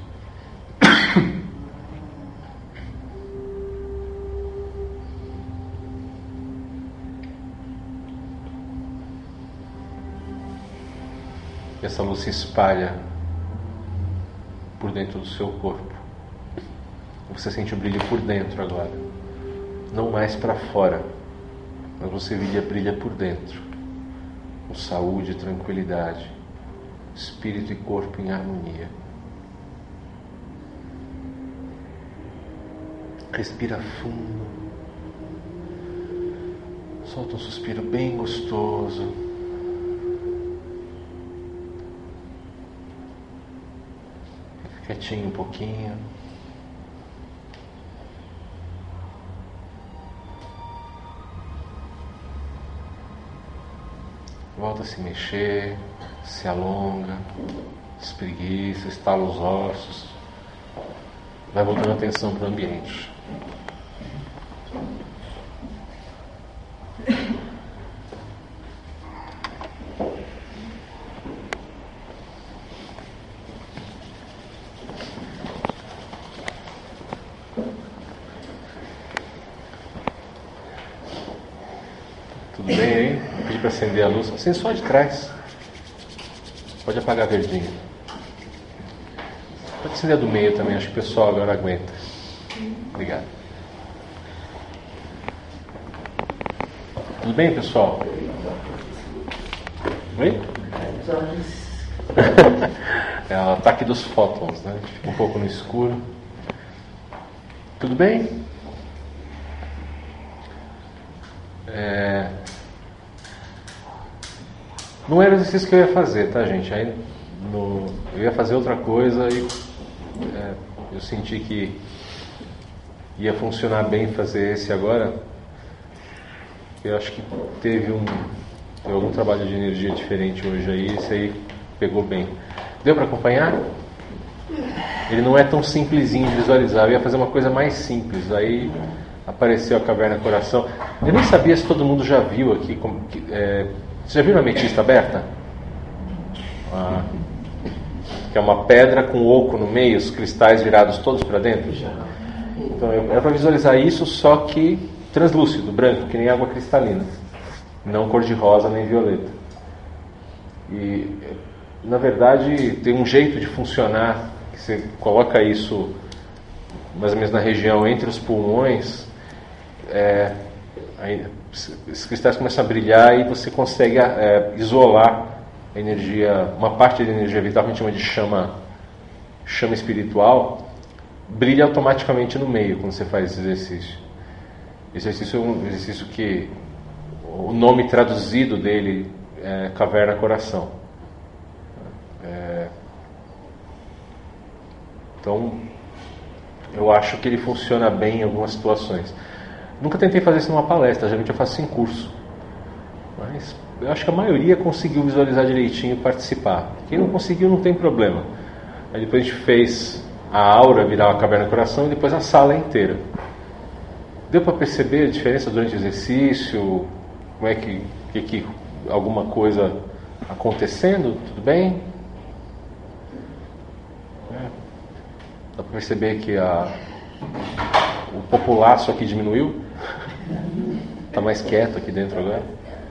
E essa luz se espalha por dentro do seu corpo. Você sente o brilho por dentro agora, não mais para fora, mas você brilha, brilha por dentro, com saúde e tranquilidade, espírito e corpo em harmonia. Respira fundo, solta um suspiro bem gostoso. Quietinho um pouquinho. Volta a se mexer, se alonga, espreguiça, estala os ossos. Vai voltando a atenção para o ambiente. Tudo bem aí? Vou pedir para acender a luz. Acende só de trás. Pode apagar a verdinha. Pode acender a do meio também, acho que o pessoal agora aguenta. Obrigado. Tudo bem, pessoal? Oi? É o ataque dos fótons, né? A gente fica um pouco no escuro. Tudo bem? É... Não era o exercício que eu ia fazer, tá, gente? Aí, no... Eu ia fazer outra coisa e é, eu senti que ia funcionar bem fazer esse agora. Eu acho que teve um teve algum trabalho de energia diferente hoje aí, esse aí pegou bem. Deu para acompanhar? ele não é tão simplesinho de visualizar. Eu ia fazer uma coisa mais simples. Aí apareceu a Caverna Coração. Eu nem sabia se todo mundo já viu aqui. Como, que, é, você já viu a ametista aberta? Ah, que é uma pedra com oco no meio, os cristais virados todos para dentro. Então é para visualizar isso, só que translúcido, branco, que nem água cristalina, não cor de rosa nem violeta. E na verdade tem um jeito de funcionar, que você coloca isso mais ou menos na região entre os pulmões, é, aí, esses cristais começam a brilhar e você consegue é, isolar a energia, uma parte da energia vital que a gente chama de chama, chama espiritual, brilha automaticamente no meio quando você faz esse exercício. Esse exercício é um exercício que o nome traduzido dele é Caverna Coração. É, então, eu acho que ele funciona bem em algumas situações. Nunca tentei fazer isso numa palestra, geralmente eu faço em curso. Mas eu acho que a maioria conseguiu visualizar direitinho e participar. Quem não conseguiu não tem problema. Aí depois a gente fez a aura virar uma Caverna Coração e depois a sala inteira. Deu para perceber a diferença durante o exercício? Como é que, que, que alguma coisa acontecendo? Tudo bem? É. Dá para perceber que a, o populaço aqui diminuiu? Está mais quieto aqui dentro agora?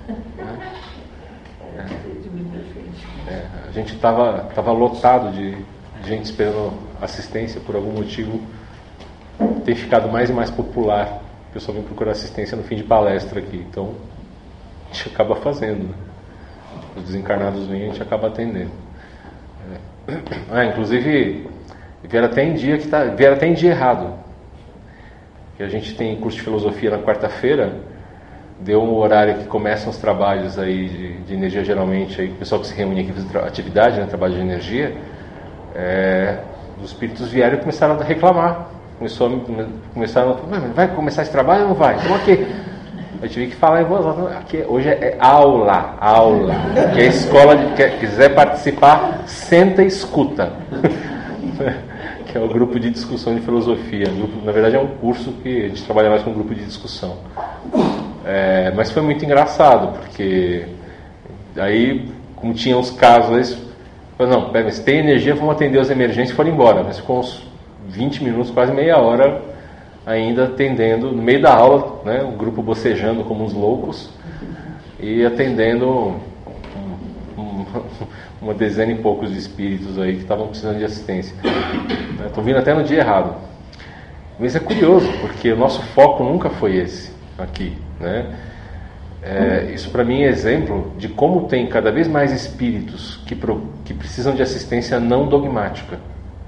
É. É. A gente estava tava lotado de gente esperando assistência, por algum motivo tem ficado mais e mais popular. O pessoal vem procurar assistência no fim de palestra aqui, então a gente acaba fazendo, né? Os desencarnados vêm e a gente acaba atendendo. É. Ah, inclusive vieram até em dia que tá, vieram até em dia errado. Que a gente tem curso de filosofia na quarta-feira, deu um horário que começam os trabalhos aí de, de energia, geralmente aí o pessoal que se reúne aqui faz atividade, né, trabalho de energia. É, os espíritos vieram e começaram a reclamar. Começou a, começaram a falar, mas vai começar esse trabalho ou não vai? Então aqui. Eu tive que falar em voz alta. Aqui, hoje é aula, aula. Que a escola de, que quiser participar, senta e escuta. Que é o grupo de discussão de filosofia. Grupo, na verdade é um curso que a gente trabalha mais com um grupo de discussão. É, mas foi muito engraçado, porque aí, como tinha uns casos, eles falaram, não, pera, se tem energia, vamos atender as emergências e foram embora. Mas ficou uns vinte minutos, quase meia hora, ainda atendendo, no meio da aula, né, um grupo bocejando como uns loucos, e atendendo um, um, uma dezena e poucos de espíritos aí que estavam precisando de assistência. Estou vindo até no dia errado. Mas é curioso, porque o nosso foco nunca foi esse aqui, né? É, isso para mim é exemplo de como tem cada vez mais espíritos que, pro, que precisam de assistência não dogmática,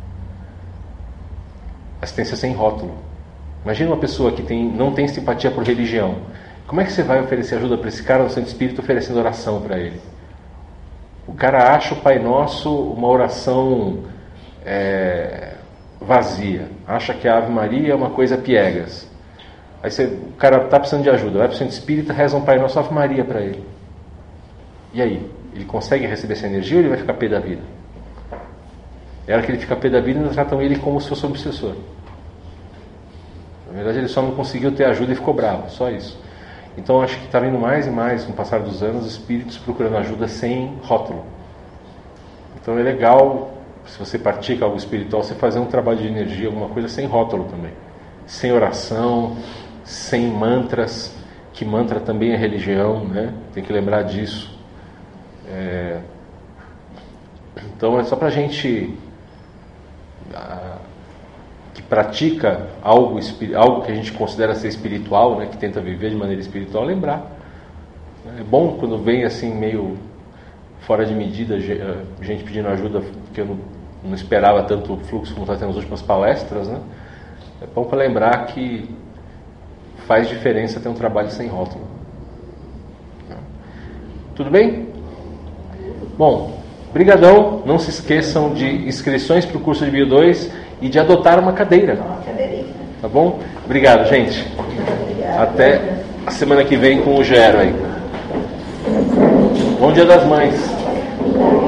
assistência sem rótulo. Imagina uma pessoa que tem, não tem simpatia por religião. Como é que você vai oferecer ajuda para esse cara no centro espírita oferecendo oração para ele? O cara acha o Pai Nosso uma oração é, vazia, acha que a Ave Maria é uma coisa piegas. Aí você, o cara está precisando de ajuda, vai para o centro espírita, reza um Pai Nosso, Ave Maria para ele. E aí? Ele consegue receber essa energia ou ele vai ficar pé da vida? É hora que ele fica pé da vida e ainda tratam ele como se fosse um obsessor. Na verdade ele só não conseguiu ter ajuda e ficou bravo, só isso. Então acho que está vindo mais e mais, com o passar dos anos, espíritos procurando ajuda sem rótulo. Então é legal, se você pratica algo espiritual, você fazer um trabalho de energia, alguma coisa sem rótulo também. Sem oração, sem mantras, que mantra também é religião, né? Tem que lembrar disso. É... Então é só para a gente a, que pratica algo, algo que a gente considera ser espiritual, né? Que tenta viver de maneira espiritual, lembrar. É bom quando vem assim meio fora de medida, gente pedindo ajuda, que eu não, não esperava tanto fluxo como está tendo nas últimas palestras, né? É bom para lembrar que faz diferença ter um trabalho sem rótulo. Tudo bem? Bom, brigadão. Não se esqueçam de inscrições para o curso de Bio dois e de adotar uma cadeira. Tá bom? Obrigado, gente. Até a semana que vem com o Gero aí. Bom Dia das Mães.